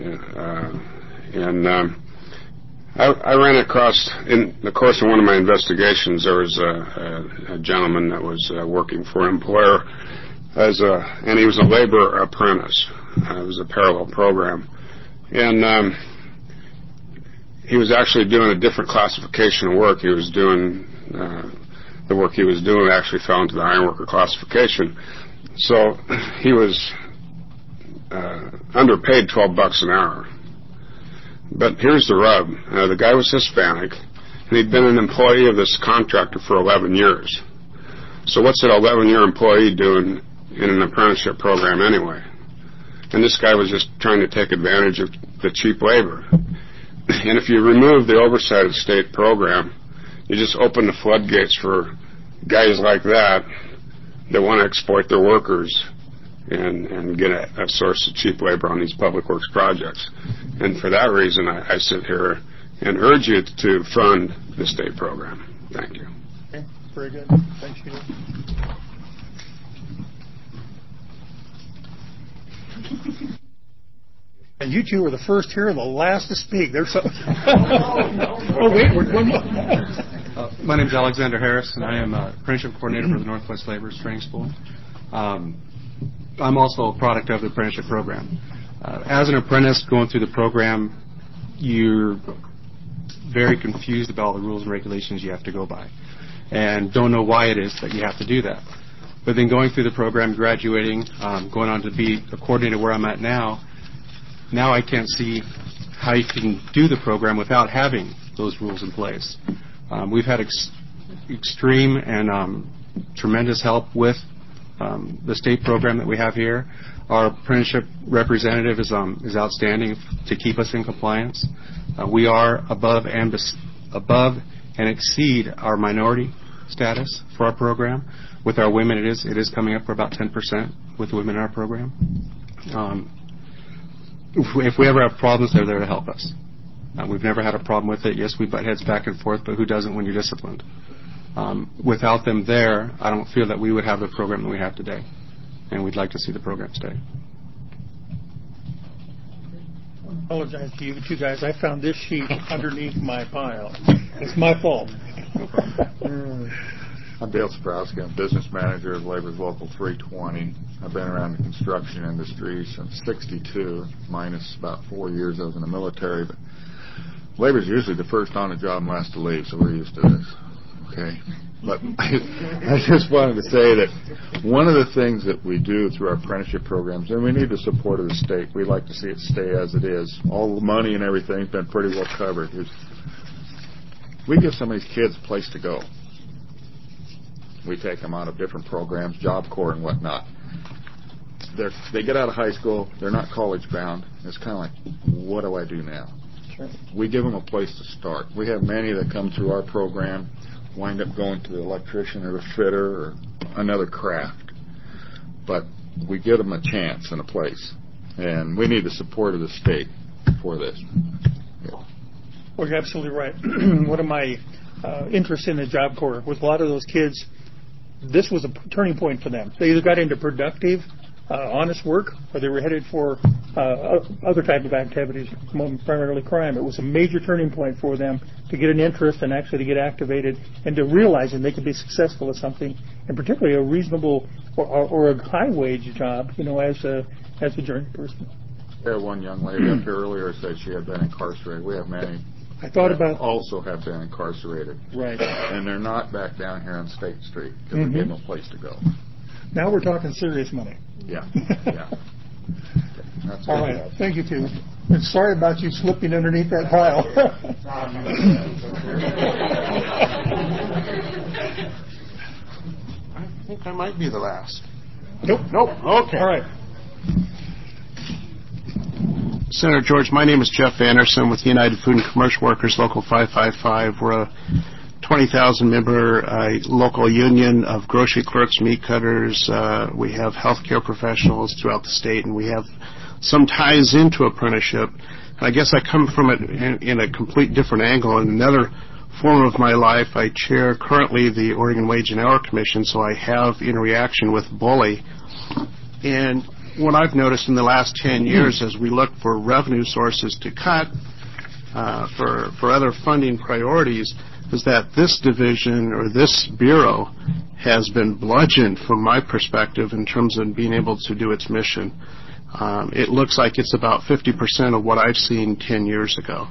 I ran across, in the course of one of my investigations, there was a gentleman that was working for an employer and he was a labor apprentice. It was a parallel program. And he was actually doing a different classification of work. He was doing, the work he was doing actually fell into the ironworker classification. So he was underpaid $12 an hour. But here's the rub. The guy was Hispanic, and he'd been an employee of this contractor for 11 years. So what's an 11-year employee doing in an apprenticeship program anyway? And this guy was just trying to take advantage of the cheap labor. And if you remove the oversight of the state program, you just open the floodgates for guys like that want to exploit their workers and get a source of cheap labor on these public works projects. And for that reason, I sit here and urge you to fund the state program. Thank you. Okay, very good. Thanks, Sheila. And you two were the first here and the last to speak. There's so. Oh wait, one more. My name is Alexander Harris, and I am a apprenticeship coordinator for the Northwest Laborers Training School. I'm also a product of the apprenticeship program. As an apprentice going through the program, you're very confused about all the rules and regulations you have to go by and don't know why it is that you have to do that. But then going through the program, graduating, going on to be a coordinator where I'm at now I can't see how you can do the program without having those rules in place. We've had extreme and tremendous help with the state program that we have here. Our apprenticeship representative is outstanding to keep us in compliance. We are above and exceed our minority status for our program. With our women, it is coming up for about 10% with women in our program. If we ever have problems, they're there to help us. We've never had a problem with it. Yes, we butt heads back and forth, but who doesn't when you're disciplined? Without them there, I don't feel that we would have the program that we have today, and we'd like to see the program stay. I apologize to you two guys. I found this sheet underneath my pile. It's my fault. I'm Dale Sprowski. I'm business manager of Labor's Local 320. I've been around the construction industry since '62, minus about 4 years I was in the military. But Labor's usually the first on the job and last to leave, so we're used to this. Okay. But I just wanted to say that one of the things that we do through our apprenticeship programs, and we need the support of the state, we like to see it stay as it is. All the money and everything has been pretty well covered. We give some of these kids a place to go. We take them out of different programs, Job Corps and whatnot. They get out of high school, they're not college bound. It's kind of like, what do I do now? Sure. We give them a place to start. We have many that come through our program, wind up going to the electrician or the fitter or another craft. But we give them a chance and a place. And we need the support of the state for this. Yeah. Well, you're absolutely right. One of my interests in the Job Corps was a lot of those kids, this was a turning point for them. They either got into productive, honest work, or they were headed for other type of activities, primarily crime. It was a major turning point for them to get an interest and actually to get activated and to realizing they could be successful at something, and particularly a reasonable or a high wage job, as a journey person. We had one young lady up here earlier said she had been incarcerated. We have many. I thought about also have been incarcerated. Right. And they're not back down here on State Street because they gave them a place to go. Now we're talking serious money. Yeah. Yeah. That's all right. Thank you, too. And sorry about you slipping underneath that pile. I think I might be the last. Nope. Okay. All right. Senator George, my name is Jeff Anderson with the United Food and Commercial Workers Local 555. We're a 20,000-member local union of grocery clerks, meat cutters. We have healthcare professionals throughout the state, and we have some ties into apprenticeship. And I guess I come from it in a complete different angle. In another form of my life, I chair currently the Oregon Wage and Hour Commission, so I have interaction with BOLI. And what I've noticed in the last 10 years as we look for revenue sources to cut for other funding priorities is that this division or this bureau has been bludgeoned from my perspective in terms of being able to do its mission. It looks like it's about 50% of what I've seen 10 years ago.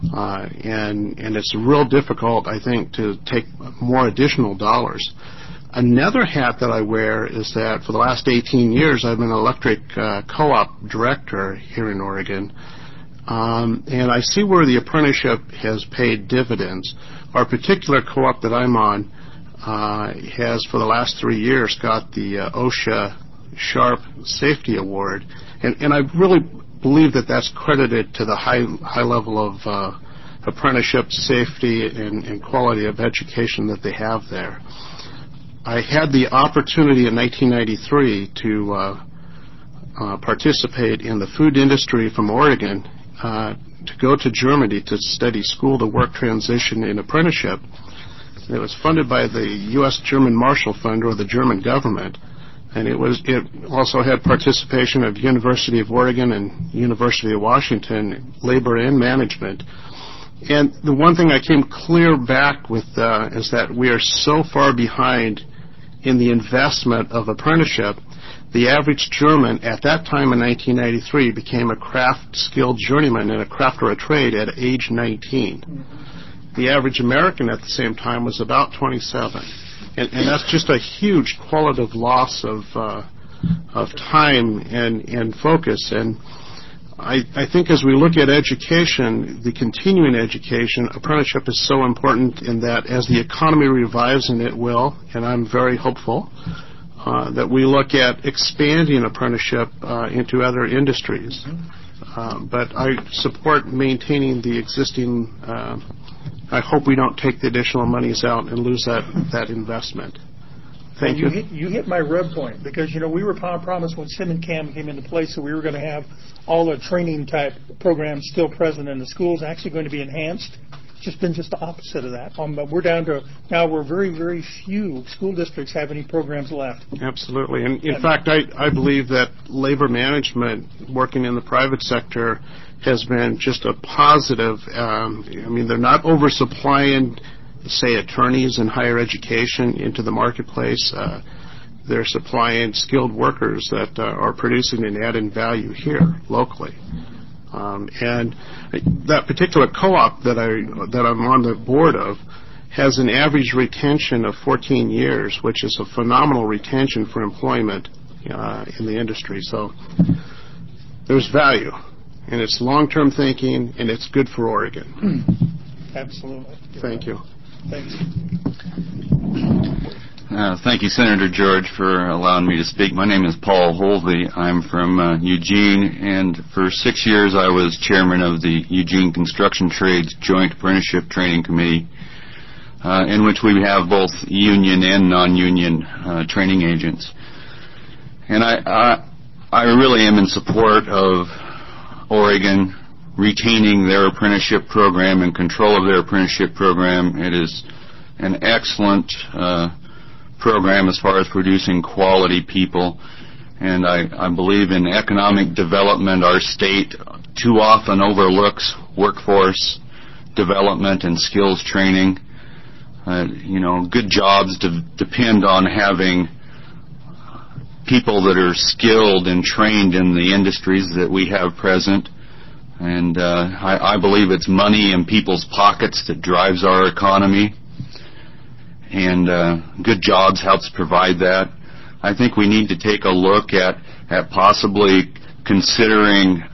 And it's real difficult, I think, to take more additional dollars. Another hat that I wear is that for the last 18 years I've been an electric co-op director here in Oregon. And I see where the apprenticeship has paid dividends. Our particular co-op that I'm on has for the last 3 years got the OSHA Sharp Safety Award. And I really believe that that's credited to the high level of apprenticeship safety and quality of education that they have there. I had the opportunity in 1993 to participate in the food industry from Oregon to go to Germany to study school-to-work transition in apprenticeship. It was funded by the U.S.-German Marshall Fund, or the German government, and it also had participation of University of Oregon and University of Washington, labor and management. And the one thing I came clear back with is that we are so far behind in the investment of apprenticeship. The average German at that time in 1993 became a craft skilled journeyman in a craft or a trade at age 19. The average American at the same time was about 27. And that's just a huge qualitative loss of time and focus. And I think as we look at education, the continuing education, apprenticeship is so important in that as the economy revives, and it will, and I'm very hopeful, that we look at expanding apprenticeship into other industries. But I support maintaining the existing. I hope we don't take the additional monies out and lose that investment. Thank you. You hit my red point because, we were promised when Sim and Cam came into place that we were going to have all the training type programs still present in the schools, actually going to be enhanced. It's just been the opposite of that. But we're down to now we're very, very few school districts have any programs left. Absolutely. And in fact, I believe that labor management working in the private sector has been just a positive. They're not oversupplying, say, attorneys and higher education into the marketplace. They're supplying skilled workers that are producing and adding value here locally. And that particular co-op that I'm on the board of has an average retention of 14 years, which is a phenomenal retention for employment in the industry. So there's value, and it's long-term thinking, and it's good for Oregon. Absolutely. Thank you. Thanks. Thank you, Senator George, for allowing me to speak. My name is Paul Holvey. I'm from Eugene, and for 6 years I was chairman of the Eugene Construction Trades Joint Apprenticeship Training Committee, in which we have both union and non-union training agents. And I really am in support of Oregon retaining their apprenticeship program and control of their apprenticeship program. It is an excellent program as far as producing quality people, and I believe in economic development. Our state too often overlooks workforce development and skills training. Good jobs depend on having people that are skilled and trained in the industries that we have present. And I believe it's money in people's pockets that drives our economy. And good jobs helps provide that. I think we need to take a look at possibly considering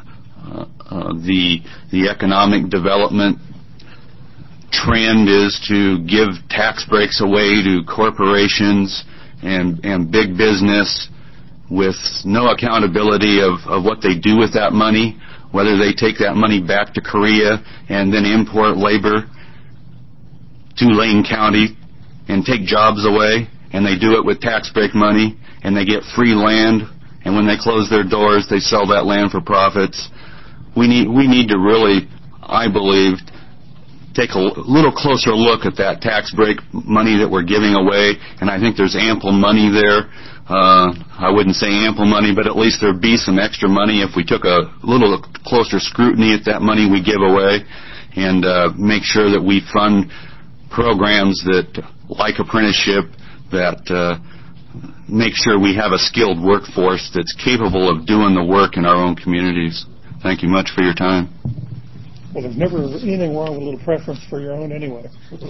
the economic development trend is to give tax breaks away to corporations and big business with no accountability of what they do with that money, whether they take that money back to Korea and then import labor to Lane County and take jobs away, and they do it with tax break money, and they get free land, and when they close their doors, they sell that land for profits. We need to really, I believe, take a little closer look at that tax break money that we're giving away, and I think there's ample money there. I wouldn't say ample money, but at least there'd be some extra money if we took a little closer scrutiny at that money we give away and make sure that we fund programs that, like apprenticeship, that make sure we have a skilled workforce that's capable of doing the work in our own communities. Thank you much for your time. Well, there's never anything wrong with a little preference for your own anyway.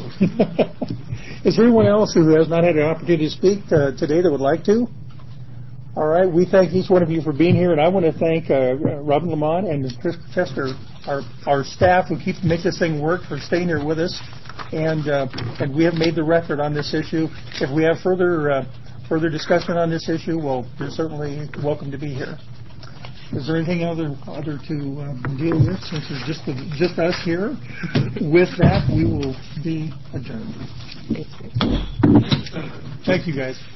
Is there anyone else who has not had an opportunity to speak today that would like to? All right. We thank each one of you for being here, and I want to thank Robin Lamont and Chris Chester, our staff who make this thing work, for staying here with us. And we have made the record on this issue. If we have further discussion on this issue, well, you're certainly welcome to be here. Is there anything other to deal with since it's just us here? With that, we will be adjourned. Thank you, guys.